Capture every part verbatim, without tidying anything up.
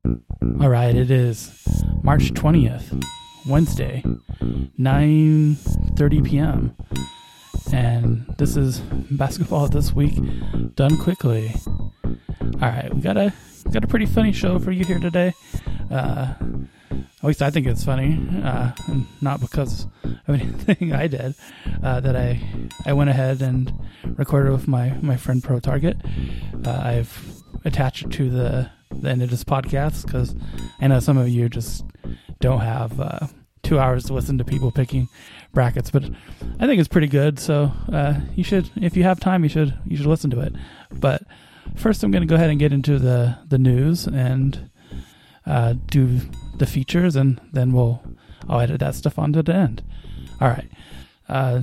All right, it is March twentieth, Wednesday, nine thirty p.m. And this is Basketball This Week Done Quickly. All right, we got a got a pretty funny show for you here today. Uh, at least I think it's funny, uh, and not because of anything I did. Uh, that I I went ahead and recorded with my, my friend Pro Target. Uh, I've attached it to the, the end of this podcast because I know some of you just don't have uh, two hours to listen to people picking brackets, but I think it's pretty good. So uh, you should, if you have time, you should you should listen to it. But first, I'm going to go ahead and get into the the news and uh, do the features, and then we'll I'll edit that stuff onto the end. All right. Uh,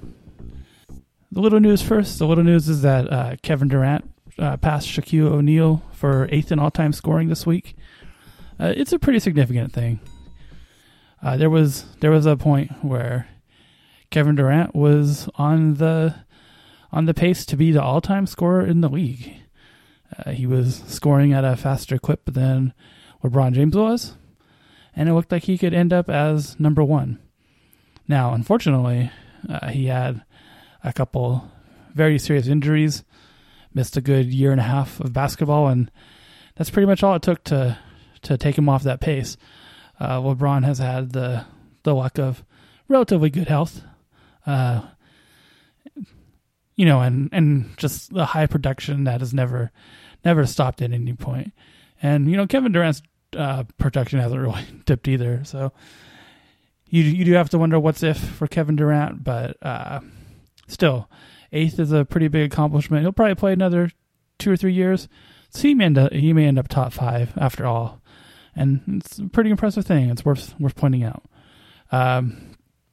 the little news first. The little news is that uh, Kevin Durant uh, passed Shaquille O'Neal for eighth in all-time scoring this week. Uh, it's a pretty significant thing. Uh, there was there was a point where Kevin Durant was on the on the pace to be the all-time scorer in the league. Uh, he was scoring at a faster clip than LeBron James was, and it looked like he could end up as number one. Now, unfortunately, uh, he had a couple very serious injuries, missed a good year and a half of basketball, and that's pretty much all it took to to take him off that pace. Uh, LeBron has had the the luck of relatively good health, uh, you know, and, and just the high production that has never never stopped at any point. And you know, Kevin Durant's uh, production hasn't really dipped either. So you you do have to wonder what's if for Kevin Durant, but uh, still, eighth is a pretty big accomplishment. He'll probably play another two or three years, so he may end up, he may end up top five after all. And it's a pretty impressive thing. It's worth worth pointing out. Um,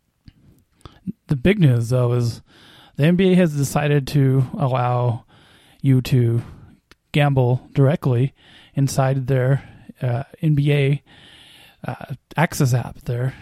the big news, though, is the N B A has decided to allow you to gamble directly inside their uh, N B A uh, Access app, their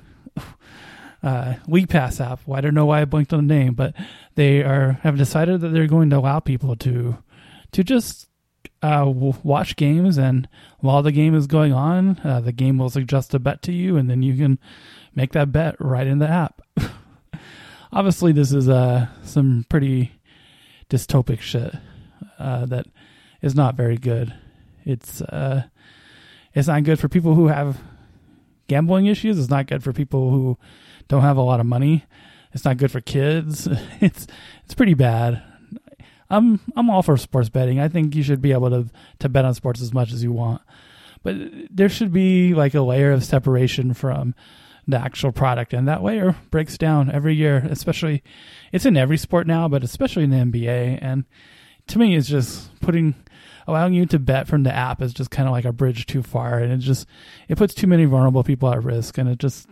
uh, League Pass app. Well, I don't know why I blinked on the name, but they are have decided that they're going to allow people to to just Uh, watch games, and while the game is going on, uh, the game will suggest a bet to you, and then you can make that bet right in the app. Obviously, this is uh, some pretty dystopic shit uh, that is not very good. It's uh, it's not good for people who have gambling issues. It's not good for people who don't have a lot of money. It's not good for kids. It's it's pretty bad. I'm I'm all for sports betting. I think you should be able to, to bet on sports as much as you want. But there should be like a layer of separation from the actual product. And that layer breaks down every year, especially, it's in every sport now, but especially in the N B A. And to me, it's just putting, allowing you to bet from the app is just kind of like a bridge too far. And it just, it puts too many vulnerable people at risk. And it just,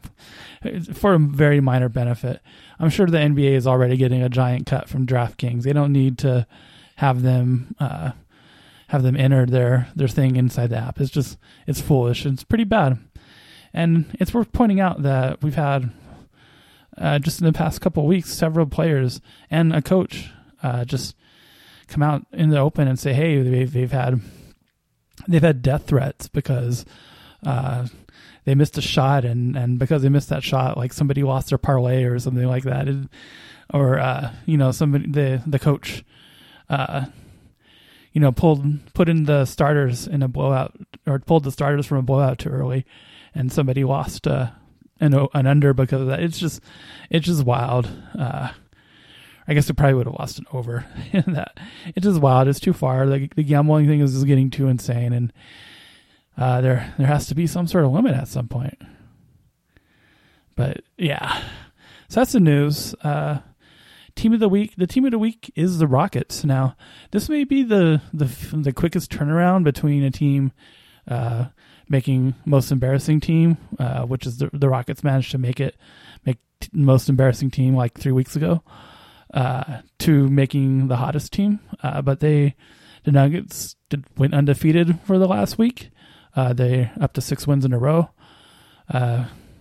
for a very minor benefit. I'm sure the N B A is already getting a giant cut from DraftKings. They don't need to have them uh, have them enter their, their thing inside the app. It's just, it's foolish. It's pretty bad. And it's worth pointing out that we've had, uh, just in the past couple of weeks, several players and a coach uh, just come out in the open and say, hey, they've, they've had they've had death threats because uh, they missed a shot, and, and because they missed that shot, like somebody lost their parlay or something like that, it, or uh, you know, somebody the the coach, uh, you know, pulled put in the starters in a blowout, or pulled the starters from a blowout too early, and somebody lost uh, an an under because of that. It's just it's just wild. Uh, I guess it probably would have lost an over in that. It's just wild. It's too far. The, the gambling thing is just getting too insane, and Uh, there, there has to be some sort of limit at some point. But yeah, so that's the news. Uh, team of the week. The team of the week is the Rockets. Now, this may be the the, the quickest turnaround between a team uh, making most embarrassing team, uh, which is the the Rockets managed to make it make t- most embarrassing team like three weeks ago, uh, to making the hottest team. Uh, but they, the Nuggets, did, went undefeated for the last week. Uh, they're up to six wins in a row. Uh,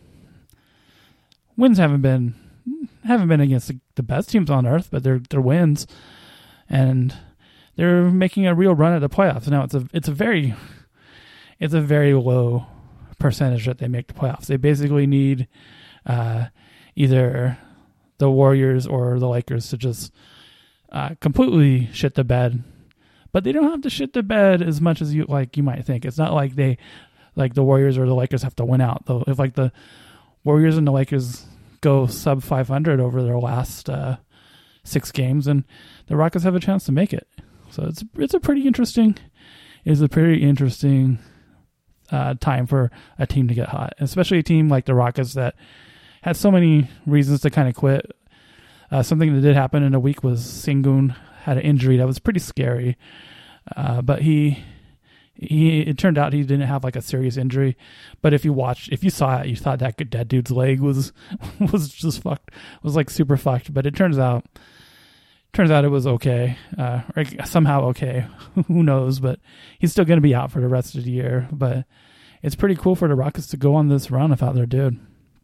wins haven't been haven't been against the, the best teams on earth, but they're they're wins, and they're making a real run at the playoffs. Now it's a it's a very it's a very low percentage that they make the playoffs. They basically need uh, either the Warriors or the Lakers to just uh, completely shit the bed. But they don't have to shit the bed as much as you like you might think. It's not like they like the Warriors or the Lakers have to win out though. If like the Warriors and the Lakers go sub five hundred over their last uh, six games, and the Rockets have a chance to make it. So it's it's a pretty interesting, it's a pretty interesting uh, time for a team to get hot, especially a team like the Rockets that had so many reasons to kind of quit. Uh, something that did happen in a week was Sengun had an injury that was pretty scary, uh, but he he it turned out he didn't have like a serious injury. But if you watched, if you saw it, you thought that that dude's leg was was just fucked, was like super fucked. But it turns out. Turns out it was okay, uh, or somehow okay. Who knows? But he's still going to be out for the rest of the year. But it's pretty cool for the Rockets to go on this run without their dude.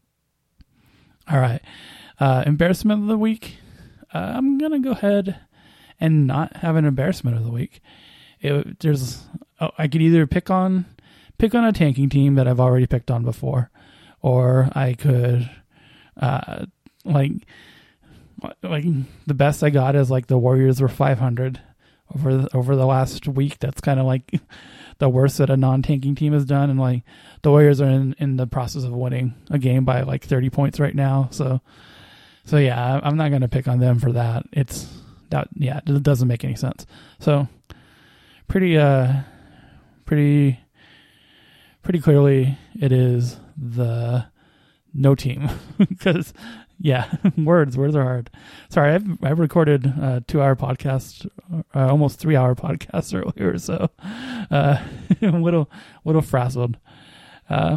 All right. Uh, embarrassment of the week. Uh, I'm going to go ahead and not have an embarrassment of the week. It, there's, oh, I could either pick on pick on a tanking team that I've already picked on before, or I could uh, like... Like the best I got is like the Warriors were five hundred over the, over the last week. That's kind of like the worst that a non-tanking team has done. And like the Warriors are in, in the process of winning a game by like thirty points right now. So, so yeah, I'm not going to pick on them for that. It's that, yeah, it doesn't make any sense. So pretty, uh, pretty, pretty clearly it is the no team because yeah, words, words are hard. Sorry, I've I've recorded a two-hour podcast, uh, almost three-hour podcast earlier, so uh, a little little frazzled. Uh,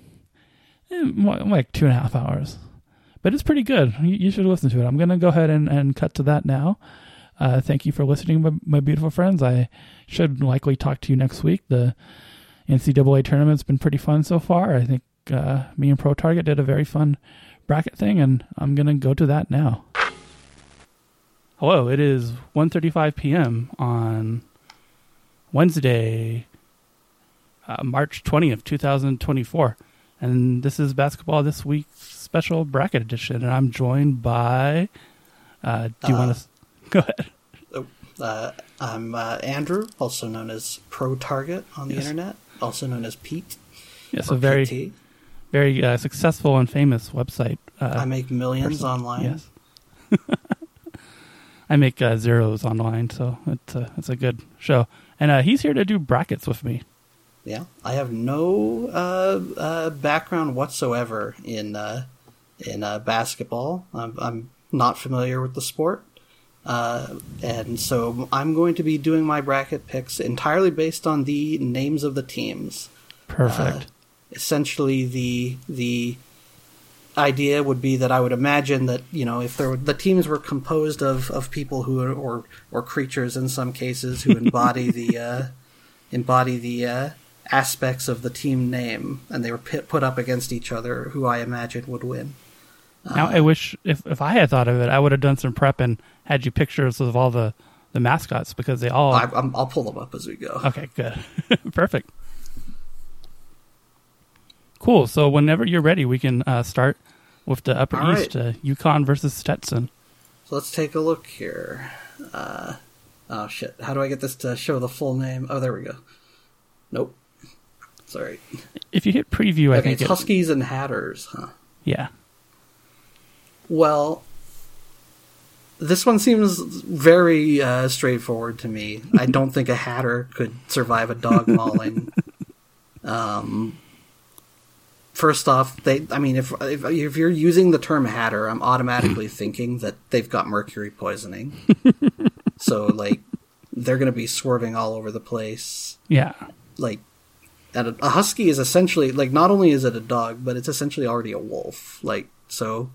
like two and a half hours, but it's pretty good. You, you should listen to it. I'm gonna go ahead and, and cut to that now. Uh, thank you for listening, my, my beautiful friends. I should likely talk to you next week. The N C double A tournament's been pretty fun so far. I think uh, me and Pro Target did a very fun bracket thing, and I'm gonna go to that now. Hello, it is one thirty-five p.m. on Wednesday, uh, March twentieth, twenty twenty-four, and this is Basketball This Week's special bracket edition, and I'm joined by uh, do you uh, want to go ahead? Uh, I'm uh, Andrew, also known as Pro Target on the yes. internet, also known as Pete. Yes, a very P T. Very uh, successful and famous website. Uh, I make millions person. online. Yes. I make uh, zeros online, so it's a, it's a good show. And uh, he's here to do brackets with me. Yeah, I have no uh, uh, background whatsoever in uh, in uh, basketball. I'm, I'm not familiar with the sport. Uh, and so I'm going to be doing my bracket picks entirely based on the names of the teams. Perfect. Uh, essentially, the the idea would be that I would imagine that, you know, if there were, the teams were composed of, of people who are, or or creatures in some cases who embody the uh, embody the uh, aspects of the team name, and they were pit, put up against each other, who I imagine would win. Now, uh, I wish if, if I had thought of it, I would have done some prep and had you pictures of all the, the mascots, because they all... I, I'm, I'll pull them up as we go. Okay, good. Perfect. Cool. So whenever you're ready, we can uh, start with the Upper all East, right. uh, UConn versus Stetson. So let's take a look here. Uh, oh, shit. How do I get this to show the full name? Oh, there we go. Nope. Sorry. If you hit preview, okay, I think it's it... Huskies and Hatters, huh? Yeah. Well, this one seems very uh, straightforward to me. I don't think a Hatter could survive a dog mauling. um, first off, they. I mean, if, if if you're using the term Hatter, I'm automatically thinking that they've got mercury poisoning. So, like, they're going to be swerving all over the place. Yeah. Like, and a, a husky is essentially, like, not only is it a dog, but it's essentially already a wolf. Like, so...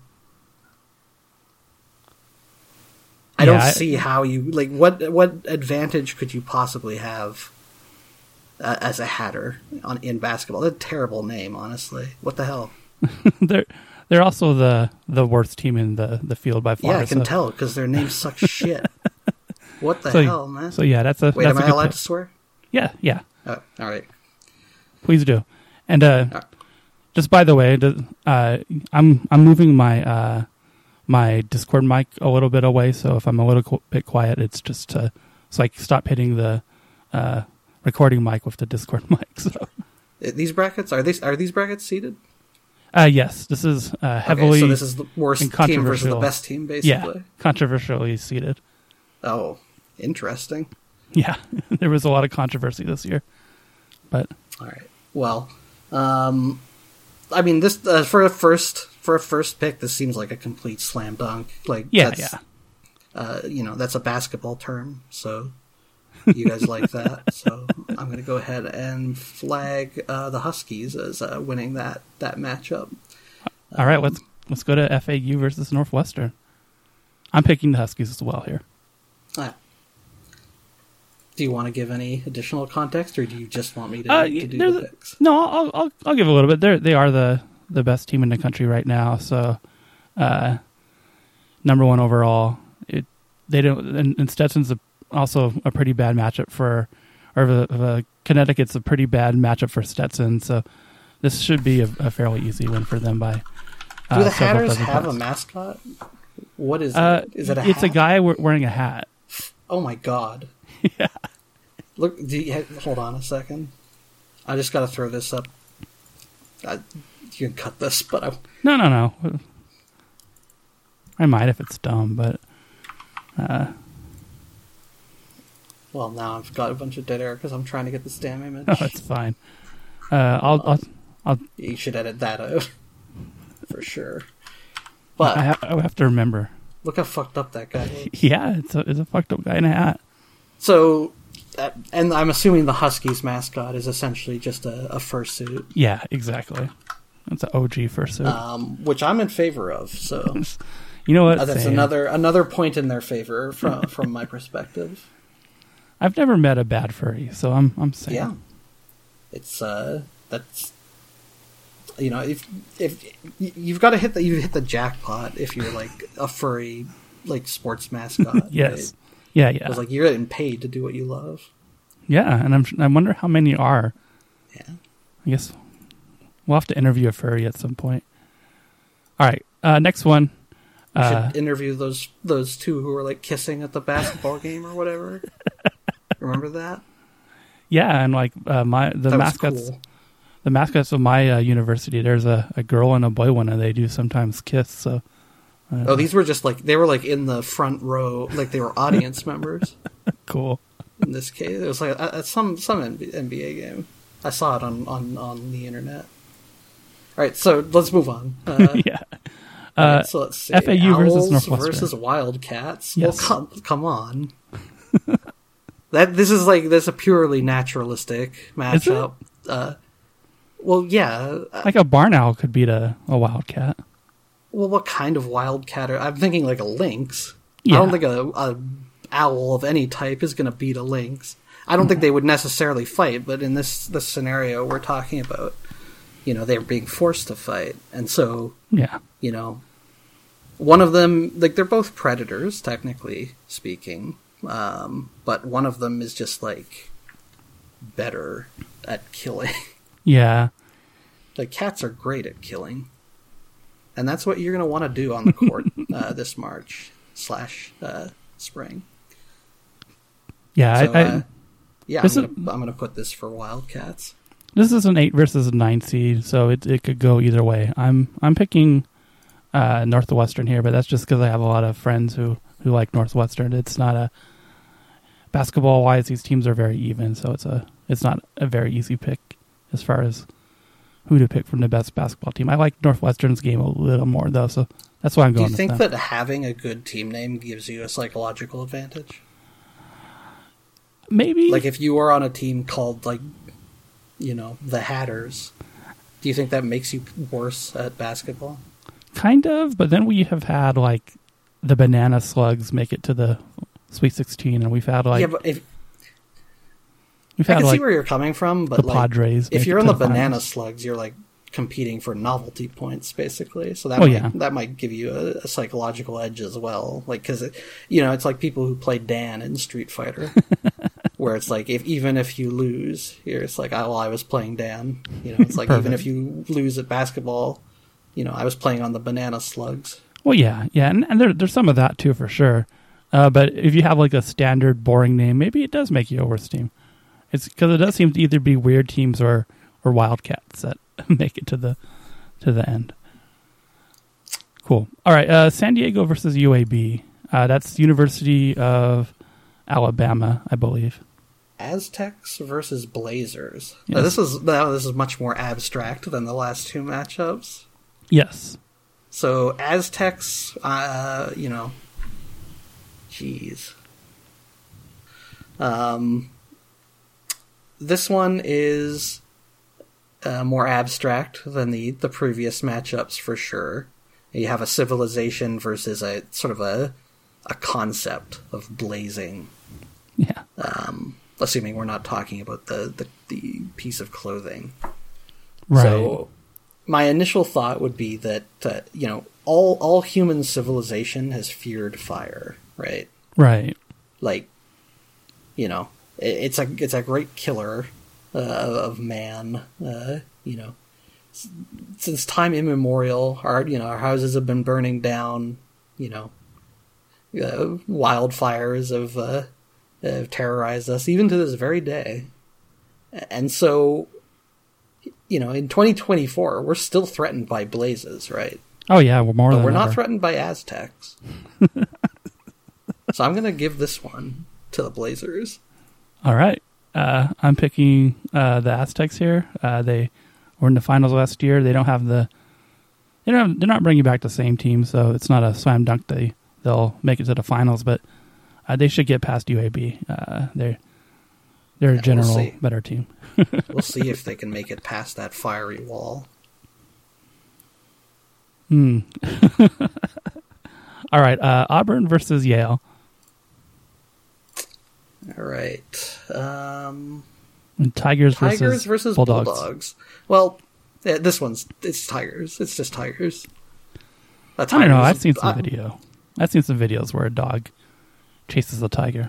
I yeah, don't I, see how you like what what advantage could you possibly have uh, as a Hatter on in basketball? That's a terrible name, honestly. What the hell? they're they're also the, the worst team in the, the field by far. Yeah, I can so. tell because their names suck shit. What the so, hell, man? So yeah, that's a wait. That's am a I allowed point. to swear? Yeah, yeah. Oh, all right. please do. And uh, right. just by the way, uh, I'm I'm moving my uh, my Discord mic a little bit away. So if I'm a little qu- bit quiet, it's just to, so I stop hitting the uh, recording mic with the Discord mic. So these brackets are these are these brackets seeded? Uh, yes, this is uh, heavily. Okay, so this is the worst team versus the best team, basically. Yeah, controversially seeded. Oh, interesting. Yeah, there was a lot of controversy this year, but all right. Well, um, I mean, this uh, for a first for a first pick, this seems like a complete slam dunk. Like, yeah, that's, yeah. Uh, you know, that's a basketball term, so you guys like that. So I'm going to go ahead and flag uh, the Huskies as uh, winning that that matchup. All right, um, let's let's go to F A U versus Northwestern. I'm picking the Huskies as well here. Uh, do you want to give any additional context, or do you just want me to, uh, to do the picks? No, I'll, I'll I'll give a little bit. They they are the, the best team in the country right now. So, uh, number one overall. It they don't and, and Stetson's a, also a pretty bad matchup for, or the, the Connecticut's a pretty bad matchup for Stetson. So, this should be a, a fairly easy win for them by. Uh, do the Hatters have points. a mascot? What is uh, it? Is it a It's hat? a guy wearing a hat. Oh my god. Yeah. Look, do you, hold on a second. I just got to throw this up. I, you can cut this, but I... No, no, no. I might if it's dumb, but... Uh, well, now I've got a bunch of dead air because I'm trying to get this damn image. no, it's fine. Uh, I'll, I'll, I'll... You should edit that out. For sure. But... I, ha- I have to remember. Look how fucked up that guy is. Yeah, it's a, it's a fucked up guy in a hat. So... Uh, and I'm assuming the Huskies mascot is essentially just a, a fursuit. Yeah, exactly. It's an O G fursuit. Um, which I'm in favor of, so... You know what? Uh, that's Same. another another point in their favor from from my perspective. I've never met a bad furry, so I'm I'm saying. Yeah. It's, uh... That's... You know, if if you've got to hit the you hit the jackpot if you're like a furry like sports mascot. Yes. Right? Yeah, yeah. Because like you're getting paid to do what you love. Yeah, and I'm I wonder how many are. Yeah. I guess we'll have to interview a furry at some point. All right, uh, next one. We uh, should interview those those two who were like kissing at the basketball game or whatever. Remember that? Yeah, and like uh, my the that mascots. Was cool. The mascots of my uh, university, there's a, a girl and a boy one, and they do sometimes kiss. So, uh, oh, these were just like they were like in the front row, like they were audience members. Cool. In this case, it was like at some some N B A game. I saw it on, on, on the internet. All right, so let's move on. Uh, yeah. Uh, Uh, so let's see. F A U Owls versus Northwestern versus Wildcats. Yes. Well, come come on. that this is like this is a purely naturalistic matchup. Uh, well, yeah. Like a barn owl could beat a, a wildcat. Well, what kind of wildcat? Are, I'm thinking like a lynx. Yeah. I don't think a, a owl of any type is going to beat a lynx. I don't think they would necessarily fight, but in this this scenario we're talking about, you know, they're being forced to fight, and so Yeah. you know, one of them, like they're both predators technically speaking, um, but one of them is just like better at killing. Yeah. Like cats are great at killing. And that's what you're going to want to do on the court uh, this March slash uh, spring. Yeah. So, I, I, uh, yeah, I'm this going is- to I'm gonna put this for Wildcats. this is an eight versus a nine seed, so it it could go either way. I'm I'm picking uh, Northwestern here, but that's just because I have a lot of friends who, who like Northwestern. It's not a basketball wise; these teams are very even, so it's a it's not a very easy pick as far as who to pick from the best basketball team. I like Northwestern's game a little more though, so that's why I'm Do going. you think with them. that having a good team name gives you a psychological advantage? Maybe Like if you were on a team called like, you know, the Hatters, do you think that makes you worse at basketball? kind of, but then we have had like the Banana Slugs make it to the Sweet sixteen, and we've had like yeah, but if we've I had can like see where you're coming from, but the like, Padres. make if it you're in to the Banana finals. Slugs, you're like competing for novelty points, basically. So that Oh, might, yeah. that might give you a, a psychological edge as well. Like, because you know, it's like people who play Dan in Street Fighter. where it's like, if even if you lose, here it's like, oh, well, I was playing Dan. You know, it's like, even if you lose at basketball, you know, I was playing on the banana slugs. Well, yeah, yeah, and, and there, there's some of that too, for sure. Uh, but if you have like a standard boring name, maybe it does make you a worse team. It's because it does seem to either be weird teams or, or Wildcats that make it to the to the end. Cool. All right, uh, San Diego versus U A B. Uh, that's University of Alabama, I believe. Aztecs versus Blazers. Yes. Now, this is now this is much more abstract than the last two matchups. Yes. So Aztecs, uh, you know, jeez. Um, this one is uh, more abstract than the, the previous matchups for sure. You have a civilization versus a sort of a a concept of blazing. Yeah. Um, assuming we're not talking about the, the, the piece of clothing. Right. So my initial thought would be that, uh, you know, all, all human civilization has feared fire, right? Right. Like, you know, it, it's a it's a great killer uh, of man. Uh, you know, S- since time immemorial, our you know our houses have been burning down. You know, uh, wildfires have, uh, have terrorized us even to this very day, and so, you know, in twenty twenty-four, we're still threatened by blazes, right? Oh yeah, we're more But than we're not ever. threatened by Aztecs. So I'm going to give this one to the Blazers. All right. Uh, I'm picking uh, the Aztecs here. Uh, they were in the finals last year. They don't have the. They don't. Have, they're not bringing back the same team, so it's not a slam dunk. They they'll make it to the finals, but uh, they should get past U A B. Uh, they're they're a Yeah, general we'll see. better team. We'll see if they can make it past that fiery wall. Hmm. All right. Uh, Auburn versus Yale. All right. Um, And Tigers, Tigers versus, versus Bulldogs. Bulldogs. Well, yeah, this one's it's Tigers. It's just Tigers. Uh, I don't know. Tigers- I've seen some I- video. I've seen some videos where a dog chases a tiger.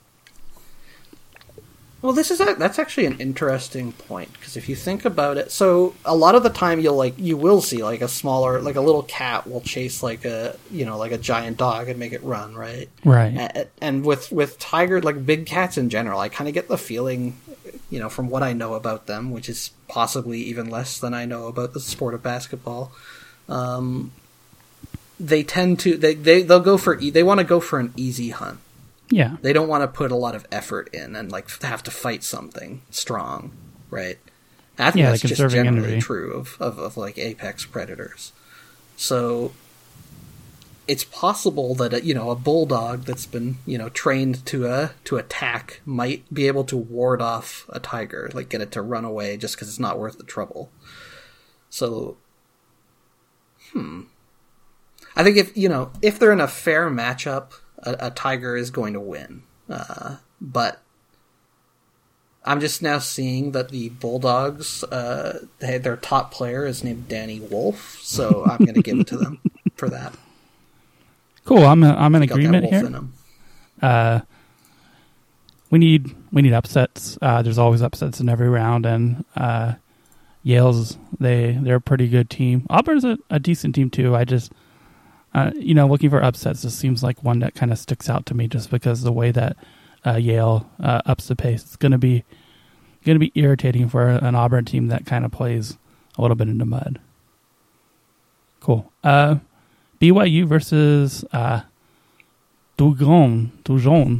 Well, this is a, that's actually an interesting point, because if you think about it, so a lot of the time you'll like you will see like a smaller like a little cat will chase like a you know like a giant dog and make it run, right? Right. A- And with with tiger like big cats in general, I kind of get the feeling, you know, from what I know about them, which is possibly even less than I know about the sport of basketball. Um, they tend to they they they'll go for e- they want to go for an easy hunt. Yeah. They don't want to put a lot of effort in and like have to fight something strong, right? I think Yeah, that's like just conserving generally energy. true of, of, of like apex predators. So it's possible that a, you know a bulldog that's been you know trained to uh, to attack might be able to ward off a tiger, like get it to run away just because it's not worth the trouble. So, hmm, I think if you know if they're in a fair matchup, a, a tiger is going to win. Uh, but I'm just now seeing that the Bulldogs, uh, they, their top player is named Danny Wolf, so I'm going to give it to them for that. Cool. I'm a, I'm in They got that agreement wolf here. in 'em. Uh, we need we need upsets. Uh, there's always upsets in every round, and uh, Yale's they they're a pretty good team. Auburn's a, a decent team too. I just uh, you know looking for upsets just seems like one that kind of sticks out to me just because of the way that uh, Yale uh, ups the pace. It's gonna be gonna be irritating for an Auburn team that kind of plays a little bit in the mud. Cool. Uh, B Y U versus uh, Dougon. Dougon.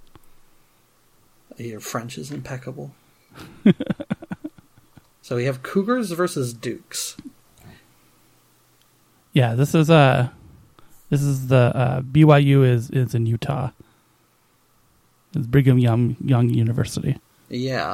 Your French is impeccable. So we have Cougars versus Dukes. Yeah, this is uh this is the uh, B Y U is is in Utah. It's Brigham Young Young University. Yeah.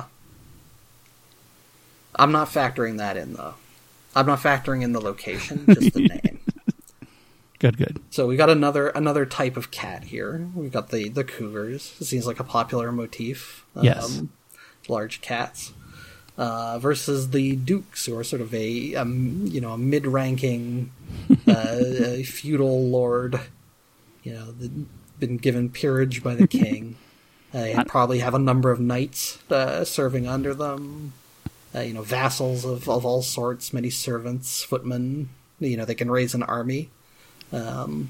I'm not factoring that in, though. I'm not factoring in the location, just the name. Good, good. So we got another another type of cat here. We've got the, the cougars. It seems like a popular motif. Yes. Um, large cats. Uh, versus the dukes, who are sort of a um, you know a mid-ranking uh, a feudal lord. You know, the, been given peerage by the king. They probably have a number of knights uh, serving under them. Uh, you know, vassals of, of all sorts, many servants, footmen. You know, they can raise an army. Um,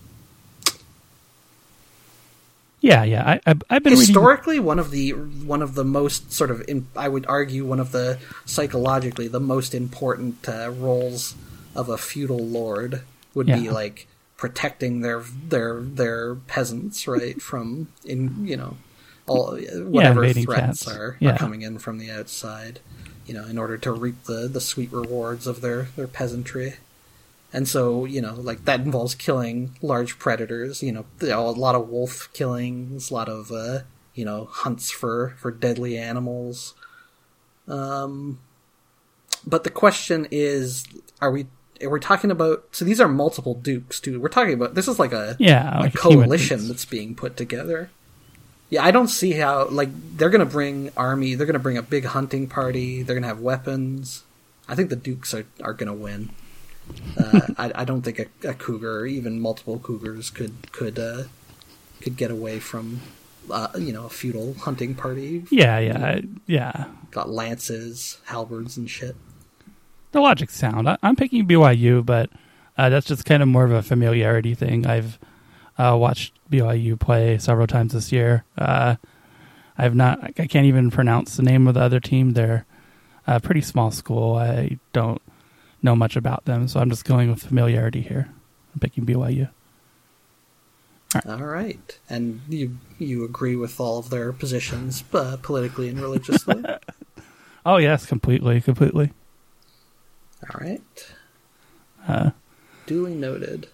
yeah, yeah. I, I, I've been historically reading... one of the one of the most sort of, in, I would argue, one of the psychologically the most important uh, roles of a feudal lord would yeah. be like protecting their their their peasants, right, from in you know all whatever yeah, threats cats. are, yeah. are coming in from the outside. You know, in order to reap the, the sweet rewards of their, their peasantry. And so, you know, like, that involves killing large predators, you know, a lot of wolf killings, a lot of, uh, you know, hunts for, for deadly animals. Um, but the question is, are we, are we talking about, so these are multiple dukes, too. We're talking about, this is like a, yeah, a like coalition that's being put together. Yeah, I don't see how, like, they're going to bring army, they're going to bring a big hunting party, they're going to have weapons. I think the Dukes are, are going to win. Uh, I, I don't think a, a cougar, or even multiple cougars, could could uh, could get away from, uh, you know, a feudal hunting party. Yeah, yeah, yeah. Got lances, halberds, and shit. The logic's sound. I, I'm picking B Y U, but uh, that's just kind of more of a familiarity thing. I've uh, watched B Y U play several times this year. Uh, I've not. I can't even pronounce the name of the other team. They're a pretty small school. I don't know much about them, so I'm just going with familiarity here. I'm picking B Y U. All right. All right. And you you agree with all of their positions, uh, politically and religiously? Oh yes, completely, completely. All right. Uh, Duly noted.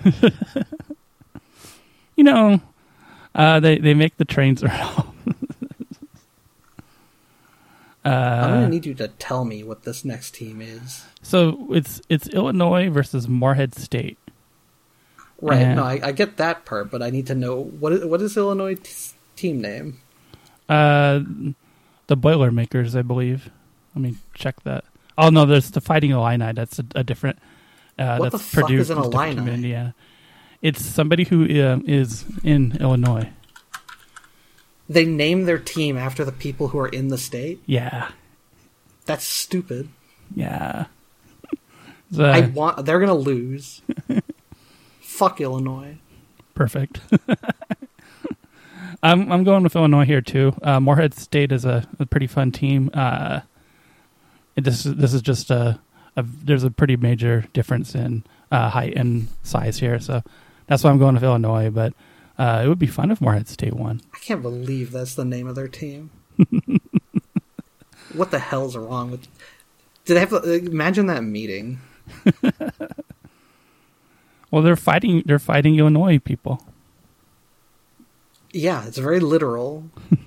You know, uh, they they make the trains around. uh, I'm gonna need you to tell me what this next team is. So it's it's Illinois versus Morehead State. Right. And, no, I, I get that part, but I need to know what is, what is Illinois t- team name? Uh, the Boilermakers, I believe. Let me check that. Oh no, there's the Fighting Illini. That's a, a different. Uh, what that's the fuck Purdue, is an Illini? In Indiana. It's somebody who uh, is in Illinois. They name their team after the people who are in the state? Yeah. That's stupid. Yeah. So, I want. They're gonna lose. Fuck Illinois. Perfect. I'm I'm going with Illinois here too. Uh, Morehead State is a, a pretty fun team. Uh, it, this this is just a, a there's a pretty major difference in uh, height and size here, so that's why I'm going with Illinois. But uh, it would be fun if Morehead State won. I can't believe that's the name of their team. What the hell's wrong with? Did they have to, imagine that meeting? Well, they're fighting. They're fighting Illinois people. Yeah, it's very literal.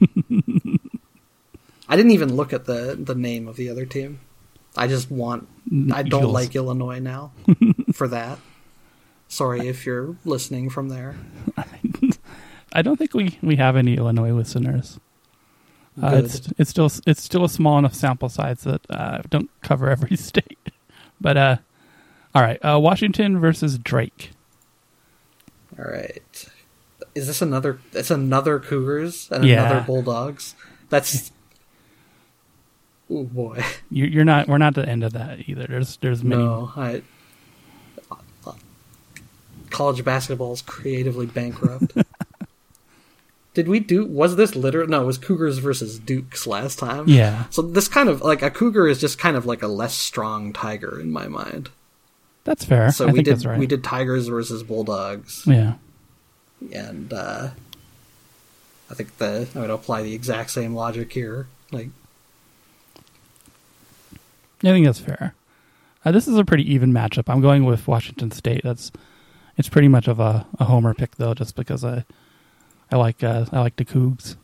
I didn't even look at the, the name of the other team. I just want... I don't Eagles. like Illinois now for that. Sorry if you're listening from there. I don't think we, we have any Illinois listeners. Uh, it's it's still it's still a small enough sample size that uh, don't cover every state. But uh, all right, uh, Washington versus Drake. All right. Is this another? It's another Cougars and Yeah. another Bulldogs. That's. Oh boy. You, you're not. We're not at the end of that either. There's there's many. No, I. College basketball is creatively bankrupt. Did we do? Was this literally? No, it was Cougars versus Dukes last time. Yeah. So this kind of like a Cougar is just kind of like a less strong Tiger in my mind. That's fair. So I we think did that's right. we did Tigers versus Bulldogs. Yeah. And uh, I think the I would apply the exact same logic here. Like, I think that's fair. Uh, this is a pretty even matchup. I'm going with Washington State. That's it's pretty much of a, a homer pick though, just because I I like uh, I like the Cougs.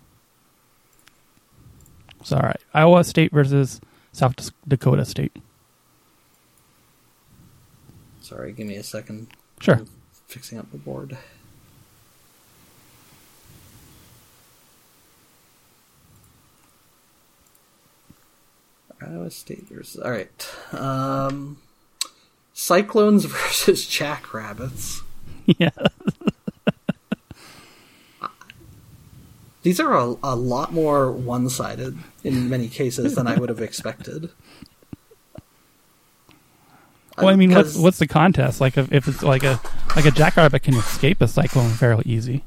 So all right, Iowa State versus South Dakota State. sorry, give me a second. Sure. I'm fixing up the board. Iowa State versus... Alright. Um, Cyclones versus Jackrabbits. Yeah. These are a, a lot more one-sided in many cases than I would have expected. Well, I mean, what's what's the contest? Like, if, if it's like a like a jackrabbit can escape a cyclone fairly easy.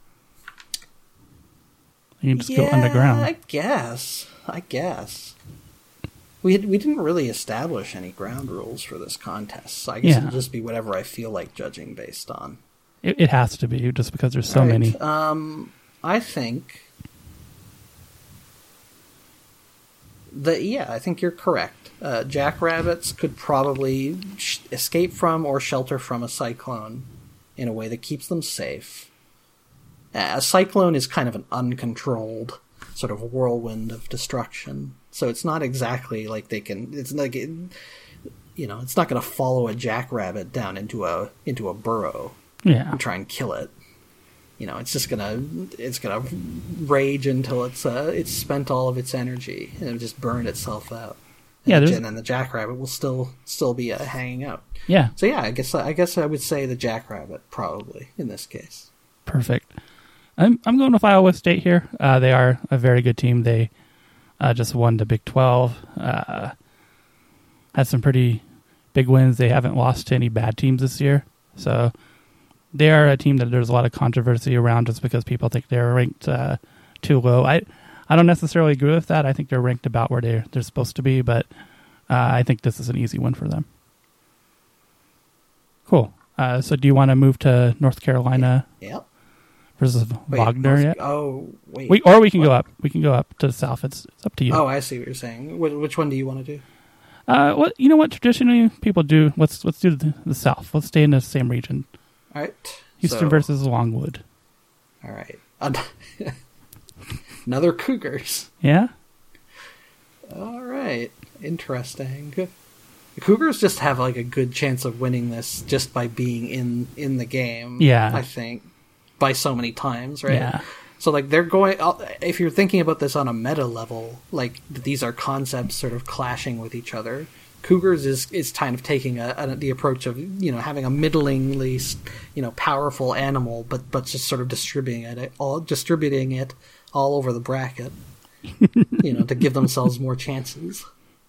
You can just yeah, go underground. I guess. I guess. We had, we didn't really establish any ground rules for this contest, so I guess Yeah. it'll just be whatever I feel like judging based on. It, it has to be, just because there's so Right. many. Um, I think that yeah, I think you're correct. Uh, jackrabbits could probably sh- escape from or shelter from a cyclone in a way that keeps them safe. A cyclone is kind of an uncontrolled sort of whirlwind of destruction, so it's not exactly like they can. It's like it, you know, it's not going to follow a jackrabbit down into a into a burrow Yeah. and try and kill it. You know, it's just gonna it's gonna rage until it's uh, it's spent all of its energy and it'll just burn itself out. And Yeah, the, there's- and then the jackrabbit will still still be uh, hanging out. Yeah. So yeah, I guess I guess I would say the jackrabbit probably in this case. Perfect. I'm I'm going with Iowa State here. Uh, they are a very good team. They uh, just won the Big twelve. Uh, had some pretty big wins. They haven't lost to any bad teams this year. So they are a team that there's a lot of controversy around just because people think they're ranked uh, too low. I I don't necessarily agree with that. I think they're ranked about where they're, they're supposed to be, but uh, I think this is an easy win for them. Cool. Uh, so do you want to move to North Carolina Yep. versus Wait, Wagner North- yet? Oh wait. We, or we can What? go up. We can go up to the south. It's, it's up to you. Oh, I see what you're saying. Wh- which one do you want to do? Uh, what you know? What traditionally people do? Let's let's do the, the south. Let's stay in the same region. All right. Houston so, versus Longwood. All right. Another Cougars. Yeah. All right. Interesting. The Cougars just have like a good chance of winning this just by being in in the game. Yeah. I think by so many times, right? Yeah. So like they're going. If you're thinking about this on a meta level, like these are concepts sort of clashing with each other. Cougars is is kind of taking a, a the approach of you know having a middlingly you know powerful animal, but but just sort of distributing it all distributing it all over the bracket, you know, to give themselves more chances.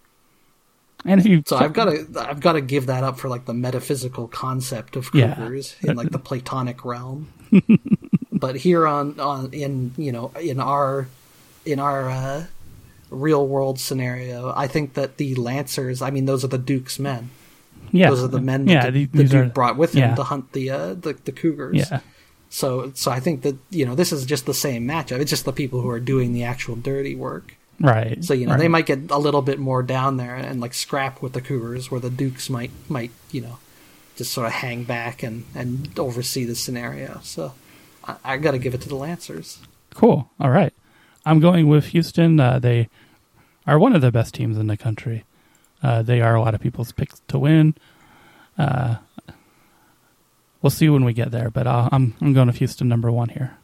And if you So I've got to I've got to give that up for like the metaphysical concept of Yeah. Cougars in like the Platonic realm. But here on, on in you know in our in our uh, real world scenario, I think that the Lancers, I mean, those are the Duke's men. yeah, Those are the men that yeah, the, these- the these Duke are- brought with him yeah. to hunt the, uh, the the Cougars. Yeah. So so I think that you know this is just the same matchup. It's just the people who are doing the actual dirty work. Right. So you know right. they might get a little bit more down there and like scrap with the Cougars, where the Dukes might might you know just sort of hang back and, and oversee the scenario. So I, I got to give it to the Lancers. Cool. All right. I'm going with Houston. Uh, they are one of the best teams in the country. Uh, they are a lot of people's picks to win. Uh, we'll see when we get there, but uh, I'm I'm going with Houston number one here.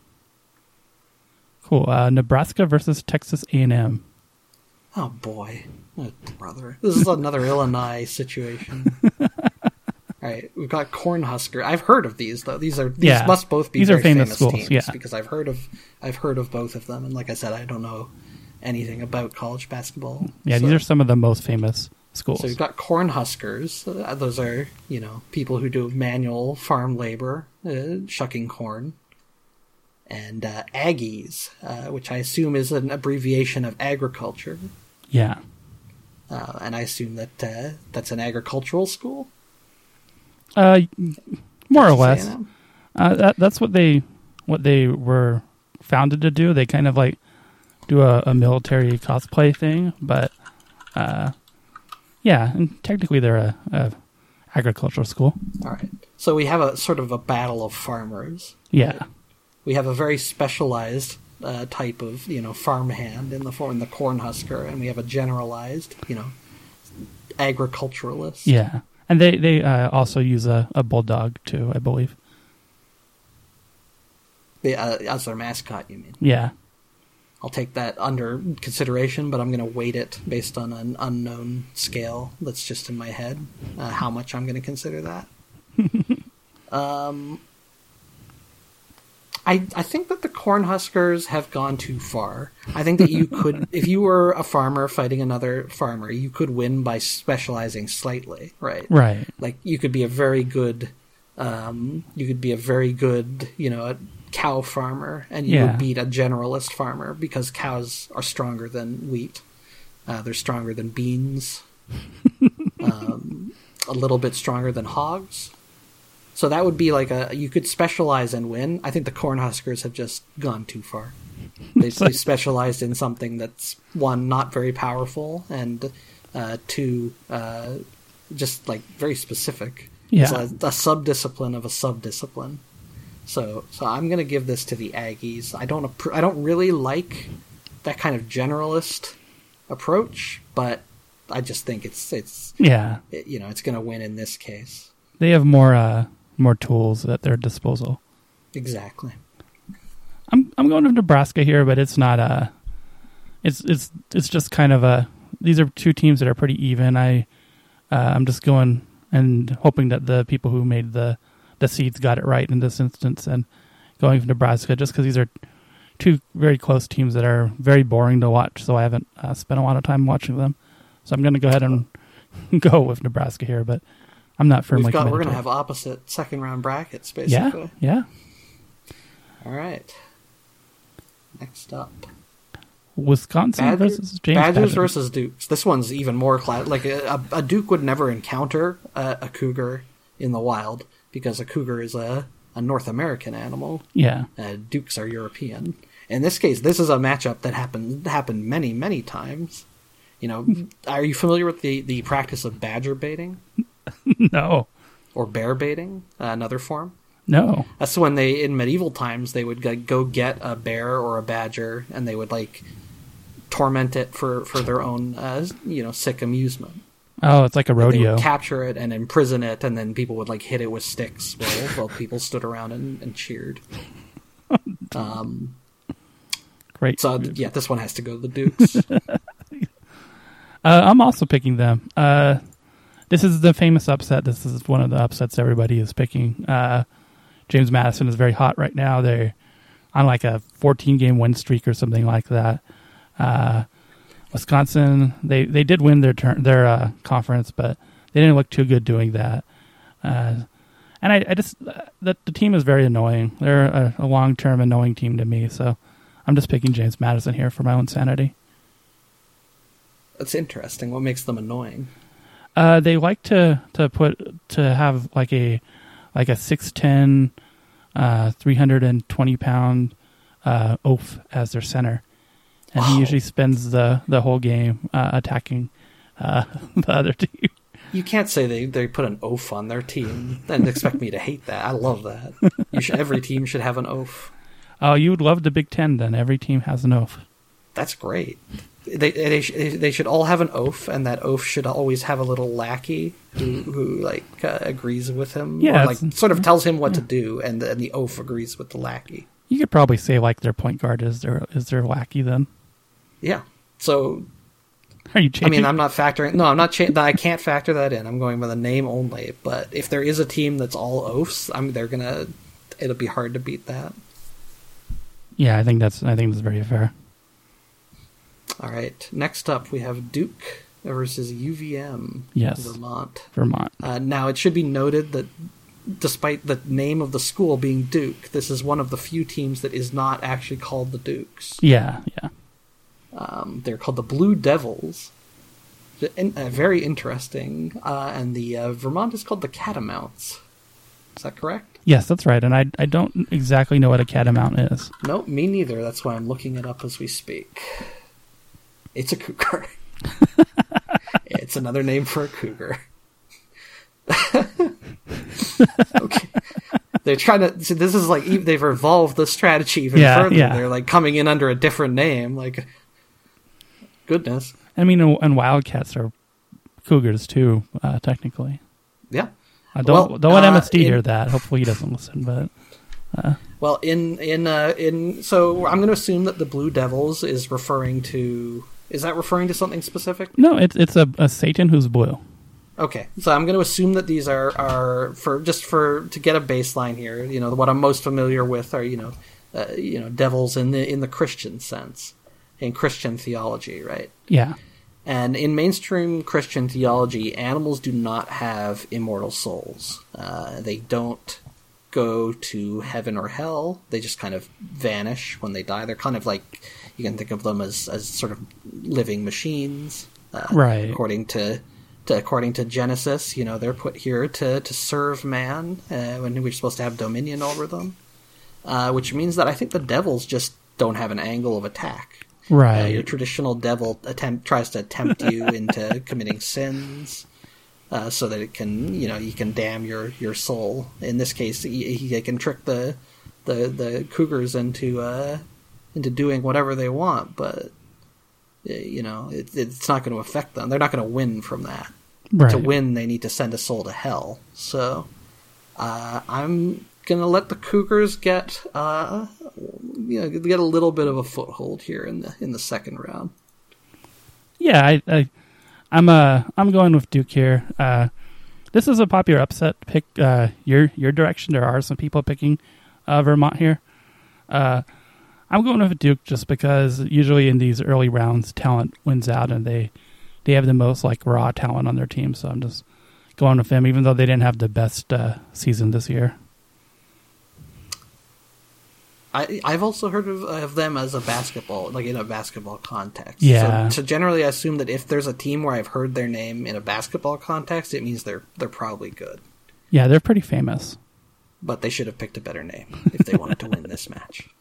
Cool. Uh, Nebraska versus Texas A and M. Oh boy, oh, brother, this is another Illinois situation. All right, we've got Cornhusker. I've heard of these though. These are these Yeah. must both be These are very famous famous, schools, teams yeah. because I've heard of I've heard of both of them. And like I said, I don't know anything about college basketball. Yeah, so. these are some of the most famous schools. So you've got Cornhuskers. Uh, those are, you know, people who do manual farm labor, uh, shucking corn. And uh, Aggies, uh, which I assume is an abbreviation of agriculture. Yeah. Uh, and I assume that uh, that's an agricultural school? Uh, more or Texas less. A and M? Uh, that that's what they what they were founded to do. They kind of like do a, a military cosplay thing, but uh, yeah, and technically they're a, a agricultural school. All right. So we have a sort of a battle of farmers. Yeah, We have a very specialized uh, type of, you know, farmhand in the form in the Cornhusker, and we have a generalized, you know, agriculturalist. yeah, and they they uh, also use a, a bulldog too, I believe. The, uh, as their mascot, you mean? Yeah, I'll take that under consideration, but I'm going to weight it based on an unknown scale that's just in my head, uh, how much I'm going to consider that. um, I, I think that the Cornhuskers have gone too far. I think that you could, if you were a farmer fighting another farmer, you could win by specializing slightly, right? Right. Like, you could be a very good, um, you could be a very good, you know, a cow farmer, and you Yeah. would beat a generalist farmer because cows are stronger than wheat. Uh, they're stronger than beans. um, a little bit stronger than hogs. So that would be like a, you could specialize and win. I think the Cornhuskers have just gone too far. They, they specialized in something that's, one, not very powerful, and uh, two, uh, just like very specific. Yeah. It's a, a sub-discipline of a sub-discipline. So, so I'm going to give this to the Aggies. I don't, appro- I don't really like that kind of generalist approach, but I just think it's, it's, Yeah. it, you know, it's going to win in this case. They have more uh, more tools at their disposal. Exactly. I'm I'm going to Nebraska here, but it's not a. It's it's it's just kind of a. These are two teams that are pretty even. I uh, I'm just going and hoping that the people who made the the seeds got it right in this instance, and going for Nebraska just because these are two very close teams that are very boring to watch. So I haven't uh, spent a lot of time watching them. So I'm going to go ahead and go with Nebraska here, but I'm not firmly We've got, committed we're going to to it. have opposite second round brackets, Yeah, basically. yeah. All right. Next up, Wisconsin Badger- versus James Badgers Badgers. versus Dukes. This one's even more class. Like a, a, a Duke would never encounter a, a cougar in the wild because a cougar is a, a North American animal. Yeah. Uh, Dukes are European. In this case, this is a matchup that happened happened many many times. You know, are you familiar with the, the practice of badger baiting No. or bear baiting? Uh, another form. No. That's when they, in medieval times, they would like, go get a bear or a badger, and they would like torment it for, for their own, uh, you know, sick amusement. Oh, it's like a They rodeo. would capture it and imprison it, and then people would like hit it with sticks while, while people stood around and, and cheered. Um, Great. so yeah, this one has to go to the Dukes. Uh, I'm also picking them. Uh, this is the famous upset. This is one of the upsets everybody is picking. Uh, James Madison is very hot right now. They're on like a fourteen-game win streak or something like that. Uh, Wisconsin, they, they did win their turn, their uh, conference, but they didn't look too good doing that. Uh, and I, I just uh, the, the team is very annoying. They're a, a long-term annoying team to me, so I'm just picking James Madison here for my own sanity. That's interesting. What makes them annoying? Uh, they like to, to put to have like a like a six ten, uh, three hundred and twenty pound uh, oaf as their center, and Wow. he usually spends the, the whole game uh, attacking uh, the other team. You can't say they, they put an oaf on their team and expect me to hate that. I love that. You should, every team should have an oaf. Oh, you would love the Big Ten then. Every team has an oaf. That's great. They they sh- they should all have an oaf, and that oaf should always have a little lackey who, who like uh, agrees with him, Yeah, or like it's- sort of tells him what to do, and the, and the oaf agrees with the lackey. You could probably say like their point guard is their is their lackey then. Yeah. So Are you I changing? mean, I'm not factoring. No, I'm not. Cha- I can't factor that in. I'm going by the name only. But if there is a team that's all oafs, I mean, they're gonna. It'll be hard to beat that. Yeah, I think that's I think that's very fair. All right. Next up, we have Duke versus U V M. Yes. Vermont. Vermont. Uh, now, it should be noted that despite the name of the school being Duke, this is one of the few teams that is not actually called the Dukes. Yeah, yeah. Um, they're called the Blue Devils. In, uh, very interesting. Uh, and the uh, Vermont is called the Catamounts. Is that correct? Yes, that's right. And I I don't exactly know what a catamount is. No, me neither. That's why I'm looking it up as we speak. It's a cougar. It's another name for a cougar. Okay. They're trying to. So this is like they've evolved the strategy even Yeah, further. yeah. They're like coming in under a different name. Like, goodness. I mean, and wildcats are cougars too, uh, technically. Yeah. Uh, don't Well, don't let uh, M S D in- hear that. Hopefully, he doesn't listen. But Well, in in uh, in so I'm going to assume that the Blue Devils is referring to. Is that referring to something specific? no, it's it's a, a Satan who's blue. Okay, so I'm going to assume that these are, are for just for to get a baseline here. You know, what I'm most familiar with are you know uh, you know, devils in the in the Christian sense, in Christian theology, right? Yeah. And in mainstream Christian theology, animals do not have immortal souls. Uh, they don't go to heaven or hell. They just kind of vanish when they die. They're kind of like, you can think of them as, as sort of living machines. Uh, right. According to, to according to Genesis, you know, they're put here to, to serve man uh, when we're supposed to have dominion over them. Uh, which means that I think the devils just don't have an angle of attack. Right. Uh, your traditional devil attempt tries to tempt you into committing sins, uh, so that it can, you know, you can damn your, your soul. In this case, he, he can trick the the the cougars into uh, into doing whatever they want, but you know, it, it's not going to affect them. They're not going to win from that. Right. To win, they need to send a soul to hell. So, uh, I'm gonna let the Cougars get uh you know get a little bit of a foothold here in the in the second round. Yeah, I, I I'm uh I'm going with Duke here. Uh this is a popular upset pick. Uh your your direction. There are some people picking uh Vermont here. Uh I'm going with Duke just because usually in these early rounds talent wins out and they they have the most like raw talent on their team, so I'm just going with them even though they didn't have the best uh season this year. I, I've also heard of, of them as a basketball, like in a basketball context. Yeah. So, so generally, I assume that if there's a team where I've heard their name in a basketball context, it means they're they're probably good. Yeah, they're pretty famous. But they should have picked a better name if they wanted to win this match.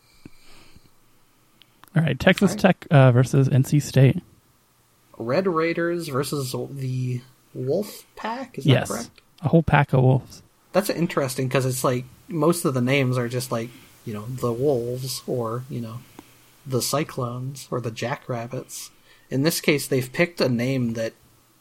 All right, Texas All right. Tech uh, versus N C State. Red Raiders versus the Wolf Pack. Is that Yes, correct? a whole pack of wolves. That's interesting because it's like most of the names are just like, you know, the Wolves or, you know, the Cyclones or the Jackrabbits. In this case, they've picked a name that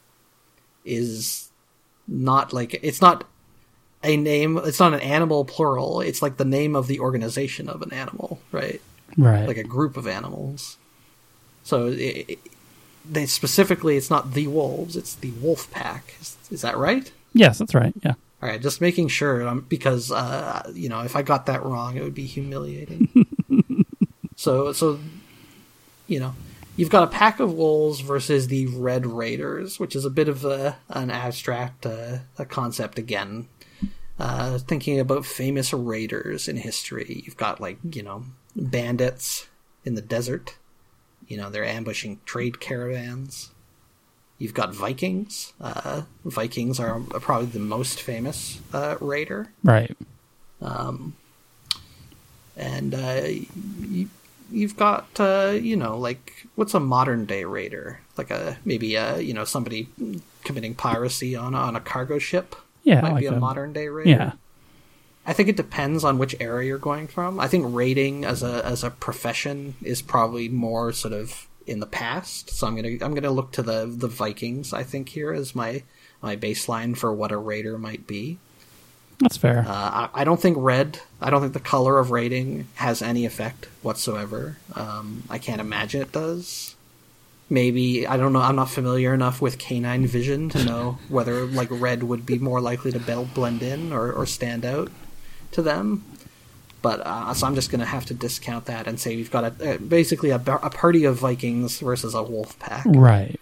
is not like, it's not a name, it's not an animal plural. It's like the name of the organization of an animal, right? Right. Like a group of animals. So it, it, they specifically, it's not the Wolves, it's the Wolf Pack. Is, is that right? Yes, that's right. Yeah. All right, just making sure, um, because uh, you know, if I got that wrong, it would be humiliating. so, so you know, you've got a pack of wolves versus the Red Raiders, which is a bit of a, an abstract uh, a concept again. Uh, thinking about famous raiders in history, you've got like you know bandits in the desert. You know, they're ambushing trade caravans. You've got Vikings. Uh, Vikings are probably the most famous uh, raider. Right. Um, and uh, you, you've got, uh, you know, like, what's a modern day raider? Like a, maybe, a, you know, somebody committing piracy on, on a cargo ship. Yeah. Might like be a a, modern day raider. Yeah. I think it depends on which area you're going from. I think raiding as a as a profession is probably more sort of in the past, so I'm gonna I'm gonna look to the the Vikings. I think here as my my baseline for what a raider might be. That's fair. Uh, I, I don't think red. I don't think the color of raiding has any effect whatsoever. Um, I can't imagine it does. Maybe I don't know. I'm not familiar enough with canine vision to know whether like red would be more likely to blend in or, or stand out to them. But uh, so I'm just going to have to discount that and say we've got a, uh, basically a, a party of Vikings versus a wolf pack. Right.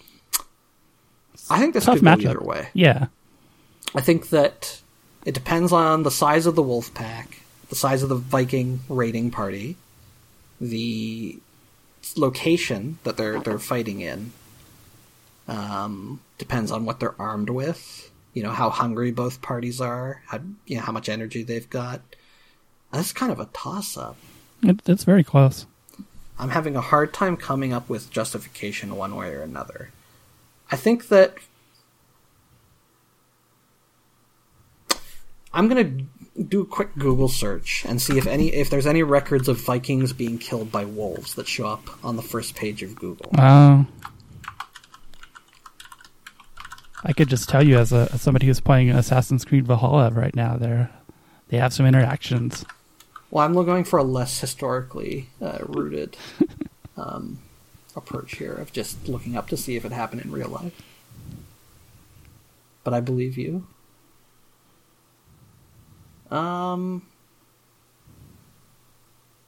I think this Tough could go matchup. either way. Yeah. I think that it depends on the size of the wolf pack, the size of the Viking raiding party, the location that they're they're fighting in. Um, depends on what they're armed with. You know how hungry both parties are. How you know how much energy they've got. That's kind of a toss-up. It, it's very close. I'm having a hard time coming up with justification one way or another. I think that I'm going to do a quick Google search and see if any if there's any records of Vikings being killed by wolves that show up on the first page of Google. Uh, I could just tell you as, a, as somebody who's playing Assassin's Creed Valhalla right now, they're, they have some interactions. Well, I'm going for a less historically uh, rooted um, approach here of just looking up to see if it happened in real life. But I believe you. Um,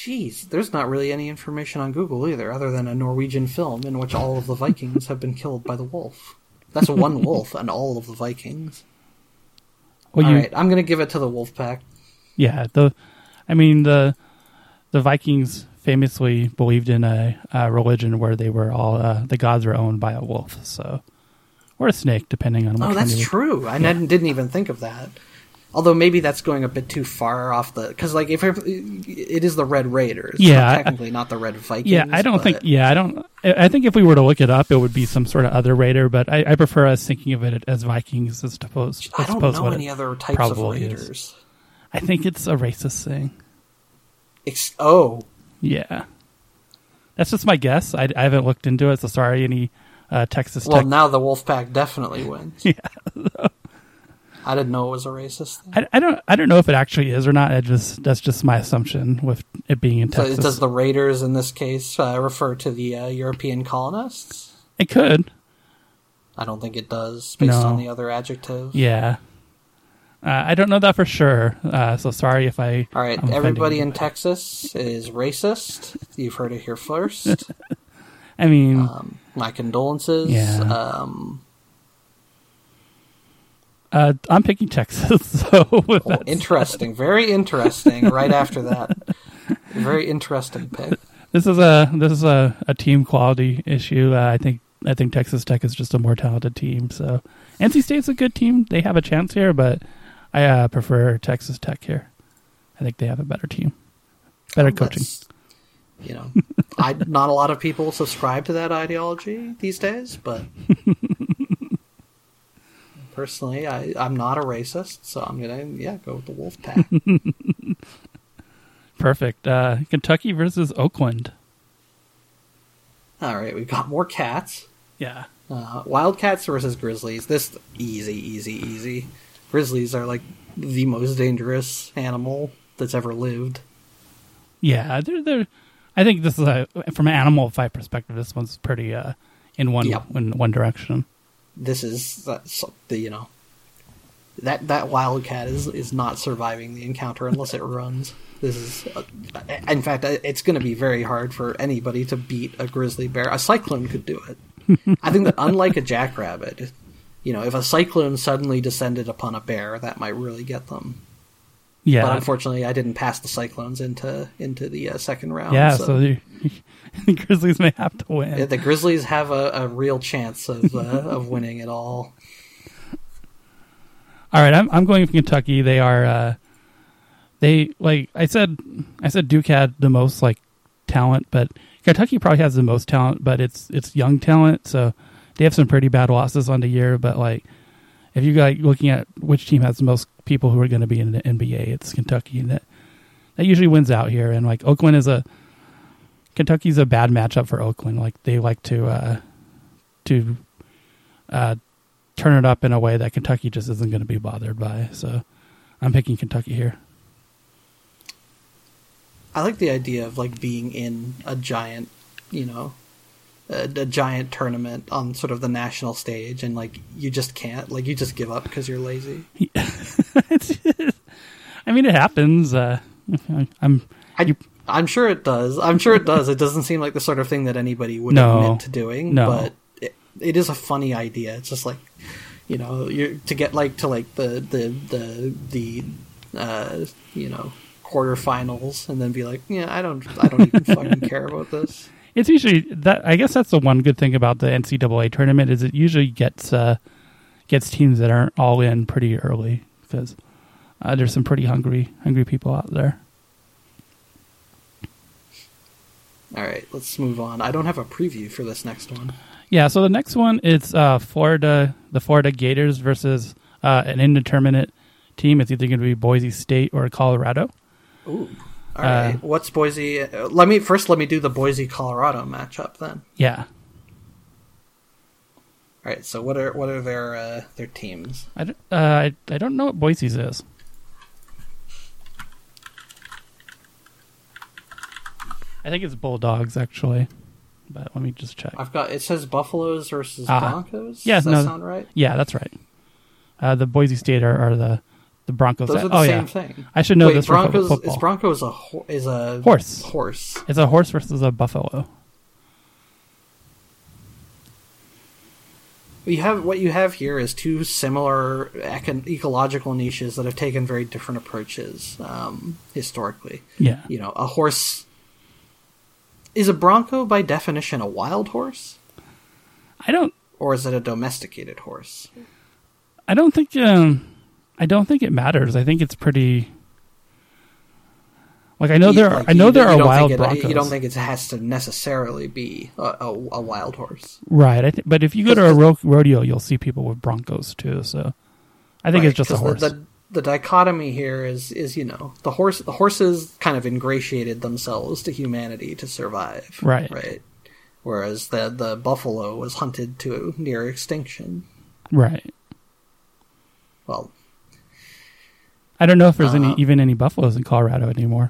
Jeez, there's not really any information on Google either, other than a Norwegian film in which all of the Vikings have been killed by the wolf. That's one wolf and all of the Vikings. Well, all you, right, I'm going to give it to the wolf pack. Yeah, the, I mean the, the Vikings famously believed in a, a religion where they were all uh, the gods were owned by a wolf, so or a snake, depending on. Which oh, that's one you true. I yeah. didn't even think of that. Although maybe that's going a bit too far off the... Because, like, if it, it is the Red Raiders. Yeah. So technically not the Red Vikings. Yeah, I don't but... think... Yeah, I don't... I think if we were to look it up, it would be some sort of other raider, but I, I prefer us thinking of it as Vikings as opposed, I don't know any other types of raiders. Is. I think it's a racist thing. Ex- oh. Yeah. That's just my guess. I, I haven't looked into it, so sorry, any uh, Texas Well, tech- now the Wolfpack definitely wins. Yeah. I didn't know it was a racist thing. I, I don't. I don't know if it actually is or not. I just that's just my assumption with it being in Texas. So does the Raiders in this case uh, refer to the uh, European colonists? It could. I don't think it does, based no. on the other adjective. Yeah. Uh, I don't know that for sure. Uh, so sorry if I. All right, everybody in Texas is racist. You've heard it here first. I mean, um, my condolences. Yeah. Um, Uh, I'm picking Texas. So oh, interesting, very interesting. Right after that, very interesting pick. This is a this is a, a team quality issue. Uh, I think I think Texas Tech is just a more talented team. So N C State's a good team. They have a chance here, but I uh, prefer Texas Tech here. I think they have a better team, better well, coaching. You know, I not a lot of people subscribe to that ideology these days, but. Personally, I, I'm not a racist, so I'm gonna yeah go with the Wolfpack. Perfect. Uh, Kentucky versus Oakland. All right, we've got more cats. Yeah. Uh, Wildcats versus Grizzlies. This easy, easy, easy. Grizzlies are like the most dangerous animal that's ever lived. Yeah, they're they're. I think this is a from an animal fight perspective. This one's pretty uh in one yep. in one direction. This is that's the you know that that wildcat is is not surviving the encounter unless it runs. This is, uh, in fact, it's going to be very hard for anybody to beat a grizzly bear. A cyclone could do it. I think that unlike a jackrabbit, you know, if a cyclone suddenly descended upon a bear, that might really get them. Yeah, but unfortunately, I didn't pass the cyclones into into the uh, second round. Yeah, so, so the, the Grizzlies may have to win. The Grizzlies have a, a real chance of uh, of winning it all. All right, I'm I'm going for Kentucky. They are uh, they like I said I said Duke had the most like talent, but Kentucky probably has the most talent, but it's it's young talent, so they have some pretty bad losses on the year. But like, if you like looking at which team has the most people who are going to be in the N B A, it's Kentucky, and that that usually wins out here. And like Oakland is a Kentucky's a bad matchup for Oakland. Like they like to uh, to uh, turn it up in a way that Kentucky just isn't going to be bothered by. So I'm picking Kentucky here. I like the idea of like being in a giant, you know, a, a giant tournament on sort of the national stage, and like you just can't, like you just give up because you're lazy. I mean, it happens. Uh, I'm. I, you, I'm sure it does. I'm sure it does. It doesn't seem like the sort of thing that anybody would no, admit to doing. No. But it, it is a funny idea. It's just like, you know, you're to get like to like the the the the uh, you know, quarterfinals, and then be like, yeah, I don't, I don't even fucking care about this. It's usually that. I guess that's the one good thing about the N C double A tournament is it usually gets uh, gets teams that aren't all in pretty early because uh, there's some pretty hungry hungry people out there. All right, let's move on. I don't have a preview for this next one. Yeah, so the next one is uh, Florida, the Florida Gators versus uh, an indeterminate team. It's either going to be Boise State or Colorado. Ooh. All right. Uh, What's Boise? Uh, let me first let me do the Boise Colorado matchup then. Yeah. All right. So what are what are their uh, their teams? I don't, uh, I I don't know what Boise's is. I think it's Bulldogs actually, but let me just check. I've got it says Buffaloes versus uh, Broncos. Yeah, Does that no, sound right? Yeah, that's right. Uh, the Boise State are, are the The Broncos. Those are the oh, same yeah. thing. I should know Wait, this Broncos, for football. Is Broncos a, ho- is a horse. Horse. It's a horse versus a buffalo. You have what you have here is two similar econ- ecological niches that have taken very different approaches um, historically. Yeah. You know, a horse is a bronco by definition a wild horse, I don't. or is it a domesticated horse? I don't think. Um, I don't think it matters. I think it's pretty. Like I know You- there are. like, I know you- there you are don't wild think it, broncos. You don't think it has to necessarily be a, a, a wild horse, right? I th- but if you go to a ro- rodeo, you'll see people with broncos too. So I think Right, it's just a 'cause horse. The, the, the dichotomy here is, is you know the horse. The horses kind of ingratiated themselves to humanity to survive, Right. Right. Whereas the the buffalo was hunted to near extinction. Right. Well, I don't know if there's any Uh, even any buffaloes in Colorado anymore.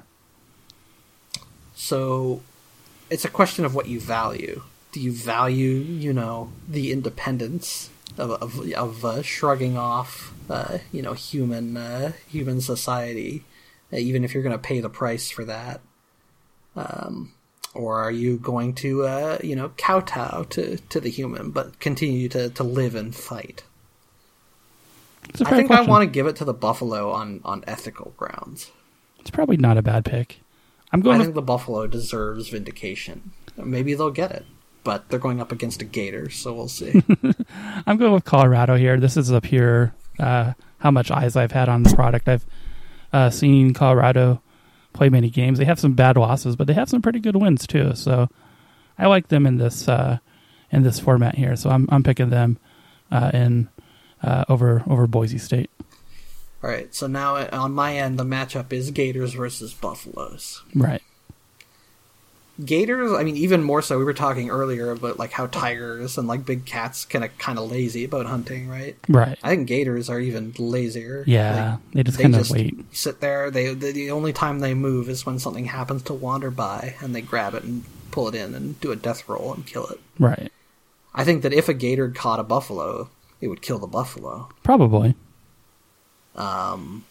so it's a question of what you value. Do you value, you know, the independence of of, of uh, shrugging off, uh, you know, human uh, human society, uh, even if you're going to pay the price for that? Um, or are you going to, uh, you know, kowtow to, to the human, but continue to, to live and fight? It's a I fair think question. I want to give it to the buffalo on, on ethical grounds. It's probably not a bad pick. I'm going. I with, think the buffalo deserves vindication. Maybe they'll get it, but they're going up against a gator, so we'll see. I'm going with Colorado here. This is a pure uh, how much eyes I've had on the product. I've uh, seen Colorado play many games. They have some bad losses, but they have some pretty good wins too. So I like them in this uh, in this format here. So I'm I'm picking them uh, in uh, over over Boise State. All right, so now uh, on my end, the matchup is Gators versus Buffaloes. Right. Gators, I mean, even more so, we were talking earlier about like how tigers and like big cats kind of kind of lazy about hunting, right? Right. I think gators are even lazier. Yeah. Like, they just they kind of just wait. sit there. They, they the only time they move is when something happens to wander by, and they grab it and pull it in and do a death roll and kill it. Right. I think that if a gator caught a buffalo, it would kill the buffalo. Probably. Um,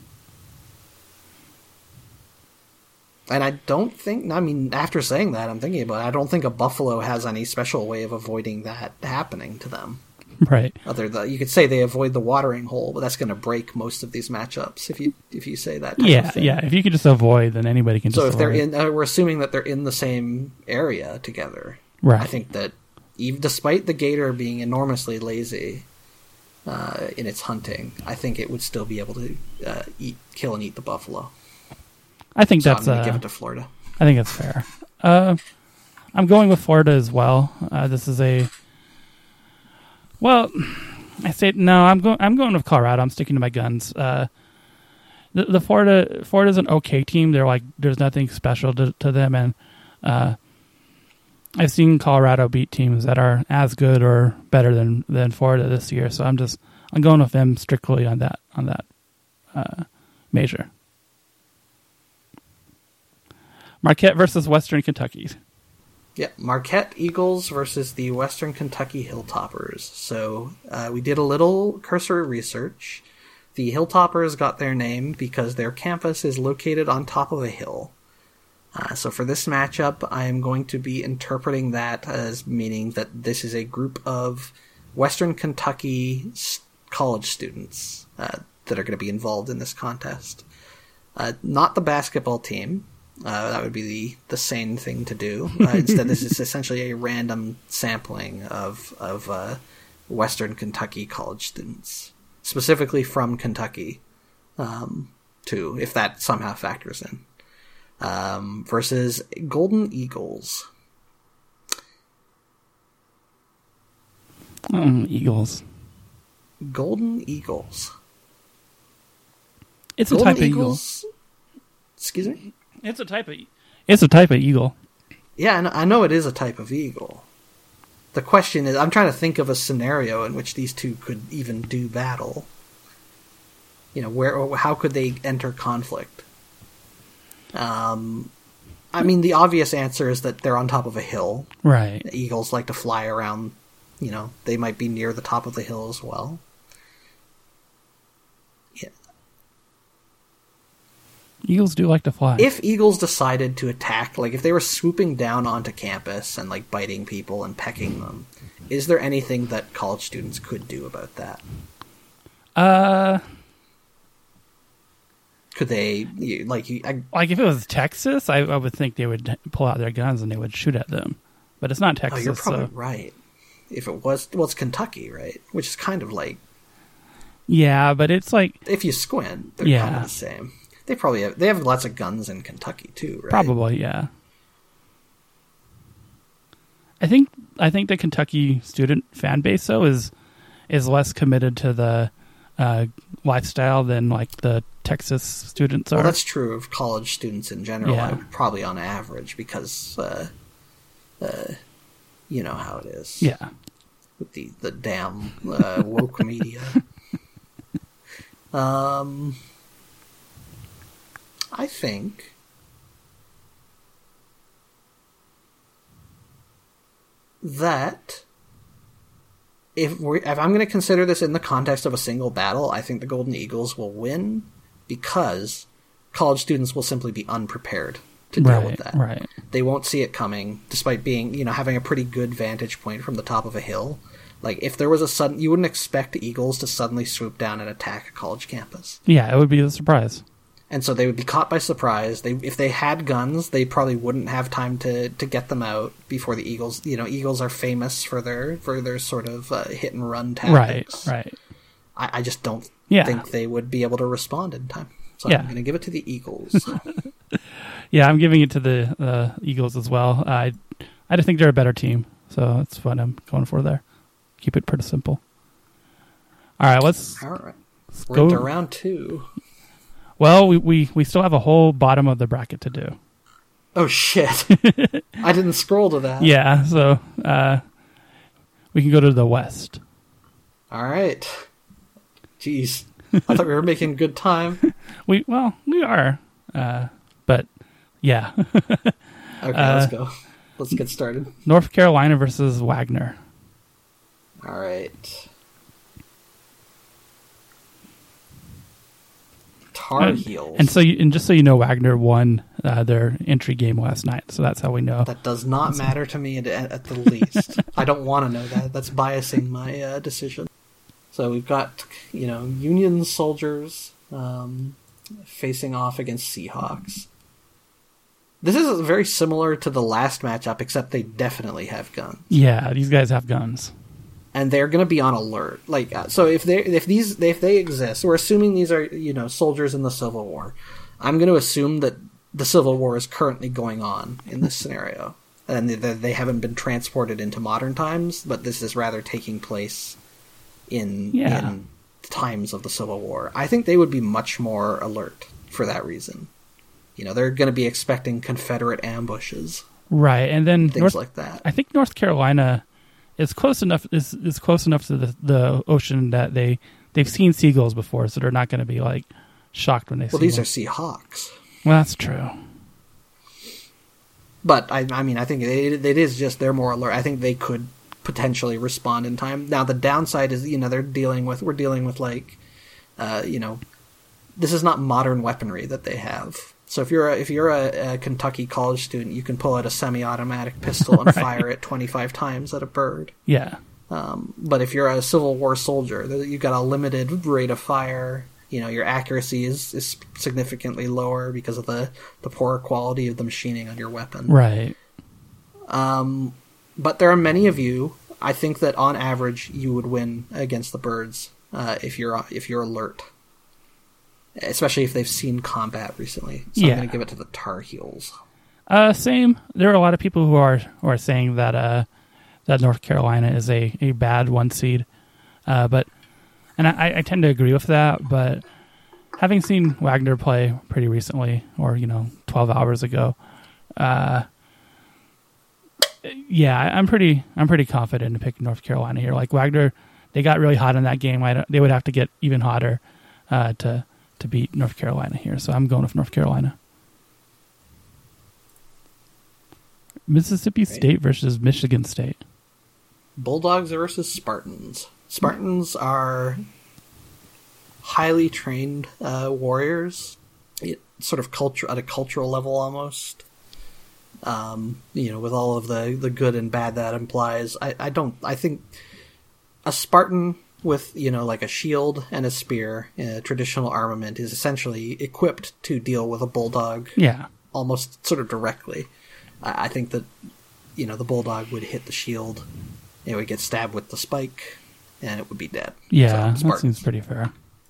and I don't think, I mean, after saying that, I'm thinking about it, I don't think a buffalo has any special way of avoiding that happening to them. Right. Other than, you could say they avoid the watering hole, but that's going to break most of these matchups if you if you say that type Yeah. of thing. Yeah. If you could just avoid, then anybody can just So if they're avoid. in, uh, we're assuming that they're in the same area together. Right. I think that even despite the gator being enormously lazy uh, in its hunting, I think it would still be able to uh, eat, kill and eat the buffalo. I think So that's I'm going to uh, give it to Florida. I think that's fair. Uh, I'm going with Florida as well. Uh, this is a well. I say no. I'm going. I'm going with Colorado. I'm sticking to my guns. Uh, the, the Florida Florida's an okay team. They're like there's nothing special to, to them, and uh, I've seen Colorado beat teams that are as good or better than, than Florida this year. So I'm just I'm going with them strictly on that on that uh, measure. Marquette versus Western Kentucky. Yeah, Marquette Eagles versus the Western Kentucky Hilltoppers. So uh, we did a little cursory research. The Hilltoppers got their name because their campus is located on top of a hill. Uh, so for this matchup, I am going to be interpreting that as meaning that this is a group of Western Kentucky college students uh, that are going to be involved in this contest. Uh, not the basketball team. Uh, that would be the, the sane thing to do. Uh, instead, this is essentially a random sampling of of uh, Western Kentucky college students, specifically from Kentucky, um, too, if that somehow factors in. Um, versus Golden Eagles. Mm, Eagles. Golden Eagles. It's a Golden type of eagle. Eagles. Excuse me? It's a type of. It's a type of eagle. Yeah, I know, I know it is a type of eagle. The question is, I'm trying to think of a scenario in which these two could even do battle. You know, where, how could they enter conflict? Um, I mean, the obvious answer is that they're on top of a hill. Right. Eagles like to fly around. You know, they might be near the top of the hill as well. Yeah. Eagles do like to fly. If Eagles decided to attack, like if they were swooping down onto campus and like biting people and pecking them, is there anything that college students could do about that? Uh, could they like I, like if it was Texas, I, I would think they would pull out their guns and they would shoot at them. But it's not Texas. Oh, you're probably so. right. If it was, well, it's Kentucky, right? Which is kind of like, yeah, but it's like if you squint, they're yeah. kind of the same. They probably have, they have lots of guns in Kentucky too, right? Probably, yeah. I think I think the Kentucky student fan base though is is less committed to the uh, lifestyle than like the Texas students are. Well, that's true of college students in general. Yeah. Probably on average, because uh, uh, you know how it is. Yeah. With the the damn uh, woke media. Um, I think. That if we're, if I'm going to consider this in the context of a single battle, I think the Golden Eagles will win because college students will simply be unprepared to deal right, with that. Right. They won't see it coming, despite being, you know, having a pretty good vantage point from the top of a hill. Like, if there was a sudden, you wouldn't expect the Eagles to suddenly swoop down and attack a college campus. Yeah, it would be a surprise. And so they would be caught by surprise. They, if they had guns, they probably wouldn't have time to, to get them out before the Eagles. You know, Eagles are famous for their for their sort of uh, hit and run tactics. Right, right. I, I just don't yeah. think they would be able to respond in time. So yeah. I'm going to give it to the Eagles. Yeah, I'm giving it to the uh, Eagles as well. I I just think they're a better team, so that's what I'm going for there. Keep it pretty simple. All right, let's. All right, let's we're go into round two. Well, we, we, we still have a whole bottom of the bracket to do. Oh, shit. I didn't scroll to that. Yeah, so uh, we can go to the West. All right. Jeez. I thought we were making good time. We Well, we are. Uh, but, yeah. Okay, uh, let's go. Let's get started. North Carolina versus Wagner. All right. Tar Heels. And so, you, and just so you know, Wagner won uh, their entry game last night, so that's how we know. That does not matter to me at, at the least. I don't want to know that. That's biasing my uh, decision. So we've got, you know, Union soldiers um, facing off against Seahawks. This is very similar to the last matchup, except they definitely have guns. Yeah, these guys have guns. And they're going to be on alert. Like, uh, so if they if these if they exist, we're assuming these are, you know, soldiers in the Civil War. I'm going to assume that the Civil War is currently going on in this scenario, and they, they haven't been transported into modern times, but this is rather taking place in yeah. in times of the Civil War. I think they would be much more alert for that reason. You know, they're going to be expecting Confederate ambushes, right? And then things North, like that. I think North Carolina. It's close enough. Is is close enough to the, the ocean that they they've seen seagulls before, so they're not going to be like shocked when they well, see. Well, these one. are Seahawks. Well, that's true. But I, I mean, I think it, it is just they're more alert. I think they could potentially respond in time. Now, the downside is, you know, they're dealing with we're dealing with like, uh, you know, this is not modern weaponry that they have. So if you're a, if you're a, a Kentucky college student, you can pull out a semi-automatic pistol and right. fire it twenty-five times at a bird. Yeah. Um, but if you're a Civil War soldier, you've got a limited rate of fire. You know, your accuracy is, is significantly lower because of the, the poor quality of the machining on your weapon. Right. Um, but there are many of you. I think that on average, you would win against the birds uh, if you're if you're alert. Especially if they've seen combat recently. So yeah. I'm going to give it to the Tar Heels. Uh, same. There are a lot of people who are who are saying that uh, that North Carolina is a, a bad one seed. Uh, but and I, I tend to agree with that. But having seen Wagner play pretty recently, or you know, twelve hours ago, uh, yeah, I'm pretty I'm pretty confident in picking North Carolina here. Like Wagner, they got really hot in that game. I don't, they would have to get even hotter uh, to. to beat North Carolina here, so I'm going with North Carolina. Mississippi State versus Michigan State. Bulldogs versus Spartans. Spartans are highly trained uh, warriors. it, sort of culture at a cultural level almost. Um, you know, with all of the, the good and bad that implies. I, I don't. I think a Spartan with, you know, like a shield and a spear, uh, traditional armament, is essentially equipped to deal with a bulldog. Yeah. Almost sort of directly. I, I think that, you know, the bulldog would hit the shield, it would get stabbed with the spike, and it would be dead. Yeah, so, that seems pretty fair.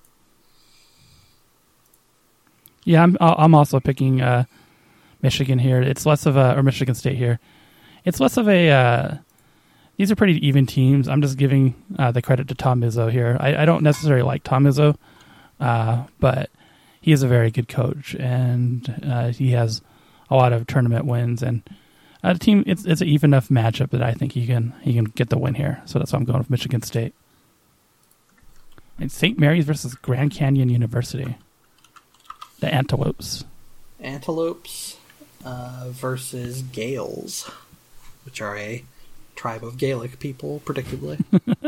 Yeah, I'm I'm also picking uh, Michigan here. It's less of a, or Michigan State here. It's less of a, uh, these are pretty even teams. I'm just giving uh, the credit to Tom Izzo here. I, I don't necessarily like Tom Izzo, uh, but he is a very good coach, and uh, he has a lot of tournament wins. And uh, the team, it's it's an even enough matchup that I think he can he can get the win here. So that's why I'm going with Michigan State. And Saint Mary's versus Grand Canyon University. The Antelopes. Antelopes uh, versus Gaels, which are a tribe of Gaelic people, predictably.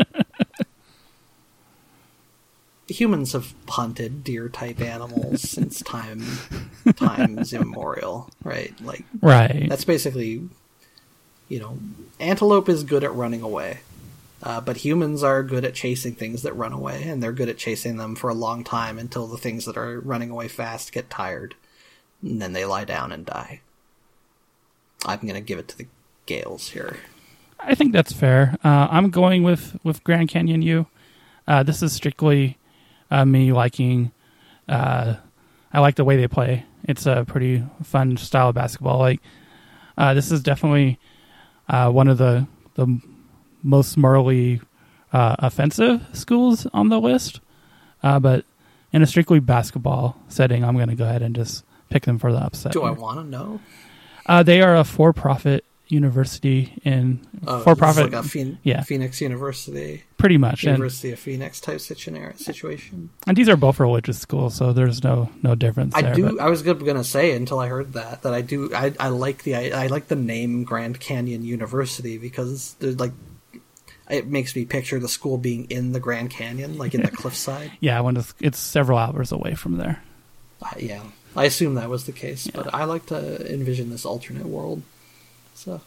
Humans have hunted deer-type animals since time times immemorial, right? Like, right. That's basically, you know, antelope is good at running away, uh, but humans are good at chasing things that run away, and they're good at chasing them for a long time until the things that are running away fast get tired, and then they lie down and die. I'm going to give it to the Gaels here. I think that's fair. Uh, I'm going with, with Grand Canyon U. Uh, this is strictly uh, me liking. Uh, I like the way they play. It's a pretty fun style of basketball. Like uh, this is definitely uh, one of the the most morally uh, offensive schools on the list. Uh, but in a strictly basketball setting, I'm going to go ahead and just pick them for the upset. Do I want to know? Uh, they are a for-profit university in oh, for-profit, like a Phoen- yeah, Phoenix University, pretty much, University and, of Phoenix type situation. And these are both religious schools, so there's no no difference. I there, do. But. I was going to say until I heard that that I do. I, I like the I, I like the name Grand Canyon University because there's like it makes me picture the school being in the Grand Canyon, like in the cliffside. Yeah, when it's, it's several hours away from there. Uh, yeah, I assume that was the case, yeah. but I like to envision this alternate world. So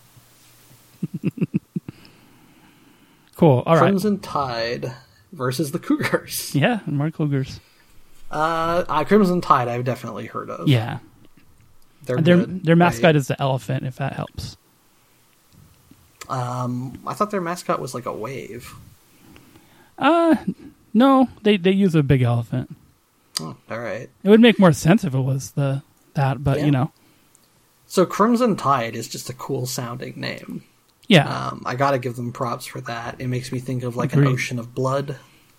cool. All right. Crimson Tide versus the Cougars. Yeah, more Cougars. Uh, uh, Crimson Tide, I've definitely heard of. Yeah, they're their good, their mascot right? is the elephant. If that helps. Um, I thought their mascot was like a wave. Uh, no, they they use a big elephant. Oh, all right. It would make more sense if it was the that, but yeah. you know. So Crimson Tide is just a cool sounding name. Yeah. Um, I gotta give them props for that. It makes me think of like Agreed. an ocean of blood.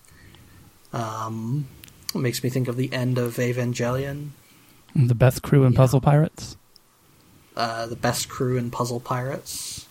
Um, it makes me think of the end of Evangelion. The best crew in yeah. Puzzle Pirates. Uh, the best crew in Puzzle Pirates.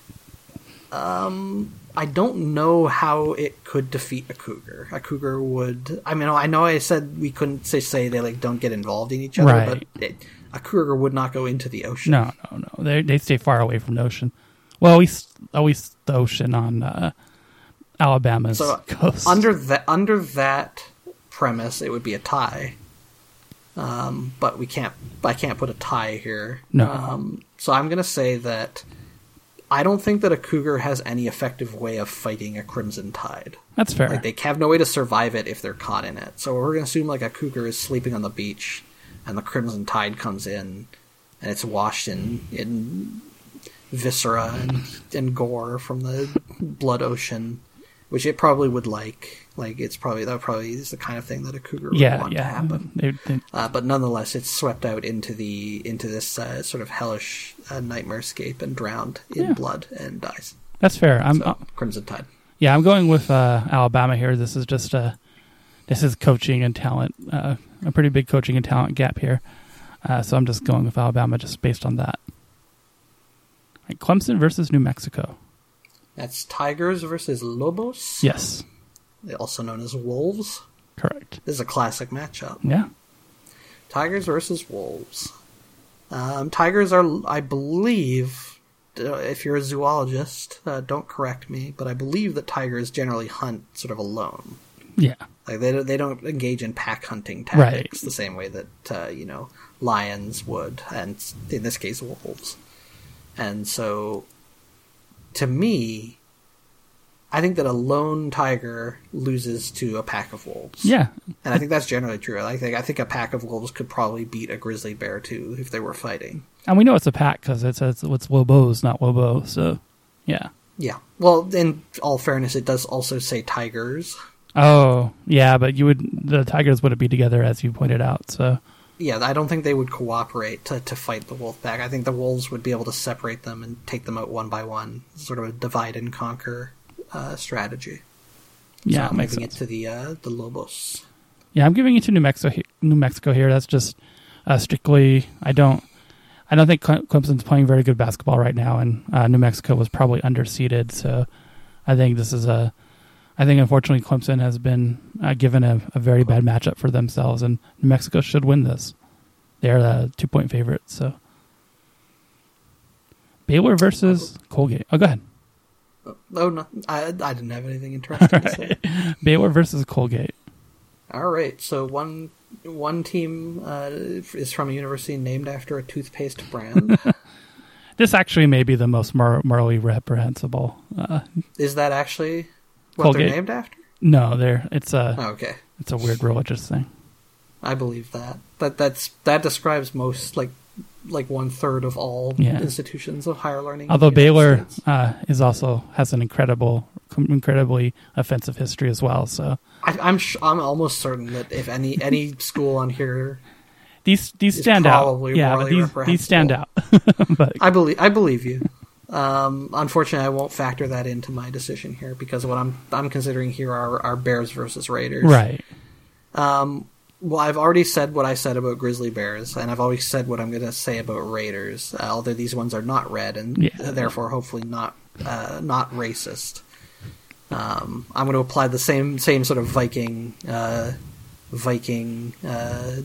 Um, I don't know how it could defeat a cougar. A cougar would. I mean, I know I said we couldn't say say they like don't get involved in each other, Right. but it, a cougar would not go into the ocean. No, no, no. They they stay far away from the ocean. Well, at least at least the ocean on uh, Alabama's so coast. Under that under that premise, it would be a tie. Um, but we can't. I can't put a tie here. No. Um, so I'm going to say that I don't think that a cougar has any effective way of fighting a Crimson Tide. That's fair. Like they have no way to survive it if they're caught in it. So we're going to assume like a cougar is sleeping on the beach, and the Crimson Tide comes in, and it's washed in in viscera and, and gore from the blood ocean, which it probably would like. Like it's probably that probably is the kind of thing that a cougar would yeah, want yeah. to happen. They, they, Uh, but nonetheless, it's swept out into the into this uh, sort of hellish uh, nightmarescape and drowned in Yeah. blood and dies. that's fair. I'm So, uh, Crimson Tide. yeah. I'm going with uh, Alabama here. This is just a this is coaching and talent. Uh, a pretty big coaching and talent gap here. Uh, so I'm just going with Alabama just based on that. Right, Clemson versus New Mexico. That's Tigers versus Lobos. Yes, Also known as Wolves. correct. This is a classic matchup. Yeah. Tigers versus Wolves. Um, tigers are, I believe, uh, if you're a zoologist, uh, don't correct me, but I believe that tigers generally hunt sort of alone. Yeah. Like they they don't engage in pack hunting tactics Right. the same way that uh, you know lions would, and in this case wolves. And so, to me, I think that a lone tiger loses to a pack of wolves. Yeah. And I think that's generally true. I think I think a pack of wolves could probably beat a grizzly bear too if they were fighting. And we know it's a pack because it says it's Wobos, not Wobo. So, yeah. Yeah. Well, in all fairness, it does also say tigers. Oh, yeah, but you would the tigers wouldn't be together as you pointed out. So, Yeah, I don't think they would cooperate to, to fight the wolf pack. I think the wolves would be able to separate them and take them out one by one, sort of a divide and conquer uh, strategy. yeah, so it I'm makes giving sense. it to the uh, the Lobos. Yeah, I'm giving it to New Mexico. he- New Mexico here. That's just uh, strictly. I don't. I don't think Cle- Clemson's playing very good basketball right now, and uh, New Mexico was probably underseeded. So, I think this is a. I think unfortunately Clemson has been uh, given a, a very bad matchup for themselves, and New Mexico should win this. They're a two point favorite. So, Baylor versus Colgate. Oh, go ahead. Oh no, I I didn't have anything interesting to say. Baylor versus Colgate. All right, so one one team uh, is from a university named after a toothpaste brand. This actually may be the most mor- morally reprehensible. Uh, Is that actually what Colgate. they're named after? no, they're it's a Oh, okay, it's a weird religious thing. I believe that. That that's that describes most like like one third of all Yeah. institutions of higher learning. in Although the United Baylor States. uh, is also has an incredible, incredibly offensive history as well. So I, I'm sh- I'm almost certain that if any any school on here, these these It's stand out. probably Yeah, but morally these these stand out. But I believe I believe you. Um, unfortunately, I won't factor that into my decision here because what I'm I'm considering here are, are Bears versus Raiders. right, Um, well, I've already said what I said about Grizzly Bears, and I've always said what I'm going to say about Raiders. Uh, although these ones are not red, and Yeah. therefore hopefully not uh, not racist. Um, I'm going to apply the same same sort of Viking uh, Viking uh,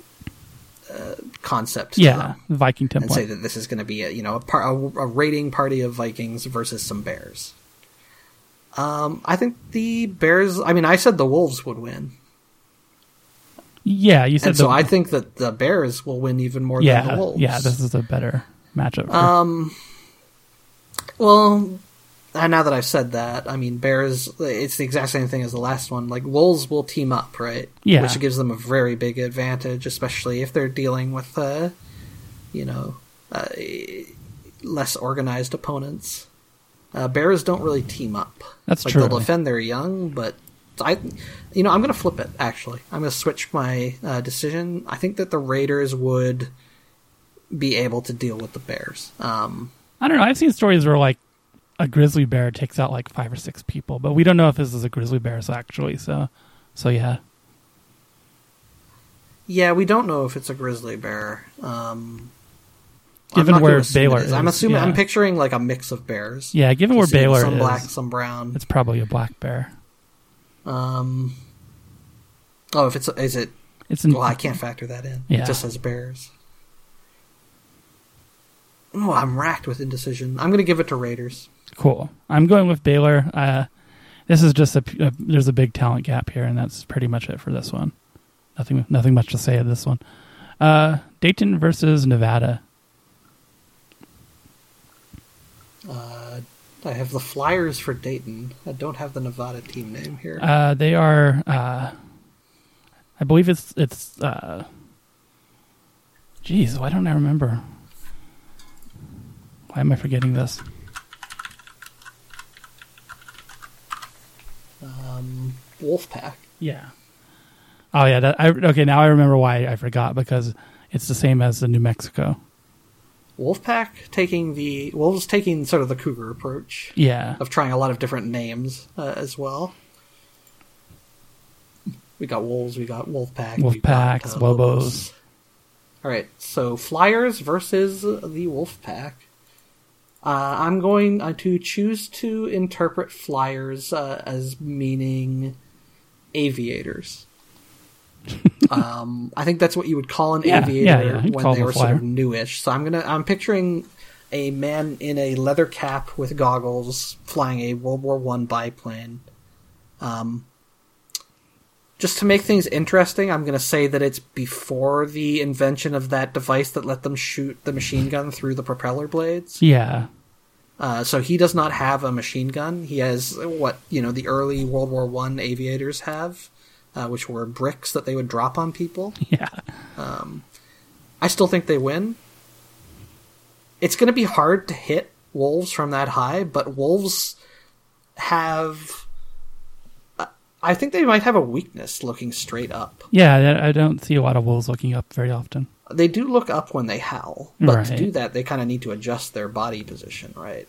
uh, concept. to yeah, them. Viking And say template. that this is going to be a you know a, par- a, a raiding party of Vikings versus some Bears. Um, I think the Bears. I mean, I said the Wolves would win, Yeah, you said and so the- I think that the Bears will win even more yeah, than the Wolves. yeah. This is a better matchup. For, Um. Well, uh, now that I've said that, I mean, Bears. It's the exact same thing as the last one. Like Wolves will team up, right? Yeah. Which gives them a very big advantage, especially if they're dealing with, uh, you know, uh, less organized opponents. Uh, Bears don't really team up. That's like, true. They'll defend their young, but I, you know, I'm going to flip it. Actually, I'm going to switch my uh, decision. I think that the Raiders would be able to deal with the Bears. Um, I don't know. I've seen stories where like a grizzly bear takes out like five or six people, but we don't know if this is a grizzly bear so actually. So, so yeah, yeah, we don't know if it's a grizzly bear. Um, I'm Given not where gonna assume it Baylor is. I'm is, assuming yeah. I'm picturing like a mix of bears. yeah. Given where Just seeing Baylor some is, black, some brown. it's probably a black bear. Um, oh, if it's is it? It's in, Well, I can't factor that in. Yeah. It just says bears. Oh, I'm racked with indecision. I'm going to give it to Raiders. cool. I'm going with Baylor. Uh, this is just a, a there's a big talent gap here, and that's pretty much it for this one. Nothing, nothing much to say of this one. Uh, Dayton versus Nevada. Uh, I have the Flyers for Dayton. I don't have the Nevada team name here. Uh, they are, uh, I believe it's it's. Uh, geez, why don't I remember? Why am I forgetting this? Um, Wolfpack. Yeah. Oh yeah. That, I okay. Now I remember why I forgot because it's the same as the New Mexico. Wolfpack taking the Wolves taking sort of the Cougar approach Yeah. of trying a lot of different names uh, as well. We got Wolves, we got Wolfpack, we got, Wolfpacks, uh, Lobos. All right, so Flyers versus the Wolfpack. Uh, I'm going uh, to choose to interpret Flyers uh, as meaning aviators. um, I think that's what you would call an Yeah, aviator yeah, yeah. You'd when call they them a were sort flyer. of newish. So I'm gonna I'm picturing a man in a leather cap with goggles flying a World War One biplane. Um, just to make things interesting, I'm going to say that it's before the invention of that device that let them shoot the machine gun through the propeller blades. Yeah. Uh, so he does not have a machine gun. He has what, you know, the early World War One aviators have, uh, which were bricks that they would drop on people. Yeah. Um, I still think they win. It's going to be hard to hit wolves from that high, but wolves have... I think they might have a weakness looking straight up. Yeah, I don't see a lot of wolves looking up very often. They do look up when they howl, but right. to do that, they kind of need to adjust their body position, right?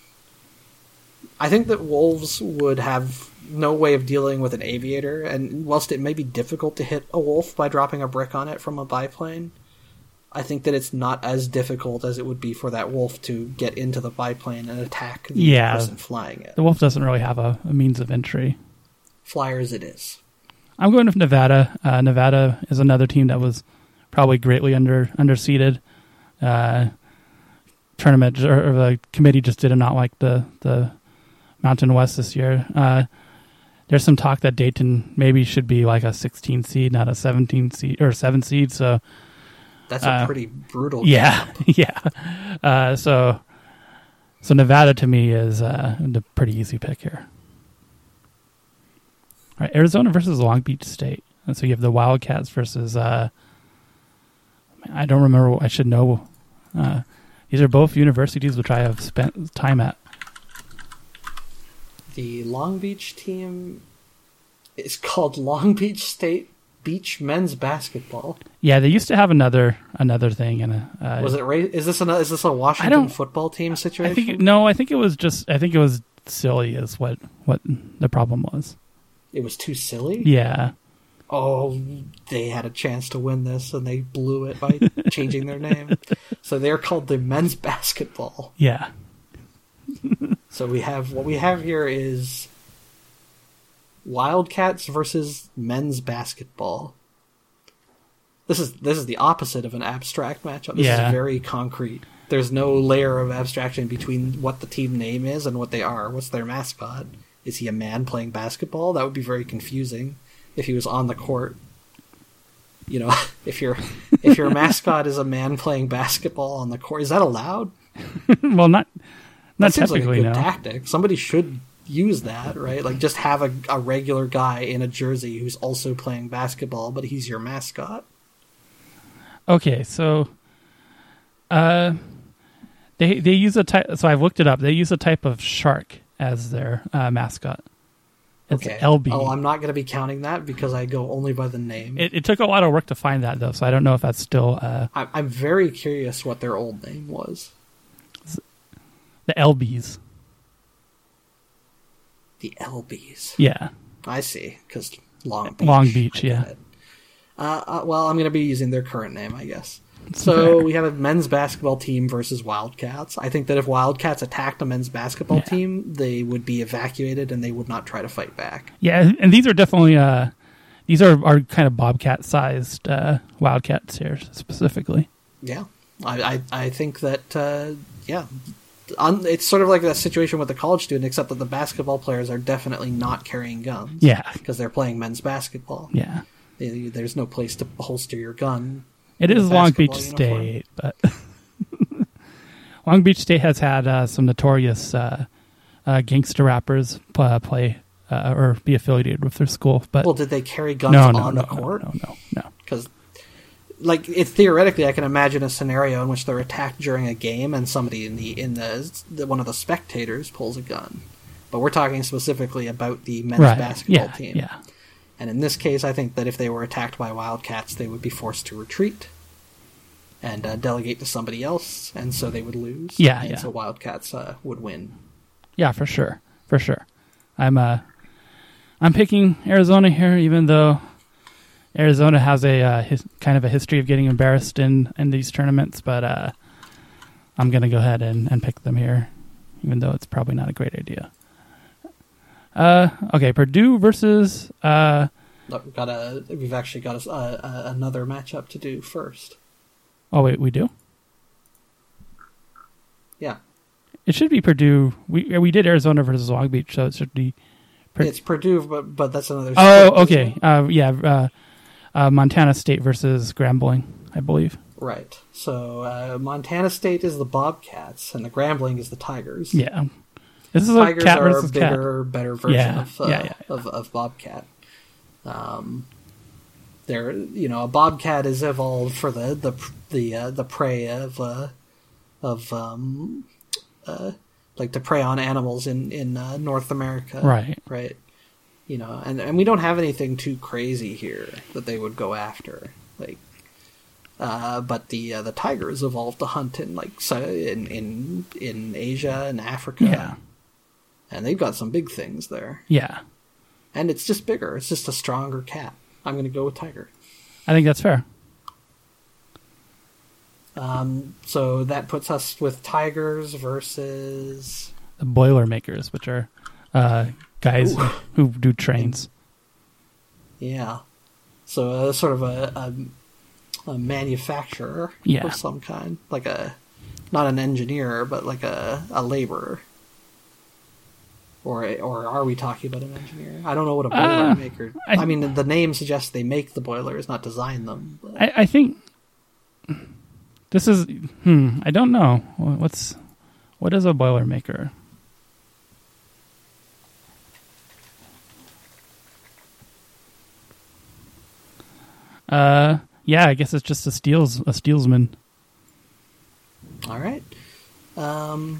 I think that wolves would have no way of dealing with an aviator, and whilst it may be difficult to hit a wolf by dropping a brick on it from a biplane, I think that it's not as difficult as it would be for that wolf to get into the biplane and attack the yeah, person flying it. The wolf doesn't really have a, a means of entry. Flyers it is. I'm going with Nevada. Uh, Nevada is another team that was probably greatly under underseeded. Uh, tournament or, or the committee just did not like the, the Mountain West this year. Uh, there's some talk that Dayton maybe should be like a sixteen seed, not a seventeen seed or seven seed. So that's a uh, pretty brutal. Yeah, yeah. Uh, so so Nevada to me is uh, a pretty easy pick here. All right, Arizona versus Long Beach State. And so you have the Wildcats versus, uh, I don't remember, I should know. Uh, these are both universities which I have spent time at. The Long Beach team is called Long Beach State Beach Men's Basketball. Yeah, they used to have another another thing. In a, uh, was it? Is this, an, is this a Washington football team situation? I think it, no, I think it was just, I think it was silly is what, what the problem was. It was too silly? Yeah. Oh, they had a chance to win this, and they blew it by changing their name. So they're called the Men's Basketball. Yeah. So we have, what we have here is Wildcats versus Men's Basketball. This is this is the opposite of an abstract matchup. This yeah. is very concrete. There's no layer of abstraction between what the team name is and what they are. What's their mascot? Is he a man playing basketball? That would be very confusing if he was on the court. You know, if your if your mascot is a man playing basketball on the court, is that allowed? Well, not not that seems typically. Like a good no. tactic. Somebody should use that, right? Like just have a, a regular guy in a jersey who's also playing basketball, but he's your mascot. Okay, so uh, they they use a type. So I've looked it up. They use a type of shark as their uh, mascot. It's okay. L B. Oh, I'm not going to be counting that because I go only by the name. It, it took a lot of work to find that, though, so I don't know if that's still... Uh, I, I'm very curious what their old name was. The L Bs. The L Bs. Yeah. I see, because Long Beach. Long Beach, yeah. Uh, uh, well, I'm going to be using their current name, I guess. So we have a men's basketball team versus Wildcats. I think that if Wildcats attacked a men's basketball yeah. team, they would be evacuated and they would not try to fight back. Yeah, and these are definitely uh, these are, are kind of Bobcat-sized uh, Wildcats here specifically. Yeah, I I, I think that uh, yeah, Un- it's sort of like that situation with the college student, except that the basketball players are definitely not carrying guns. Yeah, because they're playing men's basketball. Yeah, they, there's no place to holster your gun. It is Long Beach State, but Long Beach State has had uh, some notorious uh, uh, gangster rappers uh, play uh, or be affiliated with their school. But well, did they carry guns no, no, on no, the court? No, no, no. Because, like, it, theoretically, I can imagine a scenario in which they're attacked during a game and somebody in the in the, the one of the spectators pulls a gun. But we're talking specifically about the men's right. basketball yeah, team. Yeah. And in this case, I think that if they were attacked by Wildcats, they would be forced to retreat and uh, delegate to somebody else, and so they would lose. Yeah, and yeah. so Wildcats uh, would win. Yeah, for sure, for sure. I'm uh, I'm picking Arizona here, even though Arizona has a uh, his, kind of a history of getting embarrassed in, in these tournaments. But uh, I'm gonna go ahead and, and pick them here, even though it's probably not a great idea. Uh, okay, Purdue versus. Uh, Look, we've got a. We've actually got a, a, another matchup to do first. Oh wait, we do. Yeah, it should be Purdue. We we did Arizona versus Long Beach, so it should be it's Purdue, but but that's another. Oh, okay. Uh, yeah, uh, uh, Montana State versus Grambling, I believe. Right. So uh, Montana State is the Bobcats, and the Grambling is the Tigers. Yeah. This is Tigers a cat are versus a bigger, cat. better version Yeah. of, uh, Yeah, yeah, yeah. of of Bobcat. Um, they're you know a Bobcat is evolved for the the the uh, the prey of uh, of um, uh, like to prey on animals in in uh, North America. Right. Right. You know, and, and we don't have anything too crazy here that they would go after. Like, uh, but the uh, the tigers evolved to hunt in like so in in in Asia and Africa. Yeah. And they've got some big things there. Yeah. And it's just bigger. It's just a stronger cat. I'm going to go with tiger. I think that's fair. Um, so that puts us with tigers versus The Boilermakers, which are uh, guys Ooh. who do trains. yeah. So uh, sort of a, a a manufacturer Yeah. of some kind, like a not an engineer, but like a, a laborer. Or or are we talking about an engineer? I don't know what a boiler Uh, maker. I- I, mean, the name suggests they make the boilers, not design them. But I, I think this is. Hmm. I don't know. What's what is a Boilermaker? Uh. Yeah. I guess it's just a steels a steelsman. all right. Um,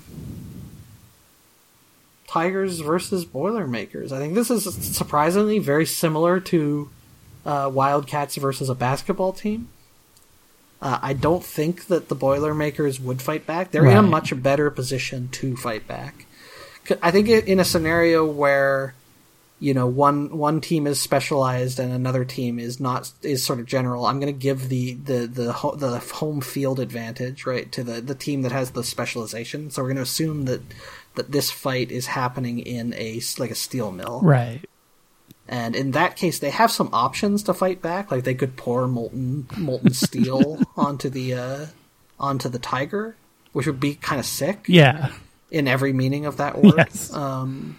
Tigers versus Boilermakers. I think this is surprisingly very similar to uh, Wildcats versus a basketball team. Uh, I don't think that the Boilermakers would fight back. They're in a Right. much better position to fight back. C- I think in a scenario where, you know, one one team is specialized and another team is not is sort of general, I'm going to give the the the ho- the home field advantage, right, to the the team that has the specialization. So we're going to assume that that this fight is happening in a s- like a steel mill. Right. And in that case, they have some options to fight back. Like they could pour molten molten steel onto the uh, onto the tiger, which would be kind of sick Yeah. in every meaning of that word. Yes. Um,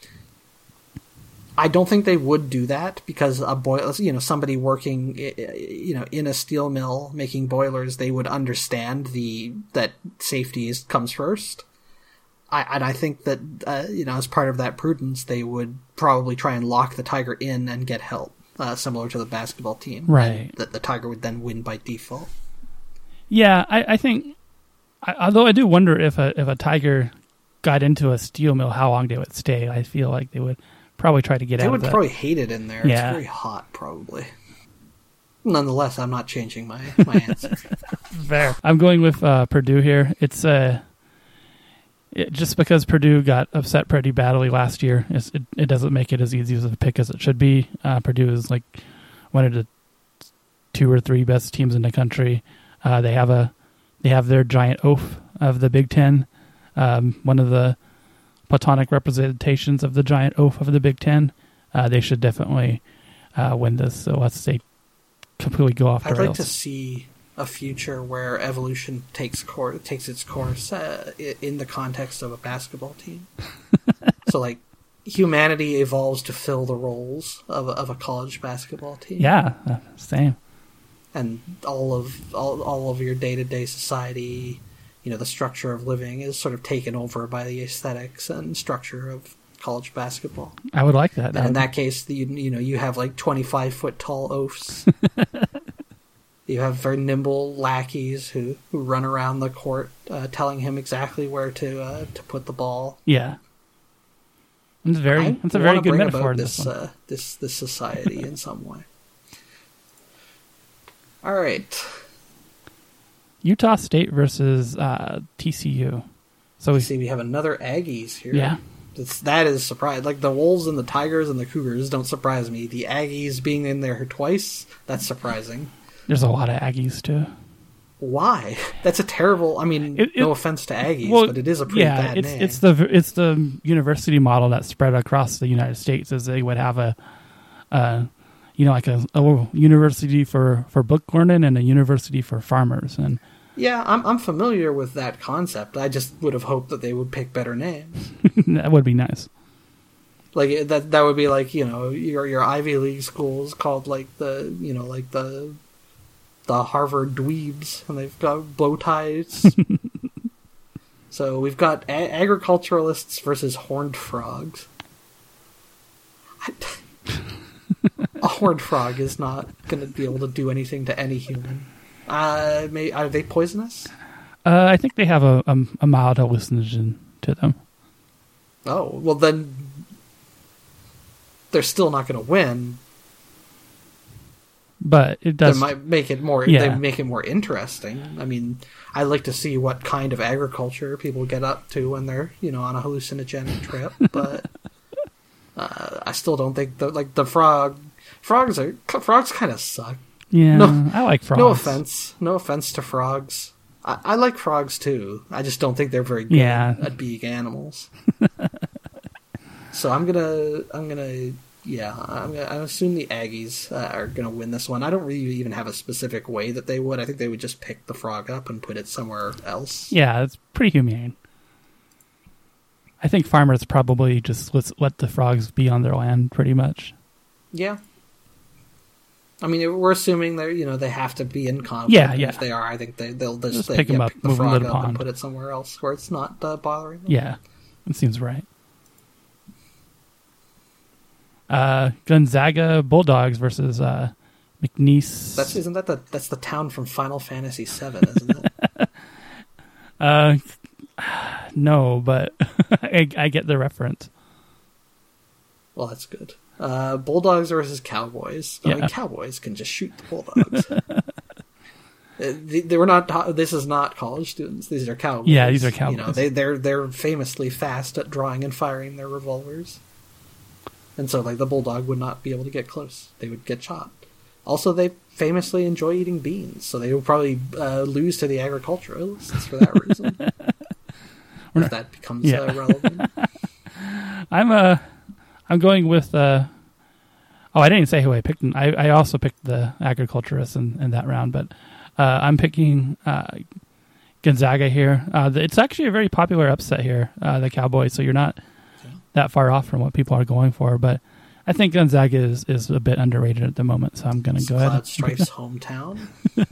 I don't think they would do that because a boil, you know, somebody working, you know, in a steel mill making boilers, they would understand the that safety is, comes first. I, and I think that, uh, you know, as part of that prudence, they would probably try and lock the tiger in and get help, uh, similar to the basketball team. Right. And that the tiger would then win by default. Yeah. I, I think. I, although I do wonder if a if a tiger got into a steel mill, how long they would stay. I feel like they would probably try to get They out would of that. probably hate it in there. Yeah. It's very hot, probably. Nonetheless, I'm not changing my, my answer. Fair. I'm going with uh, Purdue here. It's uh, it, just because Purdue got upset pretty badly last year. It's, it it doesn't make it as easy as a pick as it should be. Uh, Purdue is like one of the two or three best teams in the country. Uh, they have a they have their giant oaf of the Big Ten. Um, one of the platonic representations of the giant oaf of the Big Ten. Uh, they should definitely uh, win this. So let's say completely go off the I'd like rails. to see a future where evolution takes course, takes its course uh, i- in the context of a basketball team. So, like, humanity evolves to fill the roles of a, of a college basketball team. Yeah, uh, same. And all of all, all of your day to day society, you know, the structure of living is sort of taken over by the aesthetics and structure of college basketball. I would like that. And in Um, that case, you, you know, you have like twenty-five foot tall oafs. You have very nimble lackeys who, who run around the court, uh, telling him exactly where to uh, to put the ball. yeah, it's very. I It's a very wanna good bring metaphor. about in this this one. uh, this this society in some way. All right, Utah State versus uh, T C U. So we let's see. We have another Aggies here. yeah, It's, that is surprise. Like the Wolves and the Tigers and the Cougars don't surprise me. The Aggies being in there twice, that's surprising. there's a lot of Aggies too. Why? That's a terrible. I mean, It- it- no offense to Aggies, Well, but it is a pretty yeah, bad it's name. it's the it's the university model that spread across the United States. Is they would have a, uh, you know, like a, a university for, for book learning and a university for farmers, and Yeah, I'm I'm familiar with that concept. I just would have hoped that they would pick better names. that would be nice. Like that that would be like, you know, your your Ivy League schools called like the, you know, like the the Harvard dweebs, and they've got bow ties. So we've got a- agriculturalists versus horned frogs. A horned frog is not going to be able to do anything to any human. Uh, may, are they poisonous? Uh, I think they have a, a, a mild hallucinogen to them. Oh, well then they're still not going to win. But it does They might make it more. Yeah. They make it more interesting. I mean, I'd like to see what kind of agriculture people get up to when they're, you know, on a hallucinogenic trip. But uh, I still don't think the like the frog frogs are frogs kind of suck. Yeah, No- I like frogs. No offense, no offense to frogs. I, I like frogs too. I just don't think they're very good Yeah. at being animals. So I'm gonna, I'm gonna, yeah, I'm gonna, I assume the Aggies uh, are gonna win this one. I don't really even have a specific way that they would. I think they would just pick the frog up and put it somewhere else. Yeah, it's pretty humane. I think farmers probably just let let the frogs be on their land, pretty much. Yeah. I mean, we're assuming they're, you know, they have to be in conflict. Yeah, and yeah. If they are, I think they they'll just, Just they, pick 'em yeah, up, pick the move 'em to frog the up and pond. put it somewhere else where it's not uh, bothering them. Yeah, it seems right. Uh, Gonzaga Bulldogs versus uh, McNeese. That's isn't that the that's the town from Final Fantasy seven, isn't it? Uh, no, but I, I get the reference. Well, that's good. Uh, Bulldogs versus Cowboys. I Yeah. mean, Cowboys can just shoot the Bulldogs. Uh, they, they were not. This is not college students. These are Cowboys. Yeah, these are You know, Cowboys. they they're they're famously fast at drawing and firing their revolvers, and so like the Bulldog would not be able to get close. They would get shot. Also, they famously enjoy eating beans, so they would probably uh, lose to the agriculturalists for that reason. If that becomes Yeah. uh, relevant. I'm uh, I'm going with uh. Oh, I didn't say who I picked. I I also picked the agriculturists in, in that round, but uh, I'm picking uh, Gonzaga here. Uh, the, it's actually a very popular upset here, uh, the Cowboys. So you're not that far off from what people are going for, but I think Gonzaga is, is a bit underrated at the moment. So I'm going to It's go ahead. Cloud Strife's hometown.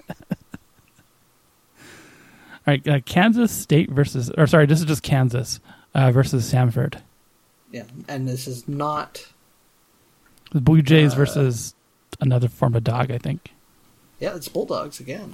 All right, uh, Kansas State versus, or sorry, this is just Kansas uh, versus Samford. Yeah, and this is not. The Blue Jays Uh, versus another form of dog, I think. Yeah, it's Bulldogs again.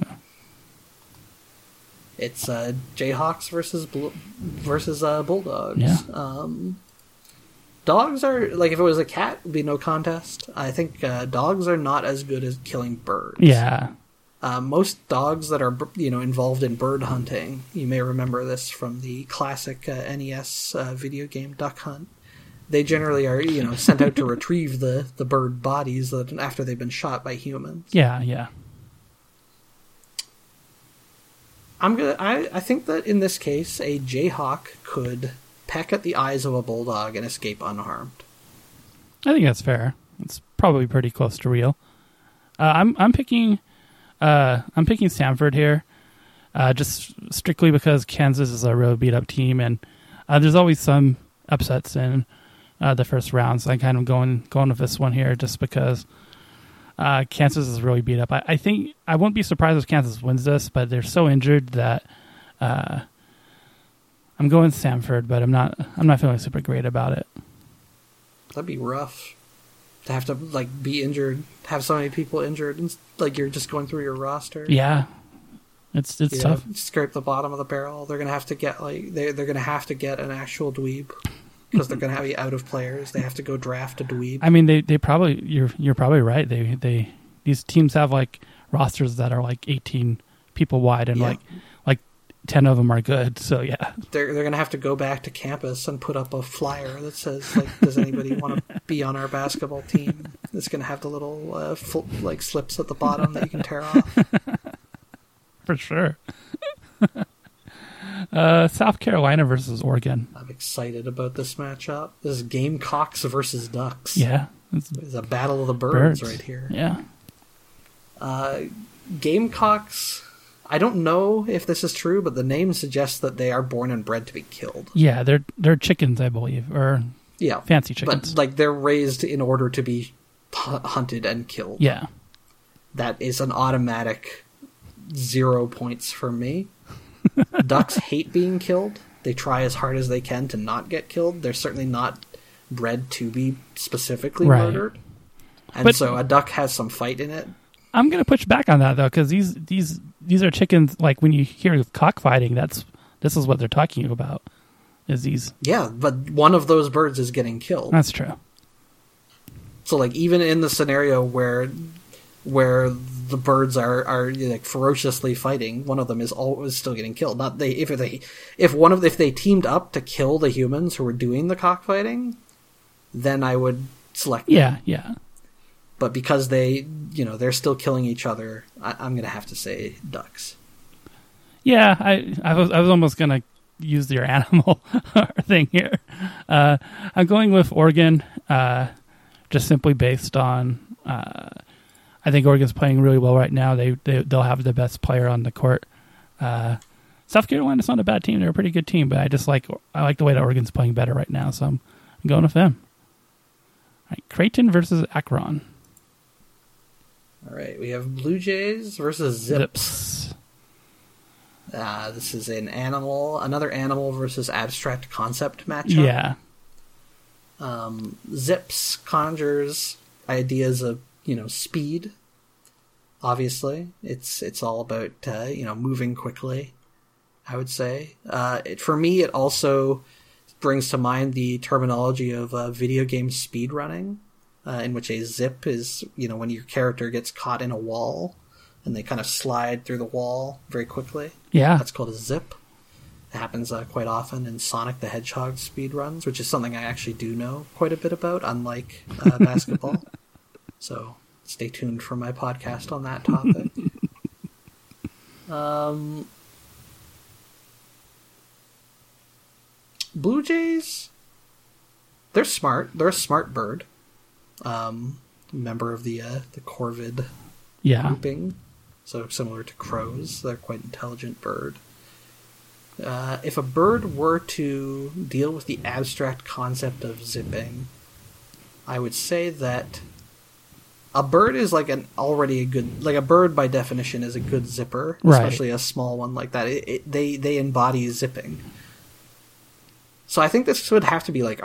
It's uh, Jayhawks versus Bl- versus uh, Bulldogs. Yeah. Um, dogs are like if it was a cat, it'd be no contest. I think uh, dogs are not as good as killing birds. Yeah. Uh, most dogs that are you know involved in bird hunting, you may remember this from the classic uh, N E S uh, video game Duck Hunt. They generally are you know sent out to retrieve the, the bird bodies that, after they've been shot by humans. Yeah, yeah. I'm gonna. I, I think that in this case, a Jayhawk could peck at the eyes of a bulldog and escape unharmed. I think that's fair. It's probably pretty close to real. Uh, I'm I'm picking uh, I'm picking Samford here, uh, just strictly because Kansas is a really beat up team, and uh, there's always some upsets in uh, the first round. So I'm kind of going going with this one here, just because uh, Kansas is really beat up. I, I think I won't be surprised if Kansas wins this, but they're so injured that uh, I'm going Samford, but I'm not I'm not feeling super great about it. That'd be rough to have to like be injured, have so many people injured, and like you're just going through your roster. Yeah, it's it's You tough. know, scrape the bottom of the barrel. They're gonna have to get like they they're gonna have to get an actual dweeb because they're gonna have be out of players. They have to go draft a dweeb. I mean, they, they probably you're you're probably right. They they these teams have like rosters that are like eighteen people wide, and Yeah. like like ten of them are good. So yeah, They're they're gonna have to go back to campus and put up a flyer that says like, "Does anybody want to be on our basketball team?" It's gonna have the little uh, fl- like slips at the bottom that you can tear off. for sure. uh, South Carolina versus Oregon. I'm excited about this matchup. This is Gamecocks versus Ducks. Yeah, it's It's a battle of the birds, birds right here. Yeah, Uh, Gamecocks. I don't know if this is true, but the name suggests that they are born and bred to be killed. yeah. They're they're chickens, I believe, or Yeah, fancy chickens. But like they're raised in order to be h- hunted and killed. Yeah, that is an automatic zero points for me. Ducks hate being killed. They try as hard as they can to not get killed. They're certainly not bred to be specifically right. murdered. And but, so a duck has some fight in it. I'm going to push back on that, though, because these, these, these are chickens, like when you hear cockfighting, that's this is what they're talking about, is these... Yeah, but one of those birds is getting killed. That's true. So, like, even in the scenario where where the birds are, are like ferociously fighting, one of them is always still getting killed. Not they if they if one of if they teamed up to kill the humans who were doing the cockfighting, then I would select them. Yeah, yeah. But because they, you know, they're still killing each other, I, I'm going to have to say ducks. Yeah, I I was I was almost going to use your animal thing here. Uh, I'm going with Oregon, uh, just simply based on. Uh, I think Oregon's playing really well right now. They, they they'll have the best player on the court. Uh, South Carolina's not a bad team; they're a pretty good team. But I just like I like the way that Oregon's playing better right now, so I'm, I'm going with them. All right, Creighton versus Akron. All right, we have Blue Jays versus Zips. Zips. Uh, this is an animal, another animal versus abstract concept matchup. Yeah. Um, Zips conjures ideas of, you know, speed. Obviously, it's it's all about uh, you know moving quickly. I would say uh, it, for me, it also brings to mind the terminology of uh, video game speed running, uh, in which a zip is you know when your character gets caught in a wall and they kind of slide through the wall very quickly. Yeah, that's called a zip. It happens uh, quite often in Sonic the Hedgehog speed runs, which is something I actually do know quite a bit about, unlike uh, basketball. So stay tuned for my podcast on that topic. um, Blue Jays, they're smart. They're a smart bird. Um, member of the uh, the corvid yeah. grouping. So similar to crows, they're quite an intelligent bird. Uh, if a bird were to deal with the abstract concept of zipping, I would say that a bird is like an already a good like a bird by definition is a good zipper, right. especially a small one like that. It, it, they they embody zipping. So I think this would have to be like,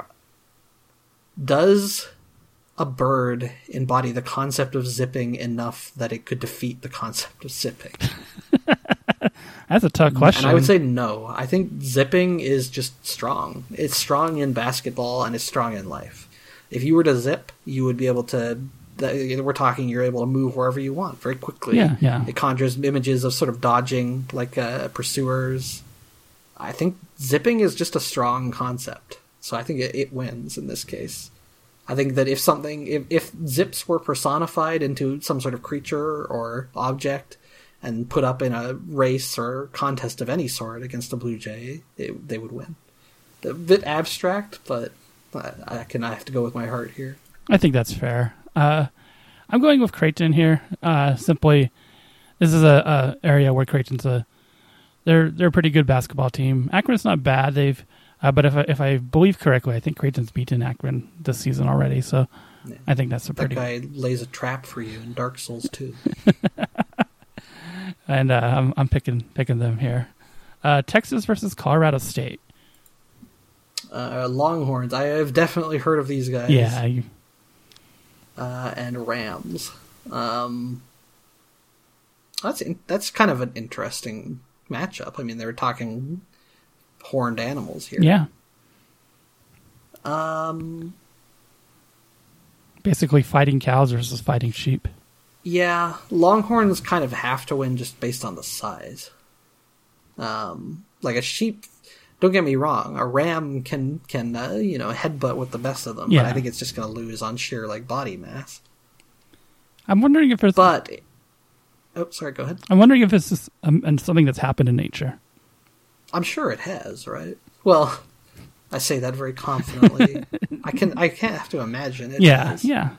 does a bird embody the concept of zipping enough that it could defeat the concept of zipping? That's a tough question. And I would say no. I think zipping is just strong. It's strong in basketball and it's strong in life. If you were to zip, you would be able to... We're talking you're able to move wherever you want very quickly. Yeah, yeah. It conjures images of sort of dodging, like uh, pursuers. I think zipping is just a strong concept. So I think it, it wins in this case. I think that if something... If, if zips were personified into some sort of creature or object and put up in a race or contest of any sort against a blue jay, it, they would win. A bit abstract, but I, I can I have to go with my heart here. I think that's fair. Uh, I'm going with Creighton here. Uh, simply, this is a, a area where Creighton's a they're they're a pretty good basketball team. Akron's not bad. They've uh, but if I, if I believe correctly, I think Creighton's beaten Akron this season already. So yeah. I think that's a that pretty. That guy lays a trap for you in Dark Souls two. And uh, I'm I'm picking picking them here. Uh, Texas versus Colorado State. Uh, Longhorns. I have definitely heard of these guys. Yeah. You... Uh, and Rams. Um, that's in, that's kind of an interesting matchup. I mean, they're talking horned animals here. Yeah. Um. Basically, fighting cows versus fighting sheep. Yeah, Longhorns kind of have to win just based on the size. Um, like a sheep, don't get me wrong, a ram can can uh, you know headbutt with the best of them, yeah. but I think it's just going to lose on sheer like body mass. I'm wondering if there's, but oh, sorry, go ahead. I'm wondering if it's just, um, something that's happened in nature. I'm sure it has, right? Well, I say that very confidently. I can I can't have to imagine it. Yeah, has. yeah.